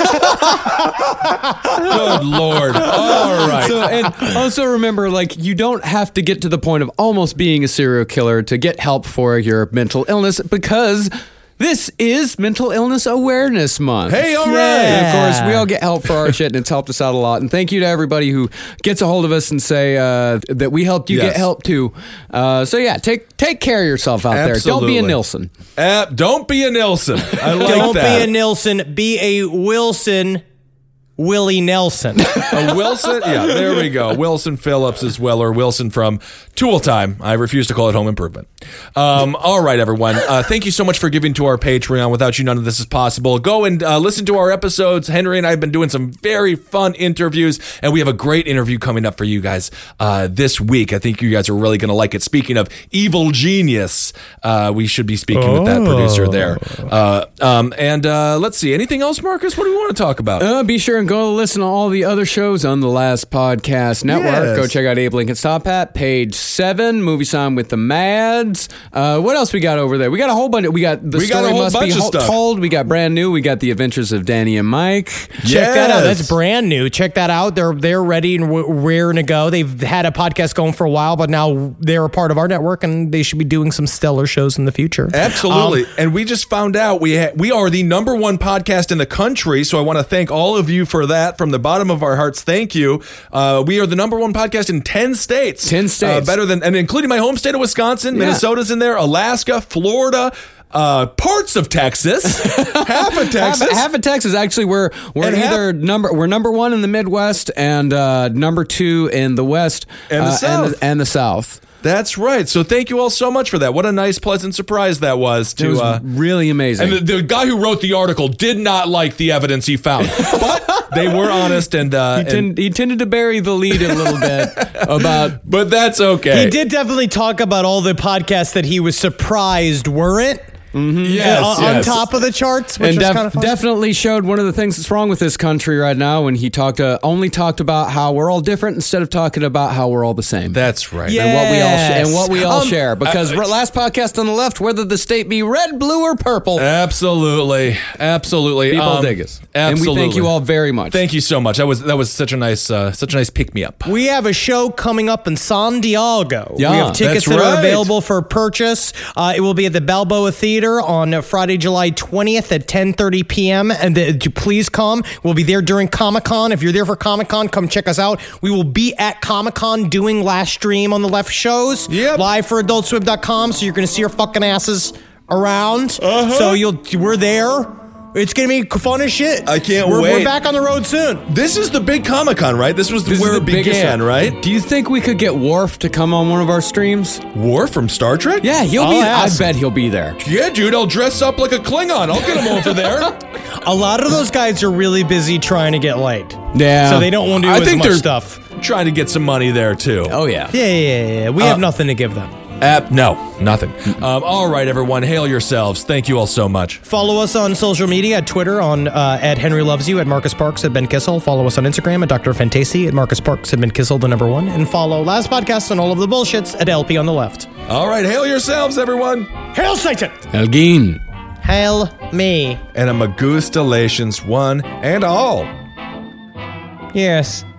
Speaker 4: Good Lord! All right.
Speaker 5: So, and also remember, like, you don't have to get to the point of almost being a serial killer to get help for your mental illness, because this is Mental Illness Awareness Month.
Speaker 4: Hey, all right.
Speaker 5: And of course, we all get help for our shit, and it's helped us out a lot. And thank you to everybody who gets a hold of us and say uh, that we helped you
Speaker 4: Yes.
Speaker 5: get help too. Uh, so yeah, take take care of yourself out there. Don't be a
Speaker 4: Absolutely.
Speaker 5: Nilsson.
Speaker 4: Uh, don't be a Nilsson. I like
Speaker 3: don't
Speaker 4: that.
Speaker 3: be a Nilsson, be a Wilson Willie Nelson.
Speaker 4: A Wilson, yeah, there we go. Wilson Phillips as well, or Wilson from Tool Time. I refuse to call it Home Improvement. Um, all right, everyone. Uh, thank you so much for giving to our Patreon. Without you, none of this is possible. Go and uh, listen to our episodes. Henry and I have been doing some very fun interviews, and we have a great interview coming up for you guys uh, this week. I think you guys are really going to like it. Speaking of Evil Genius, uh, we should be speaking with that producer there. Uh, um, and uh, let's see. Anything else, Marcus? What do we want to talk about?
Speaker 5: Uh, be sure and go listen to all the other shows on the Last Podcast Network.
Speaker 4: Yes.
Speaker 5: Go check out Abe Lincoln's Top Hat, page seven, Movie Time with the Mads. Uh, what else we got over there? We got a whole bunch. Of, we got The
Speaker 4: We got
Speaker 5: Story
Speaker 4: a whole
Speaker 5: Must
Speaker 4: bunch
Speaker 5: Be
Speaker 4: of
Speaker 5: Ho-
Speaker 4: stuff.
Speaker 5: Told. We got Brand New. We got The Adventures of Danny and Mike.
Speaker 3: Check that out.
Speaker 4: Yes.
Speaker 3: That's brand new. Check that out. They're they're ready and w- raring to go. They've had a podcast going for a while, but now they're a part of our network, and they should be doing some stellar shows in the future.
Speaker 4: Absolutely.
Speaker 3: Um,
Speaker 4: and we just found out we ha- we are the number one podcast in the country. So I want to thank all of you for that from the bottom of our hearts. Thank you. Uh, we are the number one podcast in ten states.
Speaker 5: ten states.
Speaker 4: Uh, better than, and including my home state of Wisconsin,
Speaker 5: Yeah.
Speaker 4: Minnesota's in there, Alaska, Florida, uh, parts of Texas, half of Texas.
Speaker 5: Half, half of Texas. Actually, we're we're
Speaker 4: And half-
Speaker 5: either number we're number one in the Midwest and uh, number two in the West
Speaker 4: And the
Speaker 5: uh,
Speaker 4: South.
Speaker 5: and, the, and the South.
Speaker 4: That's right. So thank you all so much for that. What a nice, pleasant surprise that was. To
Speaker 5: It was
Speaker 4: uh,
Speaker 5: really amazing.
Speaker 4: And the, the guy who wrote the article did not like the evidence he found, but they were honest and. Uh,
Speaker 5: he,
Speaker 4: and
Speaker 5: tend, he tended to bury the lead a little bit about.
Speaker 4: but that's okay.
Speaker 3: He did definitely talk about all the podcasts that he was surprised weren't
Speaker 4: Yes,
Speaker 3: on,
Speaker 4: yes.
Speaker 3: on top of the charts, which
Speaker 5: And
Speaker 3: was
Speaker 5: def-
Speaker 3: kind of fun.
Speaker 5: definitely showed one of the things that's wrong with this country right now when he talked uh, only talked about how we're all different instead of talking about how we're all the same.
Speaker 4: That's right.
Speaker 3: Yeah.
Speaker 5: and what we all sh- and
Speaker 3: Yes.
Speaker 5: what we all
Speaker 3: Um,
Speaker 5: share. Because
Speaker 4: uh,
Speaker 5: last podcast on the left, whether the state be red, blue, or purple,
Speaker 4: Absolutely, absolutely.
Speaker 5: people
Speaker 4: Um,
Speaker 5: dig us.
Speaker 4: Absolutely.
Speaker 5: And we thank you all very much.
Speaker 4: Thank you so much. That was that was such a nice uh, such a nice pick me up.
Speaker 3: We have a show coming up in San Diego.
Speaker 5: Yeah,
Speaker 3: we have tickets
Speaker 4: that's
Speaker 3: that are
Speaker 4: right.
Speaker 3: available for purchase. Uh, it will be at the Balboa Theater on uh, Friday, July twentieth at ten thirty p.m. And the, to please come. We'll be there during Comic-Con. If you're there for Comic-Con, come check us out. We will be at Comic-Con doing last stream on the left shows.
Speaker 4: Yep.
Speaker 3: Live for adult swim dot com. So you're going to see our fucking asses around.
Speaker 4: Uh-huh.
Speaker 3: So you'll we're there. It's going to be fun as shit.
Speaker 4: I can't
Speaker 3: we're,
Speaker 4: wait.
Speaker 3: We're back on the road soon.
Speaker 4: This is the big Comic Con, right? This was
Speaker 5: This is
Speaker 4: where
Speaker 5: the
Speaker 4: it
Speaker 5: biggest
Speaker 4: began,
Speaker 5: one.
Speaker 4: right?
Speaker 5: Do you think we could get Worf to come on one of our streams?
Speaker 4: War from Star Trek?
Speaker 5: Yeah, he'll
Speaker 3: I'll
Speaker 5: be.
Speaker 3: ask.
Speaker 5: I bet he'll be there.
Speaker 4: Yeah, dude, I'll dress up like a Klingon. I'll get him over there.
Speaker 3: A lot of those guys are really busy trying to get laid.
Speaker 5: Yeah.
Speaker 3: So they don't want to do
Speaker 4: I
Speaker 3: as
Speaker 4: think
Speaker 3: much
Speaker 4: they're
Speaker 3: stuff.
Speaker 4: trying to get some money there too.
Speaker 5: Oh yeah.
Speaker 3: Yeah, yeah, yeah, yeah. We
Speaker 4: Uh,
Speaker 3: have nothing to give them.
Speaker 4: Uh, no, nothing. Um, all right, everyone, hail yourselves. Thank you all so much.
Speaker 3: Follow us on social media at Twitter on uh, at Henry Loves You, at Marcus Parks, at Ben Kissel. Follow us on Instagram at Doctor Fantasy, at Marcus Parks, at Ben Kissel, the number one. And follow Last Podcast and all of the bullshits at L P on the left.
Speaker 4: All right, hail yourselves, everyone.
Speaker 3: Hail Satan!
Speaker 5: Elgin.
Speaker 3: Hail me.
Speaker 4: And a Magustalations one and all.
Speaker 3: Yes.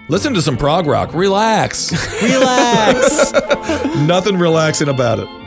Speaker 4: Listen to some prog rock. Relax.
Speaker 3: Relax.
Speaker 4: Nothing relaxing about it.